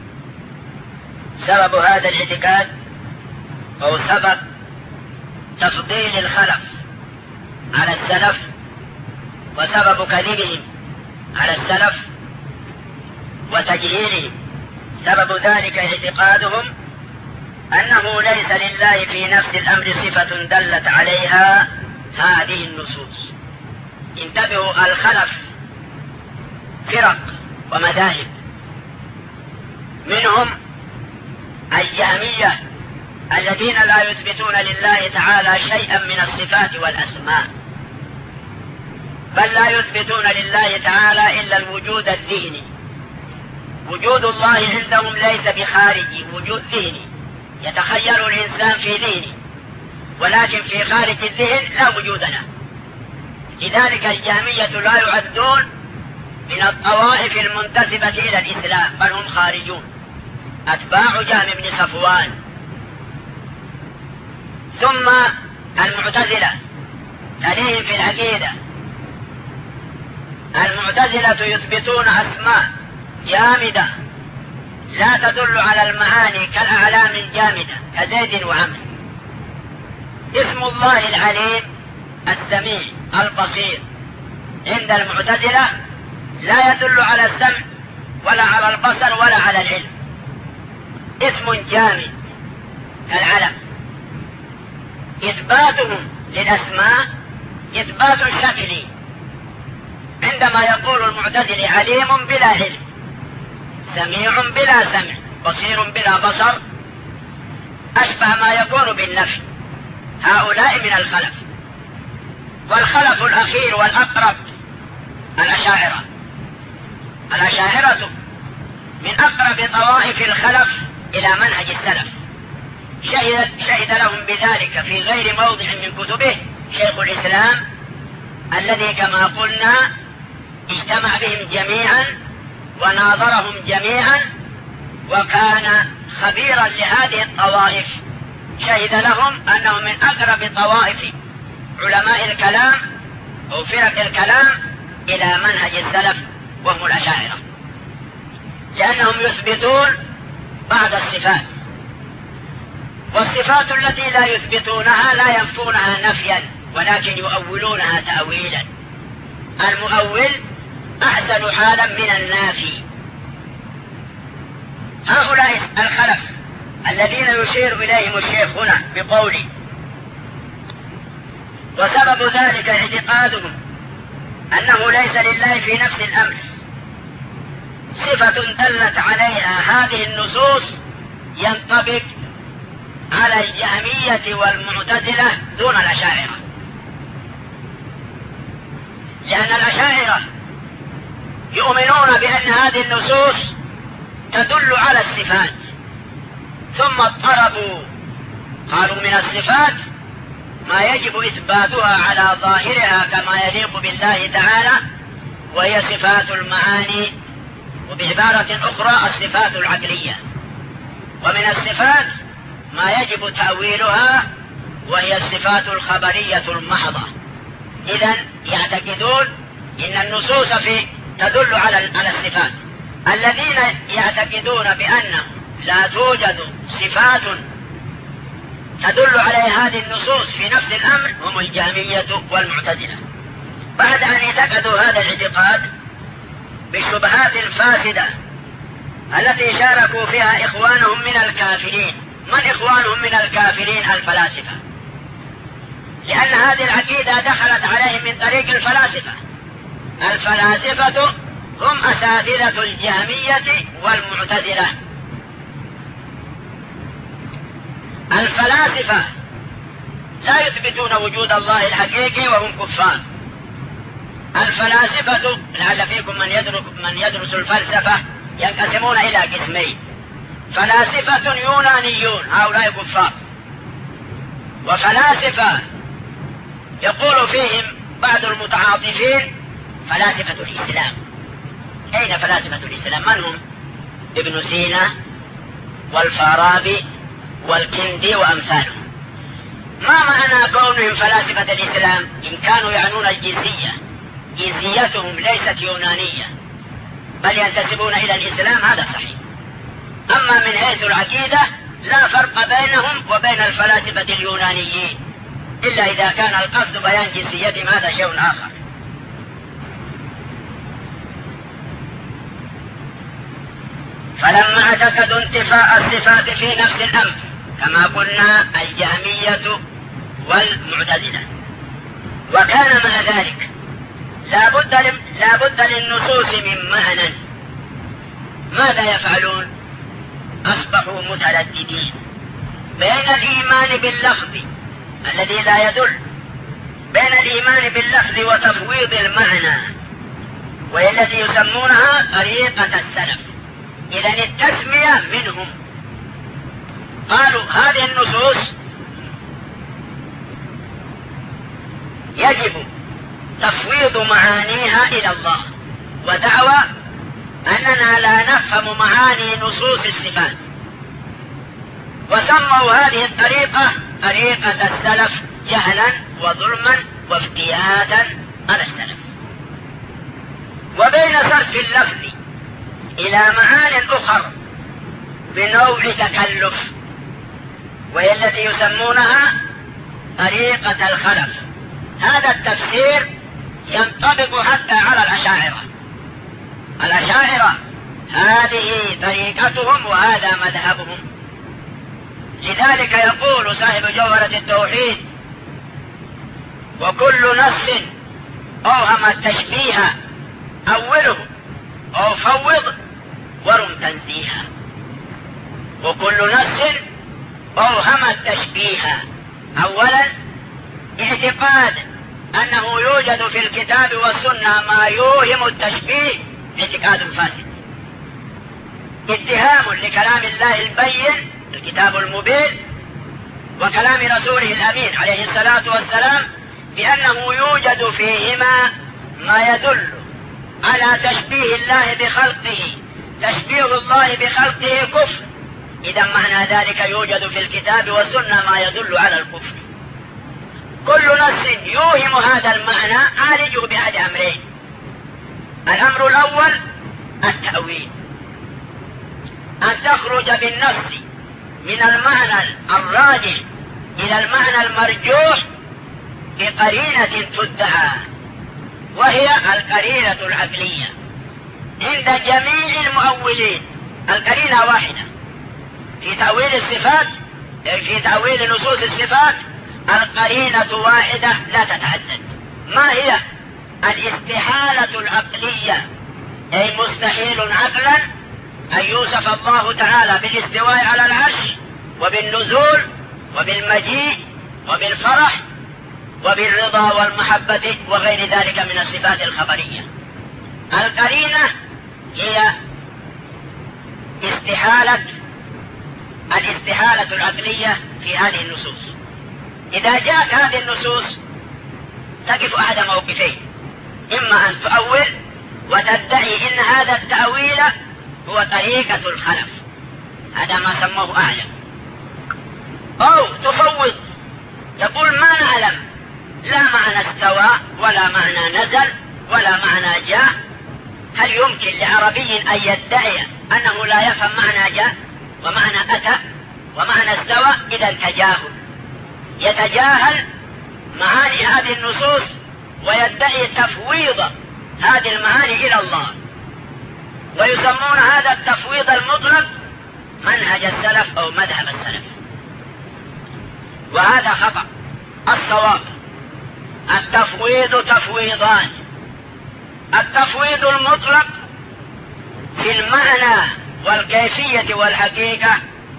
سبب هذا الاعتقاد أو سبب تفضيل الخلف على السلف وسبب كذبهم على السلف وتجهيلهم، سبب ذلك اعتقادهم أنه ليس لله في نفس الأمر صفة دلت عليها هذه النصوص. انتبهوا، الخلف فرق ومذاهب، منهم الجهمية الذين لا يثبتون لله تعالى شيئا من الصفات والأسماء، بل لا يثبتون لله تعالى إلا الوجود الذهني. وجود الله عندهم ليس بخارجي، وجود ذهني يتخيل الإنسان في ذهنه، ولكن في خارج الذهن لا وجود له. لذلك الجهمية لا يعدون من الطوائف المنتسبة إلى الإسلام، بل هم خارجون، أتباع جهم بن صفوان. ثم المعتزلة تليهم في العقيدة. المعتزلة يثبتون أسماء جامدة لا تدل على المعاني كالأعلام الجامدة كزيد وعمر. اسم الله العليم السميع البصير عند المعتزلة لا يدل على السمع ولا على البصر ولا على العلم، اسم جامد كالعلم. إثباتهم للأسماء إثبات شكلي، عندما يقول المعتزلي عليم بلا علم، سميع بلا سمع، بصير بلا بصر، أشبه ما يكون بالنفي. هؤلاء من الخلف. والخلف الأخير والأقرب الأشاعرة. الأشاعرة من أقرب طوائف الخلف إلى منهج السلف، شهد, شهد لهم بذلك في غير موضع من كتبه شيخ الإسلام الذي كما قلنا اجتمع بهم جميعا وناظرهم جميعا وكان خبيرا لهذه الطوائف. شهد لهم أنهم من أقرب طوائف علماء الكلام أو فرق الكلام إلى منهج السلف وهم الأشاعرة، لأنهم يثبتون بعض الصفات، والصفات التي لا يثبتونها لا ينفونها نفيا ولكن يؤولونها تأويلا. المؤول أحسن حالا من النافي. هؤلاء الخلف الذين يشير إليهم الشيخ هنا بقوله وسبب ذلك اعتقادهم أنه ليس لله في نفس الأمر صفة دلت عليها هذه النصوص ينطبق على الجهمية والمعتزلة دون الأشاعرة، لأن الأشاعرة يؤمنون بأن هذه النصوص تدل على الصفات ثم اضطربوا قالوا من الصفات ما يجب إثباتها على ظاهرها كما يليق بالله تعالى وهي صفات المعاني، وبعبارة أخرى الصفات العقلية، ومن الصفات ما يجب تأويلها وهي الصفات الخبرية المحضة. إذن يعتقدون إن النصوص في تدل على على الصفات. الذين يعتقدون بأن لا توجد صفات تدل على هذه النصوص في نفس الأمر هم الجهمية والمعتزلة. بعد أن اعتقدوا هذا الاعتقاد بالشبهات الفاسدة التي شاركوا فيها إخوانهم من الكافرين. من إخوانهم من الكافرين؟ الفلاسفة، لأن هذه العقيدة دخلت عليهم من طريق الفلاسفة. الفلاسفة هم أساتذة الجهمية والمعتزلة. الفلاسفة لا يثبتون وجود الله الحقيقي وهم كفار. الفلاسفة لعل فيكم من يدرس, من يدرس الفلسفة ينقسمون إلى قسمين: فلاسفة يونانيون هؤلاء كفار، وفلاسفة يقول فيهم بعض المتعاطفين فلاسفة الإسلام. أين فلاسفة الإسلام؟ من هم؟ ابن سينا والفارابي والكندي وأمثالهم. ما معنى كونهم فلاسفة الإسلام؟ إن كانوا يعنون الجنسية، جنسيتهم ليست يونانية بل ينتسبون إلى الإسلام، هذا صحيح. أما من حيث العقيدة لا فرق بينهم وبين الفلاسفة اليونانيين إلا إذا كان القصد بيان جنسيتهم، هذا شيء آخر. فلما اعتقدوا انتفاء الصفات في نفس الأمر كما قلنا الجهمية والمعتزلة، وكان مع ذلك لا بد لا بد للنصوص من معنى، ماذا يفعلون؟ أصبحوا مترددين بين الإيمان باللفظ الذي لا يدل، بين الإيمان باللفظ وتفويض المعنى، وهي التي يسمونها طريقة السلف. إذن التسمية منهم. قالوا هذه النصوص يجب تفويض معانيها إلى الله، ودعوى أننا لا نفهم معاني نصوص الصفات، وسموا هذه الطريقة طريقة السلف جهلا وظلما وافتياتا على السلف. وبين صرف اللفظ إلى معان أخر بنوع تكلف، وهي التي يسمونها طريقة الخلف، هذا التفسير ينطبق حتى على الأشاعرة. الأشاعرة هذه طريقتهم وهذا مذهبهم. لذلك يقول صاحب جوهرة التوحيد: وكل نص أوهم التشبيه أوله أو فوض ورم تنزيها. وكل نص أوهم التشبيه، أولا اعتقاد أنه يوجد في الكتاب والسنة ما يوهم التشبيه اعتقاد فاسد، اتهام لكلام الله البين الكتاب المبين وكلام رسوله الأمين عليه الصلاة والسلام بأنه يوجد فيهما ما يدل على تشبيه الله بخلقه. تشبيه الله بخلقه كفر، إذا معنى ذلك يوجد في الكتاب والسنة ما يدل على الكفر. كل نص يوهم هذا المعنى عالجه بأحد أمرين. الأمر الأول التأويل، أن تخرج بالنص من المعنى الراجح إلى المعنى المرجوح بقرينة تدعى، وهي القرينة العقلية. عند جميع المؤولين القرينة واحدة في تأويل الصفات، في تأويل نصوص الصفات القرينة واحدة لا تتعدد. ما هي؟ الاستحالة العقلية، أي مستحيل عقلا أن يوصف الله تعالى بالاستواء على العرش وبالنزول وبالمجيء وبالفرح وبالرضا والمحبة وغير ذلك من الصفات الخبرية. القرينة هي استحالة الاستحالة العقلية في هذه النصوص. إذا جاءت هذه النصوص تقف أحد موقفين: إما أن تؤول وتدعي إن هذا التأويل هو طريقة الخلف، هذا ما سموه أعلم، أو تفوض تقول ما نعلم لا معنى استوى ولا معنى نزل ولا معنى جاء. هل يمكن لعربي أن يدعي أنه لا يفهم معنى جاء ومعنى أتى ومعنى استوى؟ إذا تجاهل، يتجاهل معاني هذه النصوص ويدعي تفويض هذه المعاني إلى الله، ويسمون هذا التفويض المطلق منهج السلف أو مذهب السلف، وهذا خطأ. الصواب التفويض تفويضان: التفويض المطلق في المعنى والكيفية والحقيقة،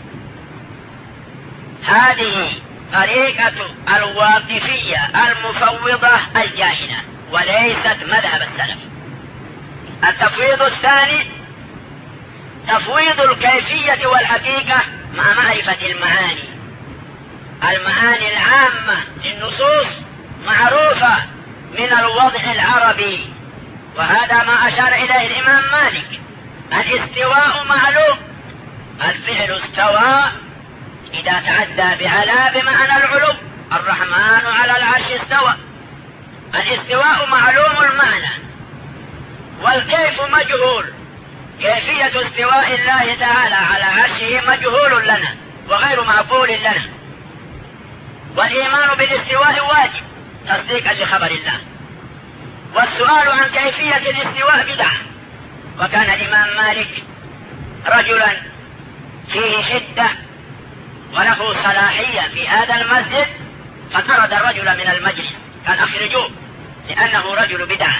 هذه طريقة الواقفية المفوضة الجاهلة وليست مذهب السلف. التفويض الثاني تفويض الكيفية والحقيقة مع معرفة المعاني. المعاني العامة للنصوص معروفة من الوضع العربي، وهذا ما أشار إليه الإمام مالك: الاستواء معلوم، الفعل استوى إذا تعدى بعلى بمعنى العلو، الرحمن على العرش استوى. الاستواء معلوم المعنى، والكيف مجهول، كيفية استواء الله تعالى على عرشه مجهول لنا وغير معقول لنا، والإيمان بالاستواء واجب تصديقا لخبر الله، والسؤال عن كيفية الاستواء بدعة. وكان الإمام مالك رجلا فيه حدة وله صلاحية في هذا المسجد، فطرد الرجل من المجلس، قال اخرجوه لأنه رجل بدعة.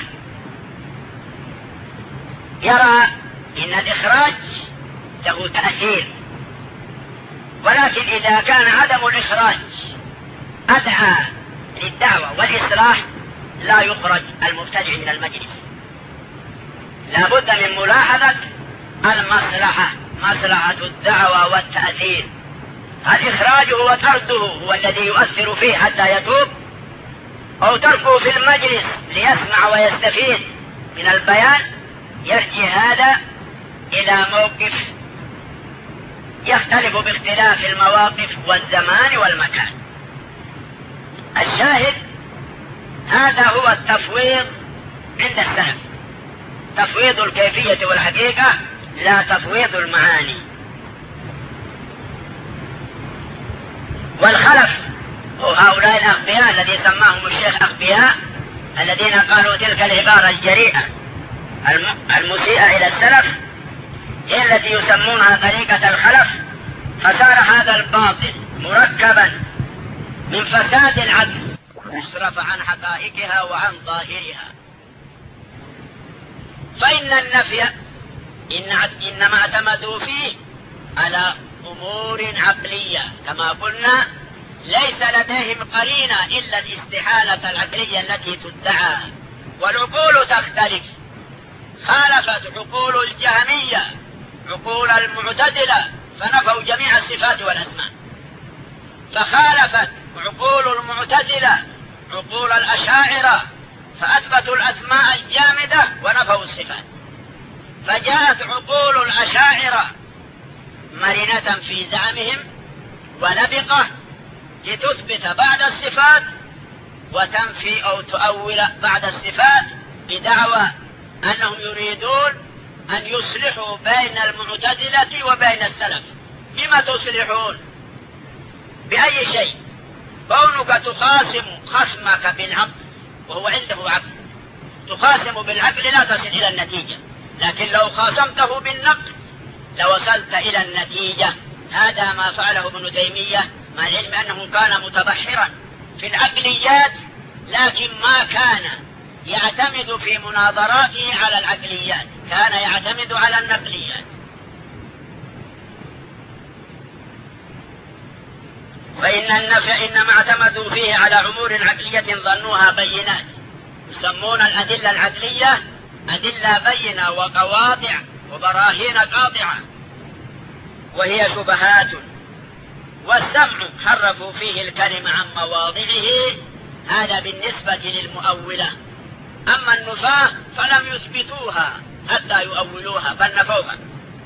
يرى إن الإخراج له تأثير، ولكن إذا كان عدم الإخراج أدعى للدعوة والإصلاح لا يخرج المبتدع من المجلس. لا بد من ملاحظة المصلحة، مصلحة الدعوة والتأثير. الإخراج هو طرده، هو الذي يؤثر فيه حتى يتوب، أو تركه في المجلس ليسمع ويستفيد من البيان. يرجع هذا إلى موقف يختلف باختلاف المواقف والزمان والمكان. الشاهد هذا هو التفويض عند السلف، تفويض الكيفية والحقيقة لا تفويض المعاني. والخلف هؤلاء الأغبياء الذي سماهم الشيخ أغبياء، الذين قالوا تلك العبارة الجريئة المسيئة إلى السلف هي التي يسمونها طريقة الخلف. فصار هذا الباطل مركبا من فساد العقل يصرف عن حقائقها وعن ظاهرها. فإن النفي إن إنما اعتمدوا فيه على أمور عقلية كما قلنا، ليس لديهم قرينة إلا الاستحالة العقلية التي تدعى، والعقول تختلف. خالفت عقول الجهمية عقول المعتزلة فنفوا جميع الصفات والأسماء، فخالفت عقول المعتزلة عقول الأشاعرة، فأثبتوا الأسماء الجامدة ونفوا الصفات. فجاءت عقول الأشاعرة مرنة في زعمهم ولبقة لتثبت بعد الصفات وتنفي أو تؤول بعد الصفات، بدعوى أنهم يريدون أن يصلحوا بين المعتزلة وبين السلف. بما تصلحون؟ بأي شيء؟ كونك تخاصم خصمك بالعقل وهو عنده عقل، تخاصم بالعقل لا تصل إلى النتيجة، لكن لو خاصمته بالنقل لوصلت إلى النتيجة. هذا ما فعله ابن تيمية، مع العلم أنه كان متبحرا في العقليات، لكن ما كان يعتمد في مناظراته على العقليات، كان يعتمد على النقليات. فإن النفي إنما اعتمدوا فيه على أمور عقلية ظنوها بينات، يسمون الأدلة العقلية أدلة بينة وقواطع وبراهين قاطعة، وهي شبهات. والسمع حرفوا فيه الكلمة عن مواضعه، هذا بالنسبة للمؤولة. أما النفاة فلم يثبتوها حتى يؤولوها بل نفوها.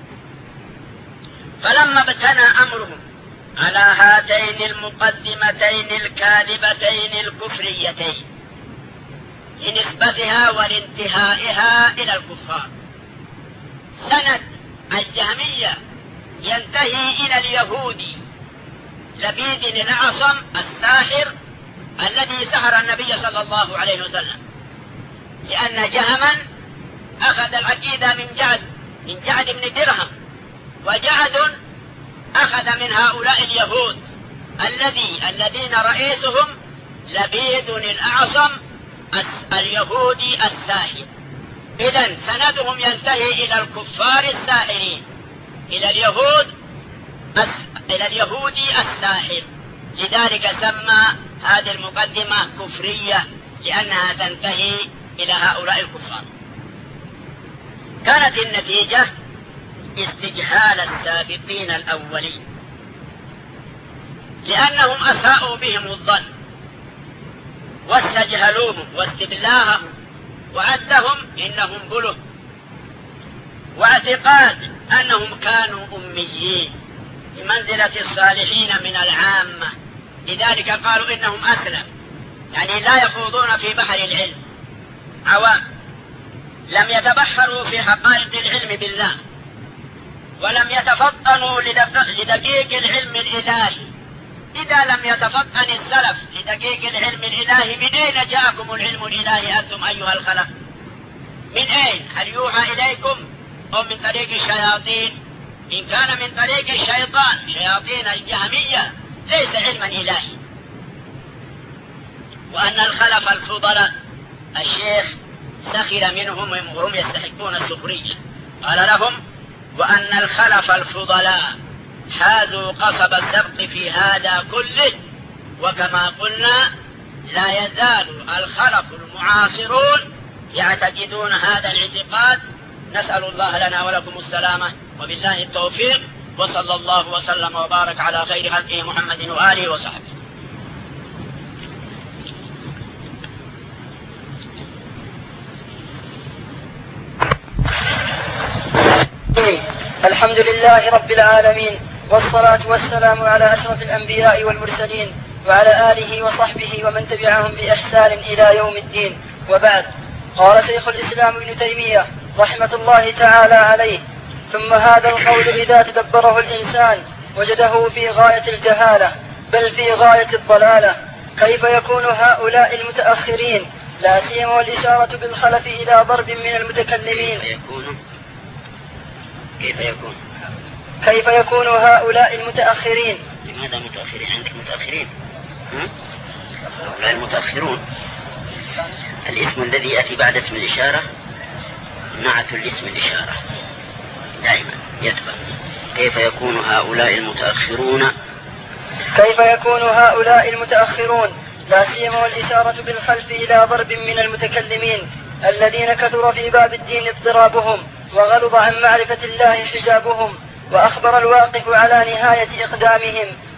فلما ابتنى أمرهم على هاتين المقدمتين الكاذبتين الكفريتين لنسبتها ولانتهائها إلى الكفار، سند الجهمية ينتهي إلى اليهودي لبيد الأعصم الساحر الذي سحر النبي صلى الله عليه وسلم، لأن جهما أخذ العقيدة من جعد من جعد بن درهم، وجعد أخذ من هؤلاء اليهود الذي الذين رئيسهم لبيد الأعصم اليهودي الساحر. إذن سندهم ينتهي إلى الكفار الساحرين، إلى اليهود إلى اليهودي الساحر. لذلك سمى هذه المقدمة كفرية، لأنها تنتهي إلى هؤلاء الكفار. كانت النتيجة استجهال السابقين الأولين، لأنهم أساءوا بهم الظن واستجهلوهم واستبلاهم وعدهم إنهم بله، واعتقاد أنهم كانوا أميين بمنزلة الصالحين من العامة، لذلك قالوا إنهم أسلم، يعني لا يخوضون في بحر العلم، عوام لم يتبحروا في حقائق العلم بالله، ولم يتفطنوا لدقيق العلم الإلهي. إذا لم يتفطن السلف لدقيق العلم الإلهي، من أين جاءكم العلم الإلهي أنتم أيها الخلق؟ من أين؟ هل يوحى إليكم أو من طريق الشياطين؟ إن كان من طريق الشيطان شياطين الجهمية ليس علما إلهي. وأن الخلف الفضلاء الشيخ سخر منهم وهم يستحقون السخرية، قال لهم: وأن الخلف الفضلاء حازوا قصب السبق في هذا كله، وكما قلنا لا يزال الخلف المعاصرون يعتقدون هذا الاعتقاد. نسأل الله لنا ولكم السلامة، وبالله التوفيق، وصلى الله وسلم وبارك على خير خلقه محمد وآله وصحبه. الحمد لله رب العالمين، والصلاة والسلام على أشرف الأنبياء والمرسلين، وعلى آله وصحبه ومن تبعهم بإحسان إلى يوم الدين، وبعد. قال شيخ الإسلام ابن تيمية رحمة الله تعالى عليه: ثم هذا القول إذا تدبره الإنسان وجده في غاية الجهالة بل في غاية الضلالة. كيف يكون هؤلاء المتأخرين، لا سيما والإشارة بالخلف إلى ضرب من المتكلمين، كيف يكون كيف يكون هؤلاء المتأخرين؟ لماذا متأخرين؟ عندك متأخرين؟ هؤلاء المتأخرون الاسم الذي يأتي بعد اسم الإشارة نعت الاسم الإشارة دائما يتبع. كيف يكون هؤلاء المتأخرون كيف يكون هؤلاء المتأخرون لا سيما والإشارة بالخلف إلى ضرب من المتكلمين الذين كثر في باب الدين اضطرابهم وغلظ عن معرفة الله حجابهم، وأخبر الواقف على نهاية إقدامهم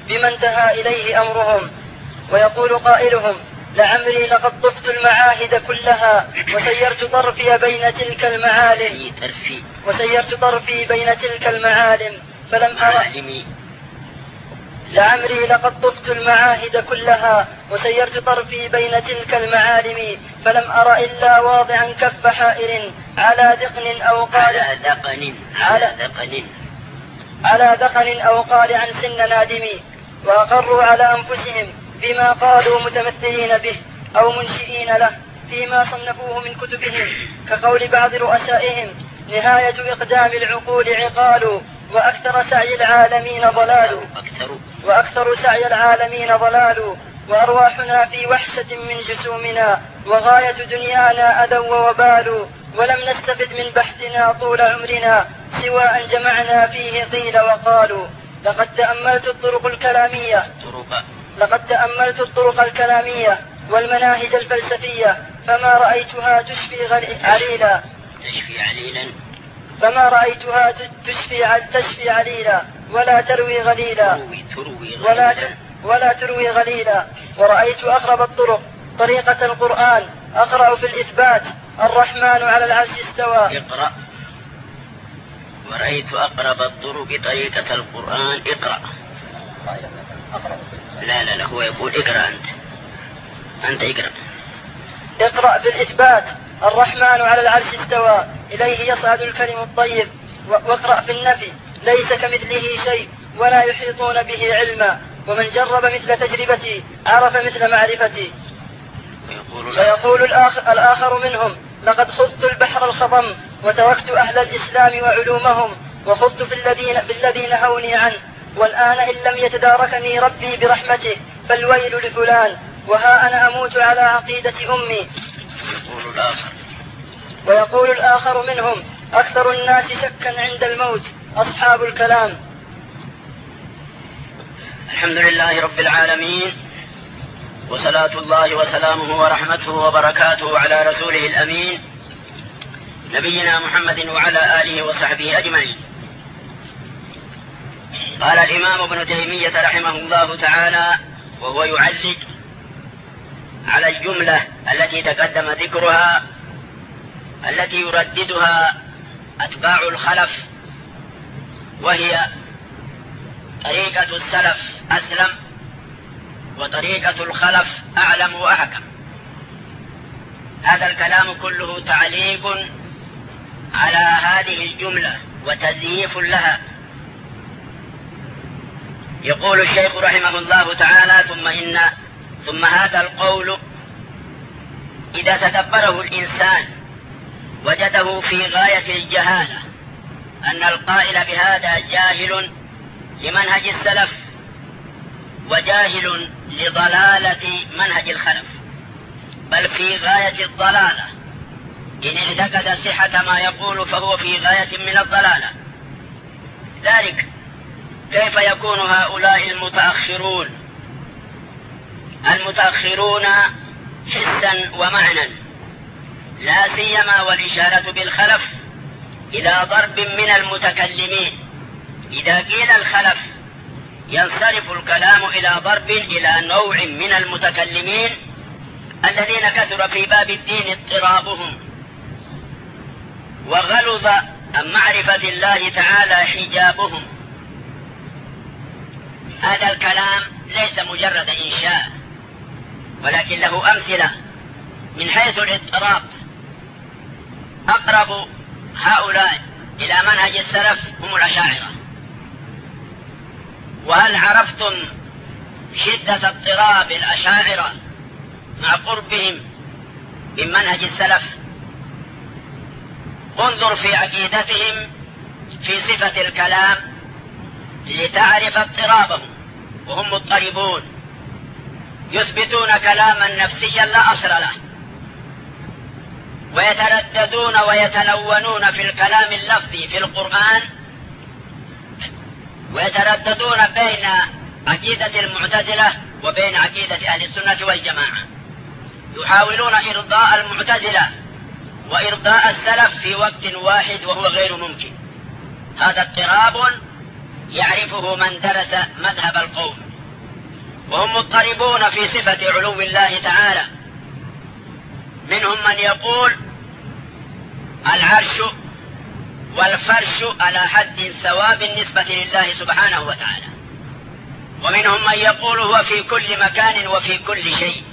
بما انتهى إليه أمرهم. ويقول قائلهم: لعمري لقد طفت المعاهد كلها وسيرت طرفي بين تلك المعالم وسيرت طرفي بين تلك المعالم فلم أرى لعمري لقد طفت المعاهد كلها وسيرت طرفي بين تلك المعالم فلم أرى إلا واضعا كف حائر على دقن أو قارع على دقن على دقن على دقن أو قارعا سن نادم. وأقروا على أنفسهم بما قالوا متمثلين به أو منشئين له فيما صنفوه من كتبهم، كقول بعض رؤسائهم: نهاية إقدام العقول عقال وأكثر سعي العالمين ضلال وأكثر سعي العالمين ضلال وأرواحنا في وحشة من جسومنا وغاية دنيانا أذى ووبال ولم نستفد من بحثنا طول عمرنا سوى أن جمعنا فيه قيل وقالوا. لقد تأملت الطرق الكلامية لقد تأملت الطرق الكلامية والمناهج الفلسفية فما رأيتها تشفي عليلا تشفي عليلا فما رأيتها تشفي تشفي عليلا ولا تروي غليلا ولا ولا تروي غليلا. ورأيت أقرب الطرق طريقة القرآن أقرأ في الإثبات: الرحمن على العرش استوى. اقرأ. ورأيت أقرب الطرق طريقة القرآن. اقرأ. لا لا لا هو يقول اقرأ أنت أنت اقرأ. اقرأ في الإثبات: الرحمن على العرش استوى إليه يصعد الكلم الطيب. واقرأ في النفي: ليس كمثله شيء ولا يحيطون به علما. ومن جرب مثل تجربتي عرف مثل معرفتي. فيقول الآخر, الآخر منهم: لقد خضت البحر الخضم وتركت أهل الإسلام وعلومهم وخضت في الذين, في الذين هوني عنه، والآن إن لم يتداركني ربي برحمته فالويل لفلان، وها أنا أموت على عقيدة أمي. يقول الآخر ويقول الآخر منهم: أكثر الناس شكا عند الموت أصحاب الكلام. الحمد لله رب العالمين، وصلاة الله وسلامه ورحمته وبركاته على رسوله الأمين نبينا محمد وعلى آله وصحبه أجمعين. قال الإمام ابن تيمية رحمه الله تعالى وهو يعلق على الجملة التي تقدم ذكرها التي يرددها أتباع الخلف، وهي طريقة السلف أسلم وطريقة الخلف أعلم وأحكم. هذا الكلام كله تعليق على هذه الجملة وتزييف لها. يقول الشيخ رحمه الله تعالى: ثم إن ثم هذا القول إذا تدبره الإنسان وجده في غاية الجهالة، أن القائل بهذا جاهل لمنهج السلف وجاهل لضلالة منهج الخلف، بل في غاية الضلالة. إن اعتقد صحة ما يقول فهو في غاية من الضلالة. ذلك كيف يكون هؤلاء المتأخرون المتأخرون حسا ومعنى، لا سيما والإشارة بالخلف إلى ضرب من المتكلمين. إذا قيل الخلف ينصرف الكلام إلى ضرب إلى نوع من المتكلمين الذين كثر في باب الدين اضطرابهم وغلظ عن معرفة الله تعالى حجابهم. هذا الكلام ليس مجرد إنشاء، ولكن له أمثلة من حيث الاضطراب. أقرب هؤلاء إلى منهج السلف هم الأشاعرة. وهل عرفتم شدة اضطراب الأشاعرة مع قربهم من منهج السلف؟ انظر في عقيدتهم في صفة الكلام لتعرف اضطرابهم، وهم مضطربون يثبتون كلاما نفسيا لا أصل له، ويترددون ويتلونون في الكلام اللفظي في القرآن، ويترددون بين عقيدة المعتزلة وبين عقيدة أهل السنة والجماعة، يحاولون إرضاء المعتزلة وإرضاء السلف في وقت واحد وهو غير ممكن. هذا اضطراب يعرفه من درس مذهب القوم. وهم مضطربون في صفة علو الله تعالى. منهم من يقول العرش والفرش على حد سواء بالنسبة لله سبحانه وتعالى، ومنهم من يقول هو في كل مكان وفي كل شيء.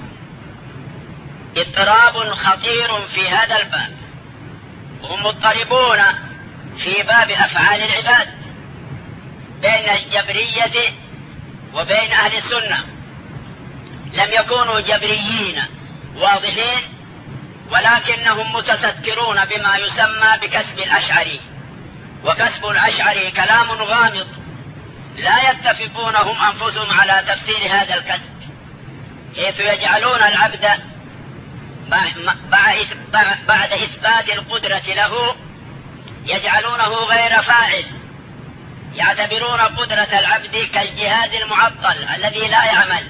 اضطراب خطير في هذا الباب، وهم مضطربون في باب أفعال العباد بين الجبرية وبين أهل السنة. لم يكونوا جبريين واضحين، ولكنهم متسترون بما يسمى بكسب الأشعري، وكسب الأشعري كلام غامض لا يتفقون هم أنفسهم على تفسير هذا الكسب، حيث يجعلون العبد بعد إثبات القدرة له يجعلونه غير فاعل، يعتبرون قدرة العبد كالجهاز المعطل الذي لا يعمل.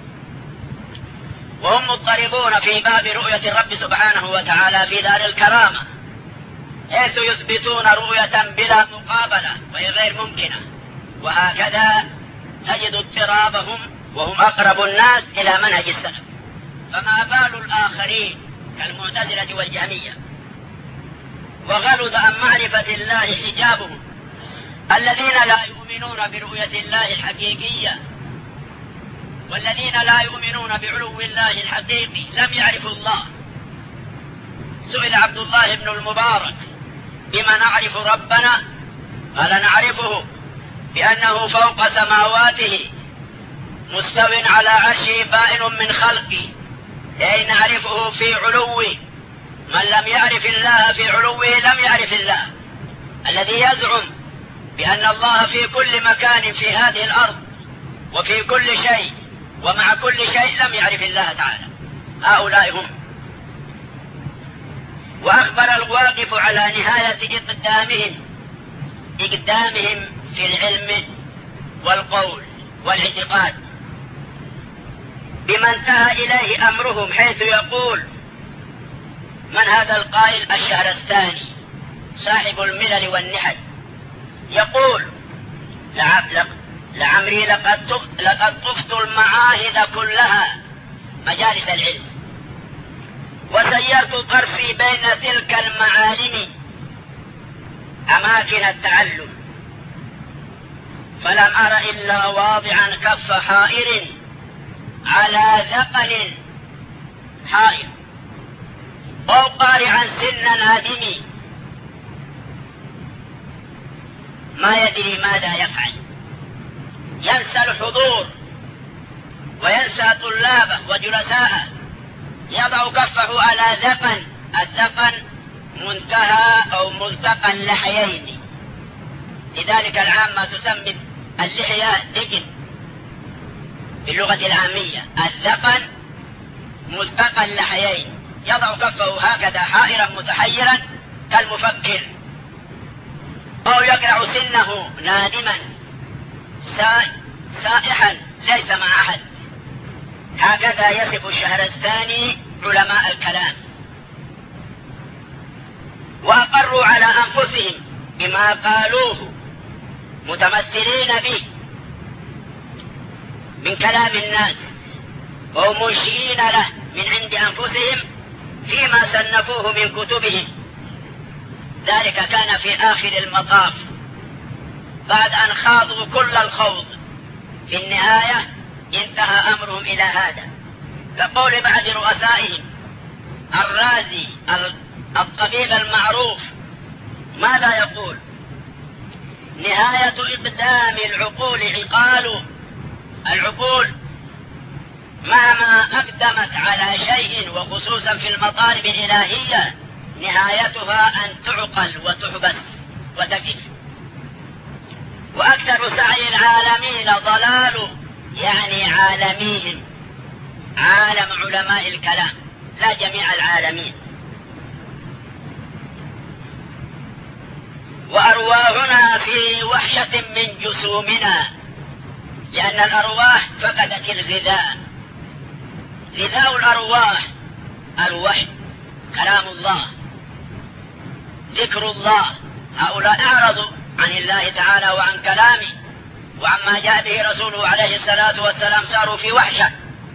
وهم مضطربون في باب رؤية الرب سبحانه وتعالى في دار الكرامة، حيث يثبتون رؤية بلا مقابلة وهي غير ممكنة. وهكذا تجد اضطرابهم وهم أقرب الناس إلى منهج السلف، فما بال الآخرين كالمعتزلة والجهمية. وغلظ عن معرفة الله حجابهم الذين لا يؤمنون برؤية الله الحقيقية، والذين لا يؤمنون بعلو الله الحقيقي لم يعرفوا الله. سئل عبد الله بن المبارك بما نعرف ربنا؟ قال نعرفه بأنه فوق سماواته مستو على عرشه بائن من خلقه، أي نعرفه في علوه. من لم يعرف الله في علوه لم يعرف الله. الذي يزعم بأن الله في كل مكان في هذه الأرض وفي كل شيء ومع كل شيء لم يعرف الله تعالى، هؤلاء هم. وأخبر الواقف على نهاية إقدامهم إقدامهم في العلم والقول والاعتقاد بما انتهى إليه أمرهم، حيث يقول من هذا القائل الشهرستاني صاحب الملل والنحل، يقول لعمري لقد طفت المعاهد كلها مجالس العلم، وسيرت طرفي بين تلك المعالم أماكن التعلم، فلم أر إلا واضعا كف حائر على ذقن حائر، أو قارعا سن نادم ما يدري ماذا يفعل، ينسى الحضور وينسى طلابه وجلساءه، يضع كفه على ذقن، الذقن منتهى أو ملتقى اللحيين، لذلك العامة تسمي اللحية دقن باللغة العامية، الذقن ملتقى اللحيين، يضع كفه هكذا حائرا متحيرا كالمفكر، أو يقرع سنه نادما سائحا ليس مع أحد. هكذا يصف الشهرستاني علماء الكلام. وأقروا على أنفسهم بما قالوه متمثلين به من كلام الناس، ومنشئين له من عند أنفسهم فيما صنفوه من كتبهم. ذلك كان في آخر المطاف بعد أن خاضوا كل الخوض. في النهاية انتهى أمرهم إلى هذا، كقول بعض رؤسائهم الرازي الطبيب المعروف، ماذا يقول؟ نهاية إقدام العقول عقال، العقول مهما أقدمت على شيء وخصوصا في المطالب الإلهية نهايتها أن تعقل وتحبس وتكف. وأكثر سعي العالمين ضلال، يعني عالميهم، عالم علماء الكلام لا جميع العالمين. وأرواحنا في وحشة من جسومنا، لأن الأرواح فقدت الغذاء. غذاء الأرواح الوحي، كلام الله، ذكر الله. هؤلاء أعرضوا عن الله تعالى وعن كلامه، وعما جاء به رسوله عليه الصلاة والسلام صاروا في وحشة.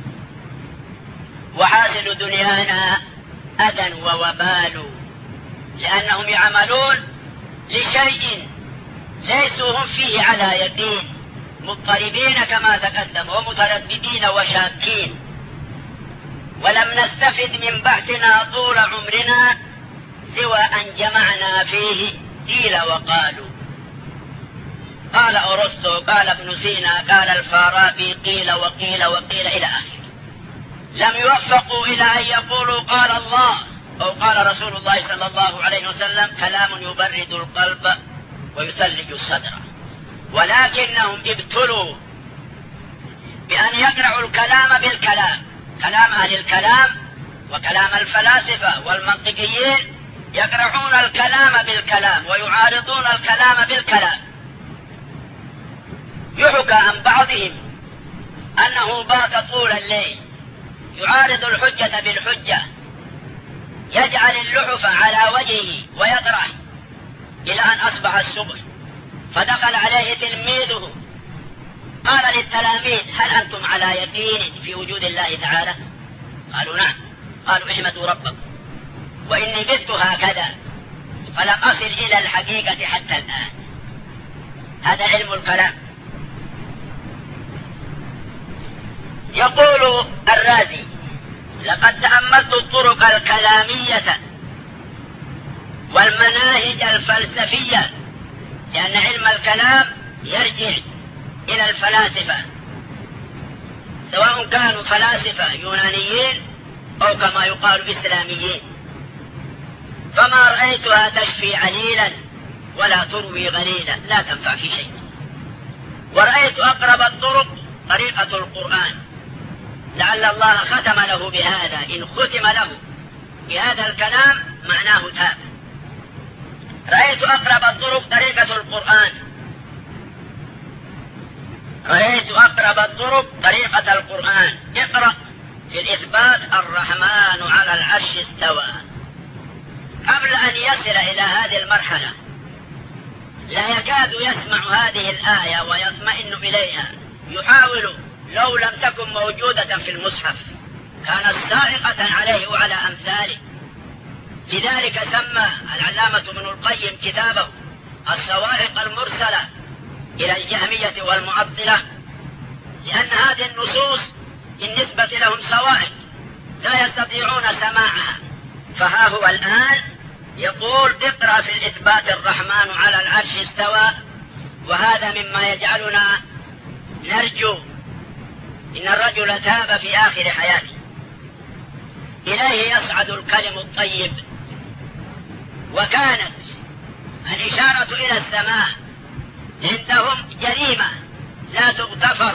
وحاصل دنيانا أذى ووبال، لأنهم يعملون لشيء ليسوا هم فيه على يقين، مضطربين كما تقدم ومترددين وشاكين. ولم نستفد من بحثنا طول عمرنا سوى أن جمعنا فيه قيل وقالوا. قال أرسطو، قال ابن سينا، قال الفارابي، قيل وقيل وقيل إلى آخره. لم يوفقوا إلى أن يقولوا قال الله أو قال رسول الله صلى الله عليه وسلم، كلام يبرد القلب ويثلج الصدر، ولكنهم ابتلوا بأن يقرعوا الكلام بالكلام، كلام أهل الكلام وكلام الفلاسفة والمنطقيين، يقرعون الكلام بالكلام ويعارضون الكلام بالكلام. يحكى عن بعضهم أنه بات طول الليل يعارض الحجة بالحجة، يجعل اللحف على وجهه ويقرأ إلى أن أصبح الصبح. فدخل عليه تلميذه قال للتلاميذ: هل أنتم على يقين في وجود الله تعالى؟ قالوا: نعم. قالوا: احمدوا ربكم، وإني بت هكذا فلم أصل إلى الحقيقة حتى الآن. هذا علم الكلام. يقول الرازي: لقد تأملت الطرق الكلامية والمناهج الفلسفية، لأن علم الكلام يرجع إلى الفلاسفة، سواء كانوا فلاسفة يونانيين أو كما يقال إسلاميين، فما رأيتها تشفي عليلا ولا تروي غليلا، لا تنفع في شيء. ورأيت أقرب الطرق طريقة القرآن، لعل الله ختم له بهذا، إن ختم له بهذا الكلام معناه تاب. رأيت أقرب الطرق طريقة القرآن، رأيت أقرب الطرق طريقة القرآن. اقرأ في الإثبات: الرحمن على العرش استوى. قبل أن يصل إلى هذه المرحلة لا يكاد يسمع هذه الآية ويطمئن إليها، يحاول لو لم تكن موجودة في المصحف كانت سائقة عليه وعلى أمثاله. لذلك سمى العلامة ابن القيم كتابه الصواعق المرسلة إلى الجهمية والمعطلة، لأن هذه النصوص بالنسبة لهم صواعق لا يستطيعون سماعها. فها هو الآن يقول: اقرأ في الإثبات الرحمن على العرش استوى. وهذا مما يجعلنا نرجو إن الرجل تاب في آخر حياته، إليه يصعد الكلم الطيب. وكانت الإشارة إلى السماء عندهم جريمة لا تغتفر،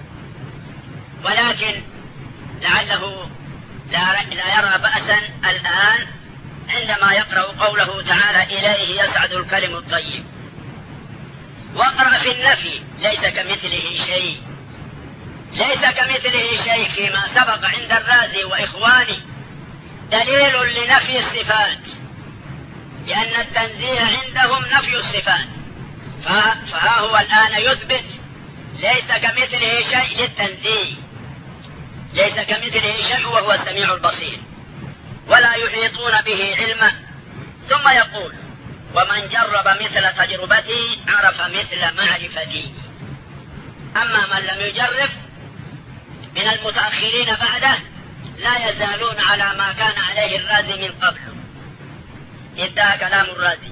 ولكن لعله لا يرى بأسا الآن عندما يقرأ قوله تعالى: إليه يصعد الكلم الطيب. واقرأ في النفي: ليس كمثله شيء. ليس كمثله شيء فيما سبق عند الرازي وإخواني دليل لنفي الصفات، لأن التنزيه عندهم نفي الصفات. فها هو الآن يثبت ليس كمثله شيء للتنزيه، ليس كمثله شيء وهو السميع البصير، ولا يحيطون به علما. ثم يقول: ومن جرب مثل تجربتي عرف مثل معرفتي. أما من لم يجرب من المتأخرين بعده لا يزالون على ما كان عليه الرازي من قبل. انتهى كلام الرازي.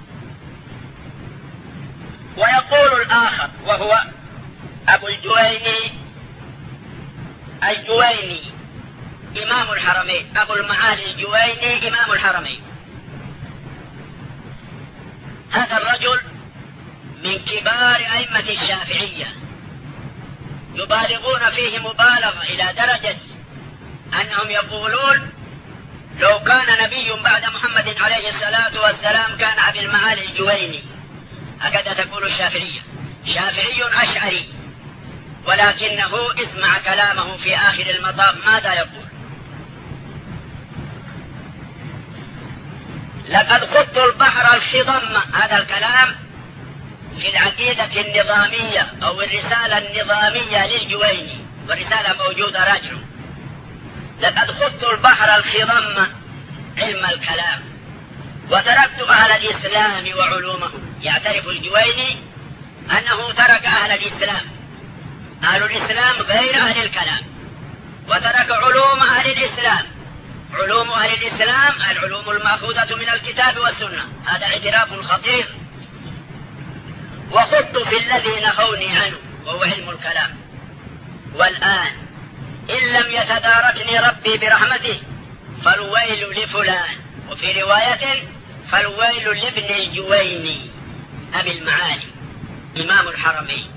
ويقول الآخر وهو أبو الجويني الجويني إمام الحرمين، أبو المعالي الجويني إمام الحرمين. هذا الرجل من كبار أئمة الشافعية، يبالغون فيه مبالغة إلى درجة أنهم يقولون: لو كان نبي بعد محمد عليه الصلاة والسلام كان أبي المعالي الجويني. هكذا تقول الشافعية. شافعي أشعري، ولكنه اسمع كلامه في آخر المطاف ماذا يقول: لقد خضت البحر الخضم. هذا الكلام في العقيدة النظامية أو الرسالة النظامية للجويني، والرسالة موجودة راجعوا: لقد خضت البحر الخضم علم الكلام وتركت أهل الإسلام وعلومه. يعترف الجويني أنه ترك أهل الإسلام، أهل الإسلام غير أهل الكلام، وترك علوم أهل الإسلام. علوم أهل الإسلام العلوم المأخوذة من الكتاب والسنة، هذا اعتراف خطير. وخضت في الذي نهوني عنه وهو علم الكلام، والآن إن لم يتداركني ربي برحمته فالويل لفلان. وفي رواية: فالويل لابن الجويني أبي المعالي إمام الحرمين.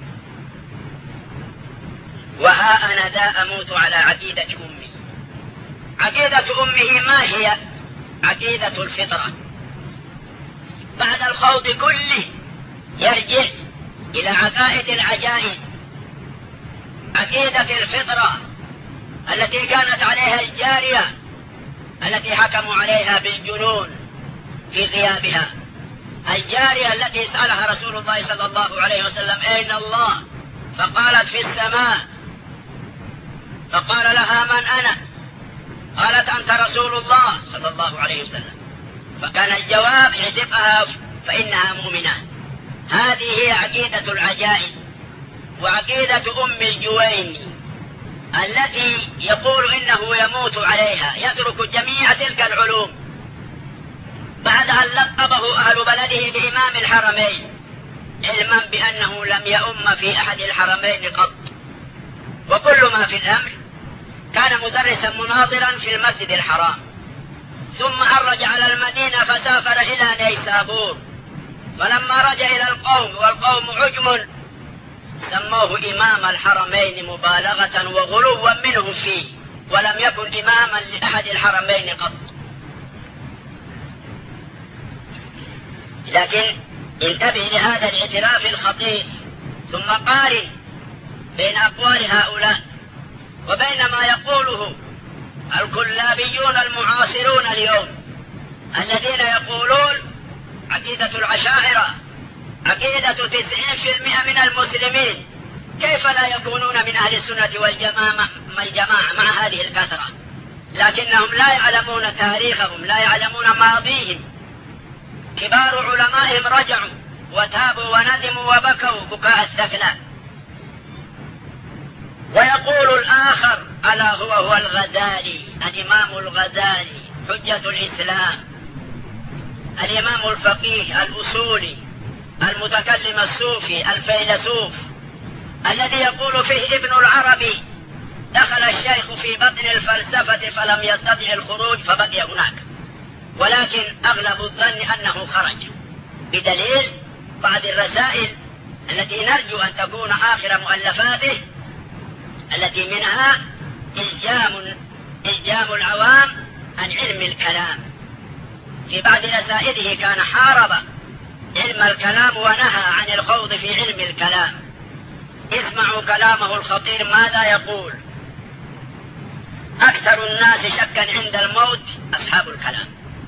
وها أنا ذا أموت على عقيدة أمي. عقيدة أمه ما هي؟ عقيدة الفطرة. بعد الخوض كله يرجع إلى عقائد العجائز. عقيدة الفطرة التي كانت عليها الجارية التي حكموا عليها بالجنون في غيابها، الجارية التي سألها رسول الله صلى الله عليه وسلم: أين الله؟ فقالت: في السماء. فقال لها: من أنا؟ قالت: أنت رسول الله صلى الله عليه وسلم. فكان الجواب: اعتقها فإنها مؤمنة. هذه هي عقيدة العجائز. وعقيدة أم الجويني التي يقول إنه يموت عليها، يترك جميع تلك العلوم بعد أن لقبه أهل بلده بإمام الحرمين، علما بأنه لم يؤم في أحد الحرمين قط. وكل ما في الأمر كان مدرسا مناظرا في المسجد الحرام، ثم أرج على المدينة فسافر إلى نيسابور. فلما رجع إلى القوم والقوم عجم سموه إمام الحرمين مبالغة وغلوا منه فيه، ولم يكن إماما لأحد الحرمين قط. لكن انتبه لهذا الاعتراف الخطير، ثم قارن بين أقوال هؤلاء وبين ما يقوله الكلابيون المعاصرون اليوم، الذين يقولون عقيدة العشائرة عقيدة تسعين في المئة من المسلمين، كيف لا يكونون من أهل السنة والجماعة الجماعة مع هذه الكثرة؟ لكنهم لا يعلمون تاريخهم، لا يعلمون ماضيهم. كبار علمائهم رجعوا وتابوا وندموا وبكوا بكاء الثكلى. ويقول الآخر: ألا هو هو الغزالي، الإمام الغزالي حجة الإسلام، الإمام الفقيه الأصولي المتكلم الصوفي الفيلسوف، الذي يقول فيه ابن العربي: دخل الشيخ في بطن الفلسفة فلم يستطع الخروج فبقي هناك، ولكن أغلب الظن أنه خرج، بدليل بعض الرسائل التي نرجو أن تكون آخر مؤلفاته، التي منها إلجام إلجام العوام عن علم الكلام. في بعض رسائله كان حارب علم الكلام ونهى عن الخوض في علم الكلام. اسمعوا كلامه الخطير ماذا يقول: أكثر الناس شكا عند الموت أصحاب الكلام،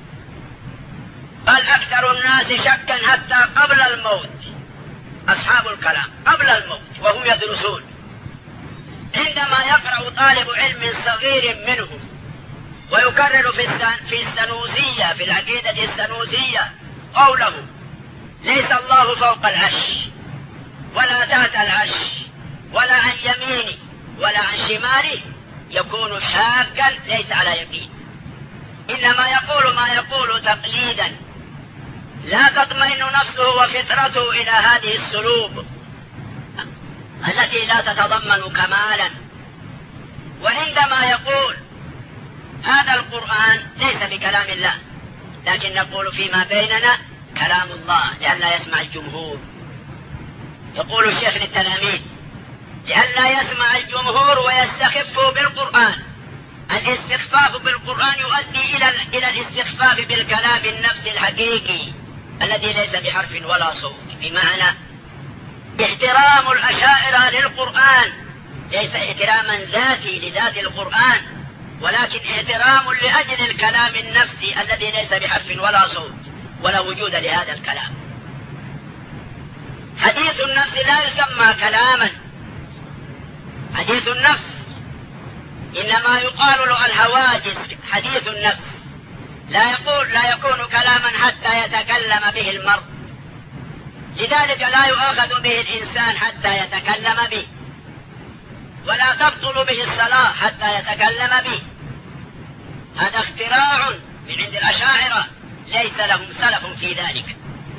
بل أكثر الناس شكا حتى قبل الموت أصحاب الكلام، قبل الموت وهم يدرسون. عندما يقرأ طالب علم صغير منهم ويكرر في السنوسية، في العقيدة السنوسية، قوله: ليس الله فوق العرش ولا تحت العرش ولا عن يمينه ولا عن شماله، يكون شاكا ليس على يقين، إنما يقول ما يقول تقليدا، لا تطمئن نفسه وفطرته إلى هذه السلوب التي لا تتضمن كمالا. وعندما يقول هذا القرآن ليس بكلام الله، لكن نقول فيما بيننا كلام الله لئلا يسمع الجمهور. يقول الشيخ للتلاميذ: لئلا يسمع الجمهور ويستخفوا بالقرآن. الاستخفاف بالقرآن يؤدي إلى إلى الاستخفاف بالكلام النفسي الحقيقي الذي ليس بحرف ولا صوت. بمعنى احترام الأشاعرة للقرآن ليس احتراما ذاتي لذات القرآن، ولكن احترام لأجل الكلام النفسي الذي ليس بحرف ولا صوت ولا وجود لهذا الكلام. حديث النفس لا يسمى كلاما. حديث النفس إنما يقال له الهواجس حديث النفس، لا يقول لا يكون كلاما حتى يتكلم به المرء، لذلك لا يؤاخذ به الإنسان حتى يتكلم به، ولا تبطل به الصلاة حتى يتكلم به. هذا اختراع من عند الأشاعرة ليس لهم سلف في ذلك.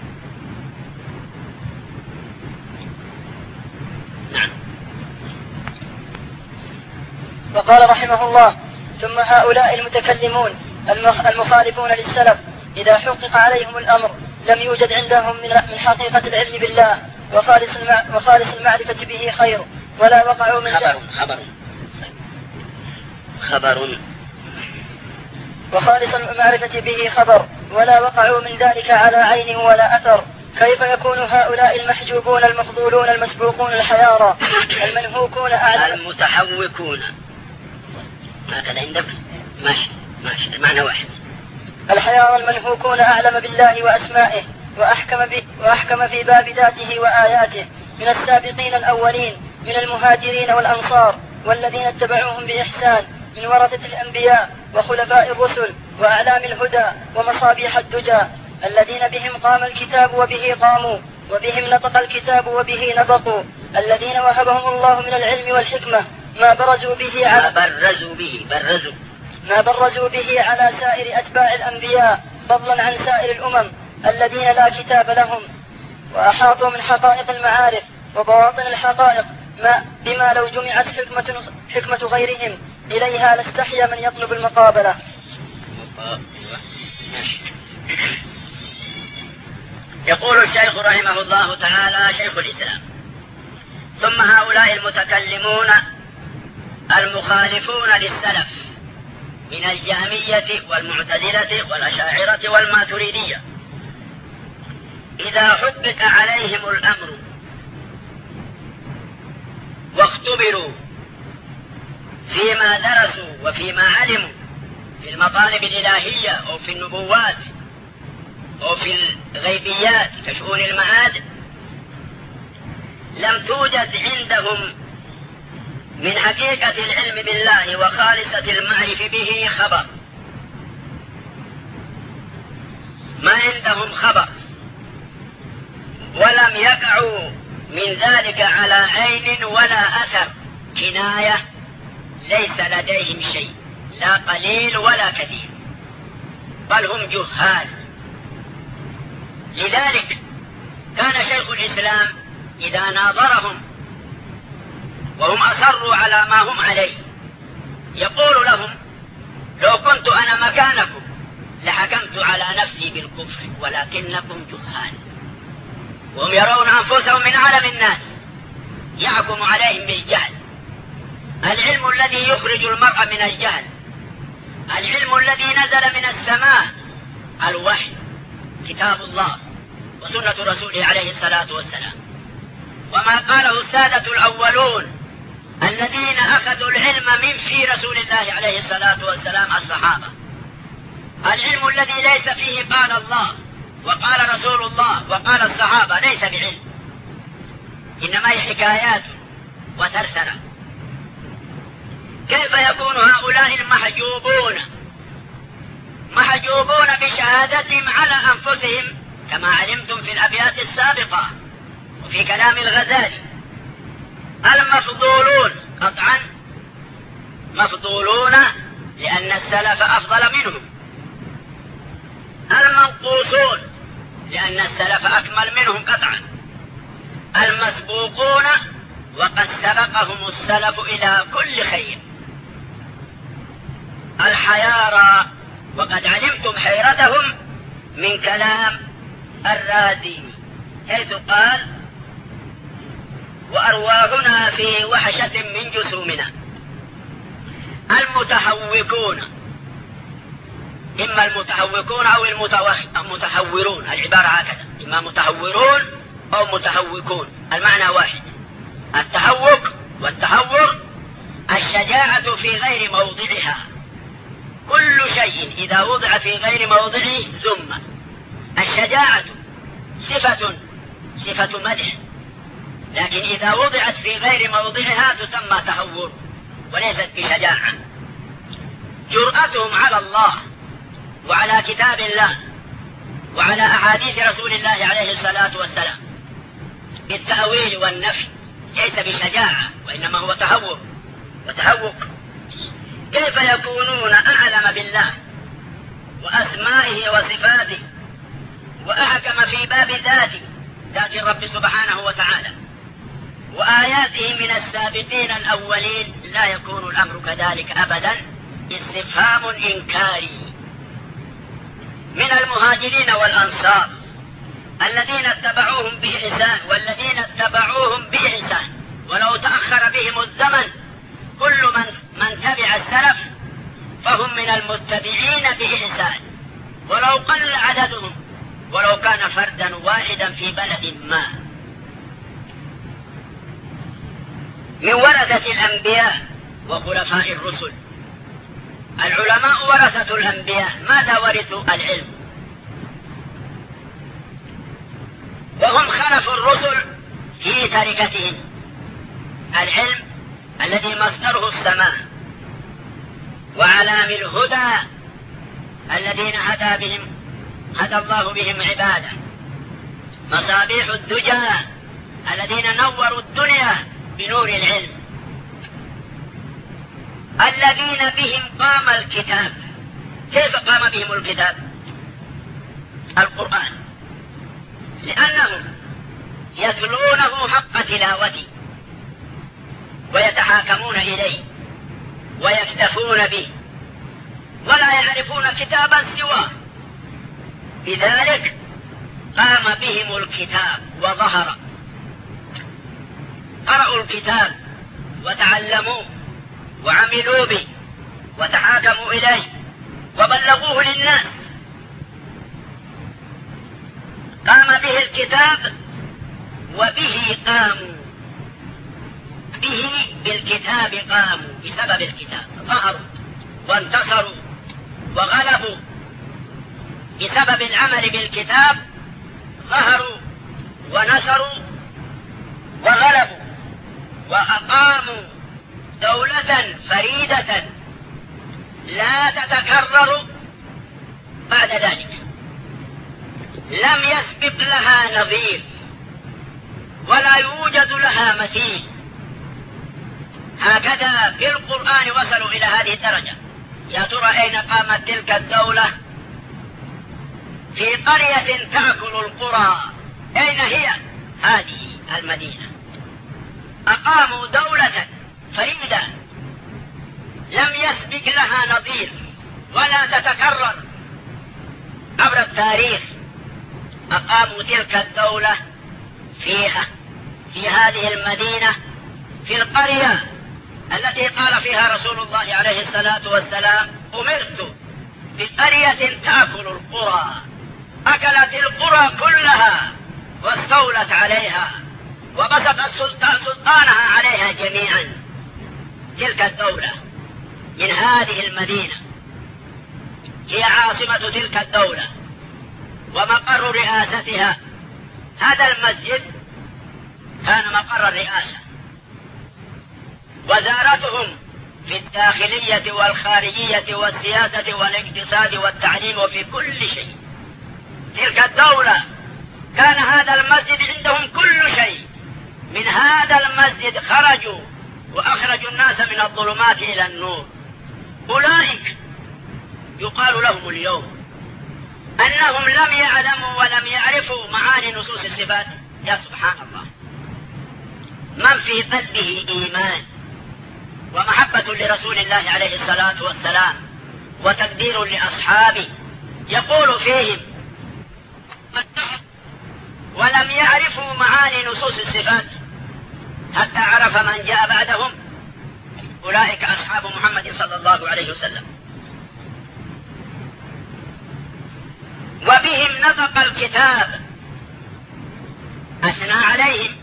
نعم. وقال رحمه الله: ثم هؤلاء المتكلمون المخالفون للسلف إذا حقق عليهم الأمر لم يوجد عندهم من حقيقة العلم بالله وخالص وخالص المعرفة به خير، ولا وقعوا من خبر خبر خبر وخالص المعرفة به خبر ولا وقعوا من ذلك على عين ولا أثر. كيف يكون هؤلاء المحجوبون المفضولون المسبوقون الحيارى المنهوكون أعلم المتحوكون؟ هكذا عندك؟ ماشي ماشي، المعنى واحد. الحيارى المنهوكون أعلم بالله وأسمائه وأحكم, وأحكم في باب ذاته وآياته من السابقين الأولين من المهاجرين والأنصار والذين اتبعوهم بإحسان من ورثة الأنبياء وخلفاء الرسل وأعلام الهدى ومصابيح الدجى الذين بهم قام الكتاب وبه قاموا وبهم نطق الكتاب وبه نطقوا، الذين وهبهم الله من العلم والحكمة ما برزوا به على ما برزوا به برزوا ما برزوا به على سائر أتباع الأنبياء فضلا عن سائر الأمم الذين لا كتاب لهم، وأحاطوا من حقائق المعارف وبواطن الحقائق ما بما لو جمعت حكمة, حكمة غيرهم إليها لاستحيا من يطلب المقابلة. يقول الشيخ رحمه الله تعالى شيخ الإسلام: ثم هؤلاء المتكلمون المخالفون للسلف من الجهمية والمعتزلة والأشاعرة والماتريدية إذا حقق عليهم الأمر واختبروا فيما درسوا وفيما علموا في المطالب الإلهية أو في النبوات أو في الغيبيات كشؤون المعاد، لم توجد عندهم من حقيقة العلم بالله وخالصة المعرف به خبر، ما عندهم خبر، ولم يقعوا من ذلك على عين ولا أثر، كناية، ليس لديهم شيء لا قليل ولا كثير، بل هم جهال. لذلك كان شيخ الإسلام إذا ناظرهم وهم أصروا على ما هم عليه يقول لهم: لو كنت أنا مكانكم لحكمت على نفسي بالكفر ولكنكم جهال. وهم يرون أنفسهم من أعلم الناس، يحكم عليهم بالجهل. العلم الذي يخرج المرء من الجهل، العلم الذي نزل من السماء، الوحي، كتاب الله وسنة رسوله عليه الصلاة والسلام، وما قاله السادة الأولون الذين أخذوا العلم من في رسول الله عليه الصلاة والسلام، الصحابة. العلم الذي ليس فيه قال الله وقال رسول الله وقال الصحابة ليس بعلم، إنما هي حكايات وترسرة. كيف يكون هؤلاء المحجوبون محجوبون بشهادتهم على أنفسهم كما علمتم في الأبيات السابقة وفي كلام الغزالي؟ المفضولون قطعا مفضولون لأن السلف أفضل منهم، المنقوصون لأن السلف أكمل منهم قطعا، المسبوقون وقد سبقهم السلف إلى كل خير، الحيارى وقد علمتم حيرتهم من كلام الرازي حيث قال: وأرواحنا في وحشة من جسومنا. المتحوكون إما المتحوكون أو المتحورون، العبارة هكذا، إما متحورون أو متحوكون، المعنى واحد. التحوك والتحور الشجاعة في غير موضعها، كل شيء إذا وضع في غير موضعه ذم. الشجاعة صفة صفة مدح لكن إذا وضعت في غير موضعها تسمى تهور وليست بشجاعة. جرأتهم على الله وعلى كتاب الله وعلى أحاديث رسول الله عليه الصلاة والسلام بالتأويل والنفي ليس بشجاعة وإنما هو تهور وتهوق. كيف يكونون أعلم بالله وأسمائه وصفاته وأحكم في باب ذاته ذات الرب سبحانه وتعالى وآياته من السابقين الأولين؟ لا يكون الأمر كذلك أبدا. استفهام إنكاري من المهاجرين والأنصار الذين اتبعوهم بإحسان والذين اتبعوهم بإحسان ولو تأخر بهم الزمن كل من, من تبع السلف فهم من المتبعين بإحسان ولو قل عددهم ولو كان فردا واحدا في بلد ما. من ورثة الأنبياء وخلفاء الرسل. العلماء ورثة الأنبياء، ماذا ورثوا؟ العلم، وهم خلفوا الرسل في تركتهم العلم الذي مصدره السماء وعلام الهدى الذين هدى بهم هدى الله بهم عباده، مصابيح الدجى الذين نوروا الدنيا بنور العلم، الذين بهم قام الكتاب. كيف قام بهم الكتاب؟ القرآن، لأنهم يتلونه حق تلاوته ويتحاكمون إليه ويكتفون به ولا يعرفون كتابا سواه، لذلك قام بهم الكتاب وظهر. قرأوا الكتاب وتعلموه وعملوا به وتحاكموا إليه وبلغوه للناس. قام به الكتاب وبه قاموا، به بالكتاب قاموا بسبب الكتاب، ظهروا وانتصروا وغلبوا بسبب العمل بالكتاب، ظهروا ونصروا وغلبوا وأقاموا دولة فريدة لا تتكرر بعد ذلك، لم يسبق لها نظير ولا يوجد لها مثيل. هكذا في القرآن وصلوا إلى هذه الدرجة. يا ترى أين قامت تلك الدولة؟ في قرية تأكل القرى. أين هي؟ هذه المدينة. أقاموا دولة فريدة لم يسبق لها نظير ولا تتكرر عبر التاريخ. أقاموا تلك الدولة فيها، في هذه المدينة، في القرية التي قال فيها رسول الله عليه الصلاة والسلام: أمرت بقرية تأكل القرى. أكلت القرى كلها واستولت عليها وبسط السلطان سلطانها عليها جميعا. تلك الدولة من هذه المدينة هي عاصمة تلك الدولة ومقر رئاستها. هذا المسجد كان مقر الرئاسة. وزارتهم في الداخلية والخارجية والسياسة والاقتصاد والتعليم وفي كل شيء. تلك الدولة كان هذا المسجد عندهم كل شيء. من هذا المسجد خرجوا وأخرجوا الناس من الظلمات إلى النور. أولئك يقال لهم اليوم أنهم لم يعلموا ولم يعرفوا معاني نصوص الصفات. يا سبحان الله، من في قلبه إيمان ومحبة لرسول الله عليه الصلاة والسلام وتقدير لأصحابه يقول فيهم ولم يعرفوا معاني نصوص الصفات حتى عرف من جاء بعدهم، أولئك أصحاب محمد صلى الله عليه وسلم. وبهم نطق الكتاب، أثنى عليهم.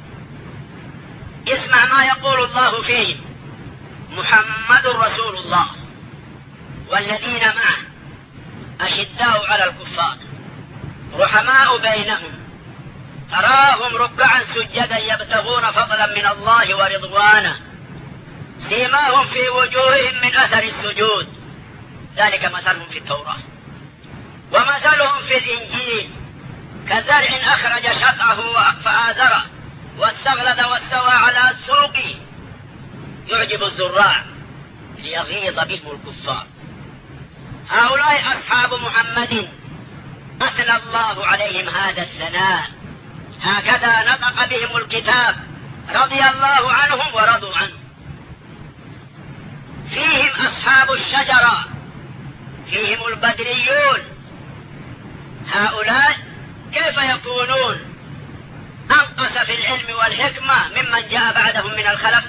اسمع ما يقول الله فيهم: محمد رسول الله والذين معه أشداء على الكفار رحماء بينهم تراهم ركعا سجدا يبتغون فضلا من الله ورضوانه سيماهم في وجوههم من أثر السجود ذلك مثلهم في التوراة ومثلهم في الإنجيل كزرع أخرج شطأه فآزره واستغلظ واستوى على السوق يعجب الزراع ليغيظ بهم الكفار. هؤلاء أصحاب محمد أثنى الله عليهم هذا الثناء، هكذا نطق بهم الكتاب، رضي الله عنهم ورضوا عنه. فيهم أصحاب الشجرة، فيهم البدريون، هؤلاء كيف يكونون أنقص في العلم والحكمة ممن جاء بعدهم من الخلف؟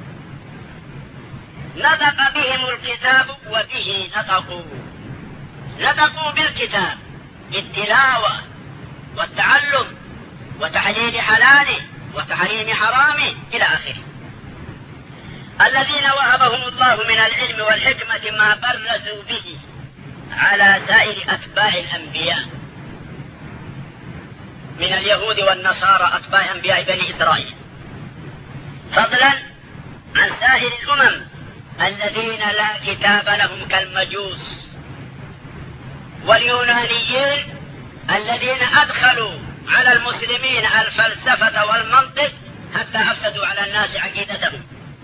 نطق بهم الكتاب وبه نطقوا، نطقوا بالكتاب بالتلاوة والتعلم وتحليل حلاله وتحريم حرامه إلى آخره. الذين وهبهم الله من العلم والحكمة ما برزوا به على سائر أتباع الأنبياء من اليهود والنصارى أتباع أنبياء بني إسرائيل، فضلا عن سائر الأمم الذين لا كتاب لهم كالمجوس واليونانيين الذين أدخلوا على المسلمين الفلسفة والمنطق حتى أفسدوا على الناس عقيدتهم،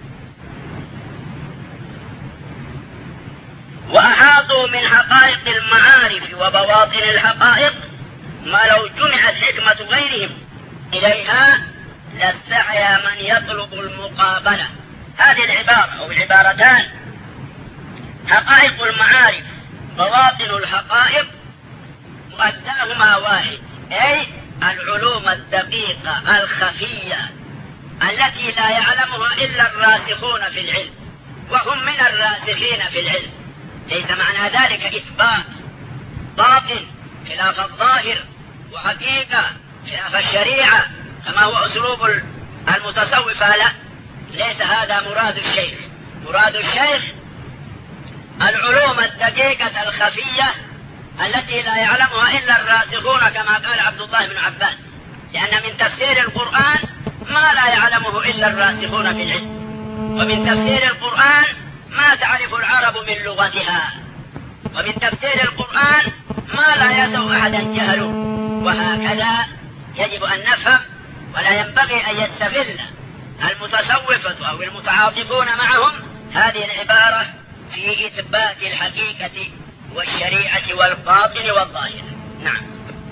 وأحاطوا من حقائق المعارف وبواطن الحقائق ما لو جمعت حكمة غيرهم إليها لاستحيا من يطلب المقابلة. هذه العبارة أو العبارتان حقائق المعارف بواطن الحقائق مؤداهما واحد، أي العلوم الدقيقة الخفية التي لا يعلمها إلا الراسخون في العلم، وهم من الراسخين في العلم. ليس معنى ذلك إثبات باطن خلاف الظاهر وحقيقة خلاف الشريعة كما هو أسلوب المتصوفة، لا، ليس هذا مراد الشيخ. مراد الشيخ العلوم الدقيقة الخفية التي لا يعلمها إلا الراسخون كما قال عبد الله بن عباس، لأن من تفسير القرآن ما لا يعلمه إلا الراسخون في العلم، ومن تفسير القرآن ما تعرف العرب من لغتها، ومن تفسير القرآن ما لا يسوء أحدا جهله. وهكذا يجب أن نفهم، ولا ينبغي أن يستغل المتصوفة أو المتعاطفون معهم هذه العبارة في إثبات الحقيقة والشريعة والباطن والظاهر. نعم.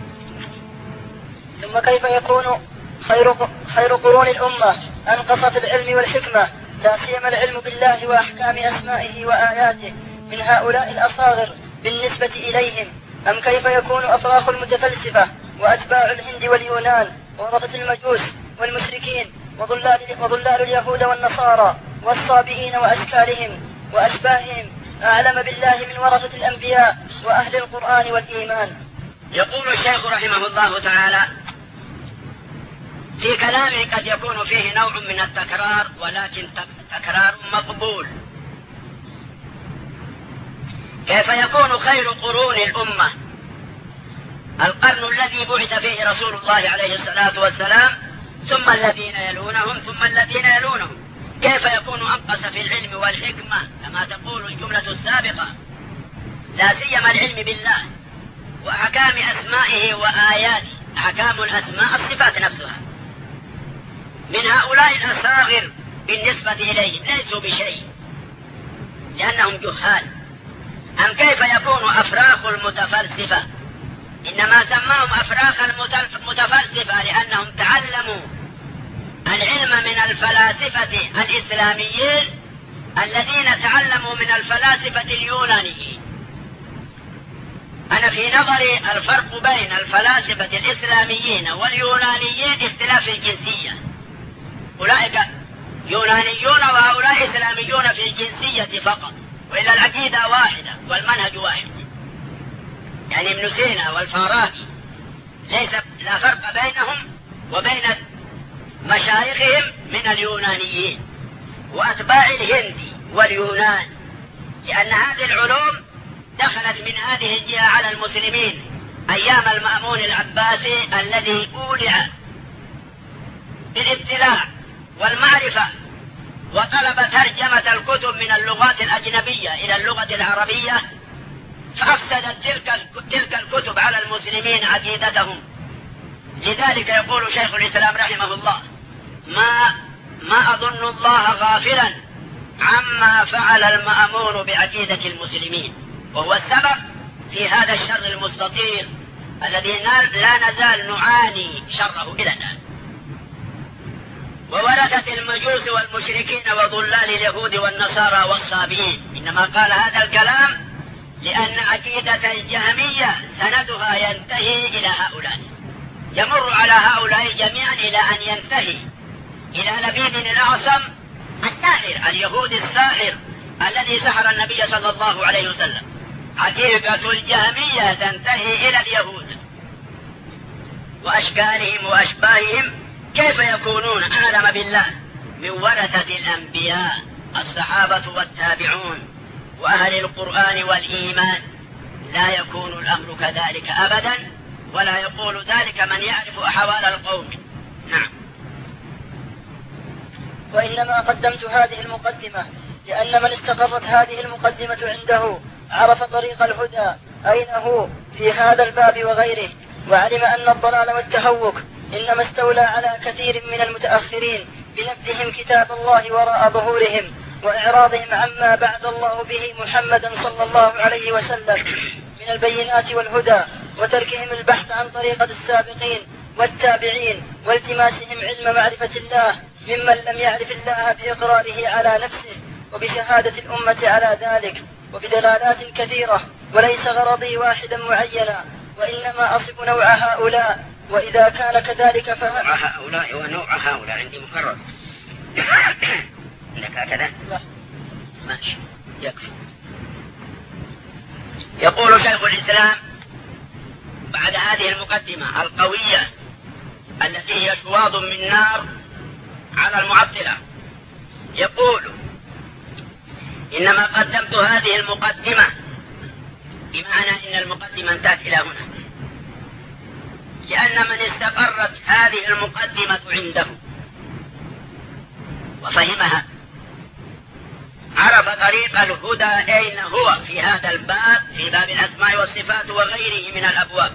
ثم كيف يكون خير خير قرون الأمة أنقص في العلم والحكمة، لا سيما العلم بالله وأحكام أسمائه وآياته، من هؤلاء الأصاغر بالنسبة إليهم؟ أم كيف يكون أفراخ المتفلسفة وأتباع الهند واليونان ورثة المجوس والمشركين وضلال, وضلال اليهود والنصارى والصابئين وأشكالهم وأشباههم أعلم بالله من ورثة الأنبياء وأهل القرآن والإيمان؟ يقول الشيخ رحمه الله تعالى في كلامه قد يكون فيه نوع من التكرار، ولكن تكرار مقبول. كيف يكون خير قرون الأمة القرن الذي بعث فيه رسول الله عليه الصلاة والسلام، ثم الذين يلونهم، ثم الذين يلونهم؟ كيف يكون أنقص في العلم والحكمة كما تقول الجملة السابقة، لا سيما العلم بالله وأحكام أسمائه وآياته؟ أحكام الأسماء الصفات نفسها. من هؤلاء الأصاغر بالنسبة إليهم ليسوا بشيء لأنهم جهال. أم كيف يكون أفراخ المتفلسفة؟ إنما سماهم أفراخ المتفلسفة لأنهم تعلموا العلم من الفلاسفة الإسلاميين الذين تعلموا من الفلاسفة اليونانيين. أنا في نظري الفرق بين الفلاسفة الإسلاميين واليونانيين اختلاف الجنسية. أولئك يونانيون وهؤلاء إسلاميون في الجنسية فقط، وإلا العقيدة واحدة والمنهج واحد. يعني ابن سينا والفارابي ليس لا فرق بينهم وبين مشايخهم من اليونانيين وأتباع الهند واليونان، لأن هذه العلوم دخلت من هذه الجهة على المسلمين أيام المأمون العباسي الذي أودع بالاطلاع والمعرفة وطلب ترجمة الكتب من اللغات الأجنبية إلى اللغة العربية، فأفسدت تلك تلك الكتب على المسلمين عقيدتهم. لذلك يقول شيخ الإسلام رحمه الله: ما ما أظن الله غافلا عما فعل المأمون بعقيدة المسلمين، وهو السبب في هذا الشر المستطير الذي لا نزال نعاني شره إلى الآن. وورثت المجوس والمشركين وضلال اليهود والنصارى والصابئين. إنما قال هذا الكلام لأن عقيدة الجهمية سندها ينتهي إلى هؤلاء، يمر على هؤلاء جميعا إلى أن ينتهي إلى لبيد الأعصم الساحر، اليهود الساحر الذي سحر النبي صلى الله عليه وسلم. عقيدة الجهمية تنتهي إلى اليهود وأشكالهم وأشباههم. كيف يكونون أعلم بالله من ورثة الأنبياء الصحابة والتابعون وأهل القرآن والإيمان؟ لا يكون الأمر كذلك أبدا، ولا يقول ذلك من يعرف أحوال القوم. نعم. وإنما قدمت هذه المقدمة لأن من استقرت هذه المقدمة عنده عرف طريق الهدى أين هو في هذا الباب وغيره، وعلم أن الضلال والتهوك إنما استولى على كثير من المتأخرين بنبذهم كتاب الله وراء ظهورهم وإعراضهم عما بعث الله به محمدا صلى الله عليه وسلم من البينات والهدى، وتركهم البحث عن طريقة السابقين والتابعين والتماسهم علم معرفة الله ممن لم يعرف الله بإقراره على نفسه وبشهادة الأمة على ذلك وبدلالات كثيرة، وليس غرضي واحدا معينا، وإنما أصف نوع هؤلاء. وإذا كان كذلك فهذا نوع هؤلاء ونوع هؤلاء عندي مكرر. عندك هكذا؟ لا ماشي يكفي. يقول شيخ الإسلام بعد هذه المقدمة القوية التي هي شواظ من نار على المعطلة، يقول: إنما قدمت هذه المقدمة، بمعنى إن المقدمة انتهت إلى هنا، لأن من استقرت هذه المقدمة عنده وفهمها عرف طريق الهدى أين هو في هذا الباب، في باب الأسماء والصفات وغيره من الأبواب،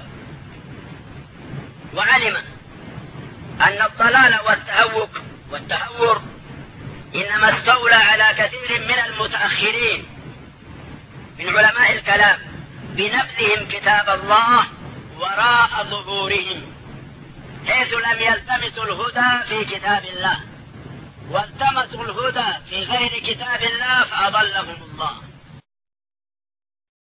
وعلم أن الضلال والتهوك والتهور إنما استولى على كثير من المتأخرين من علماء الكلام بنبذهم كتاب الله وراء ظهورهم، حيث لم يلتمسوا الهدى في كتاب الله والتمسوا الهدى في غير كتاب الله فأضلهم الله.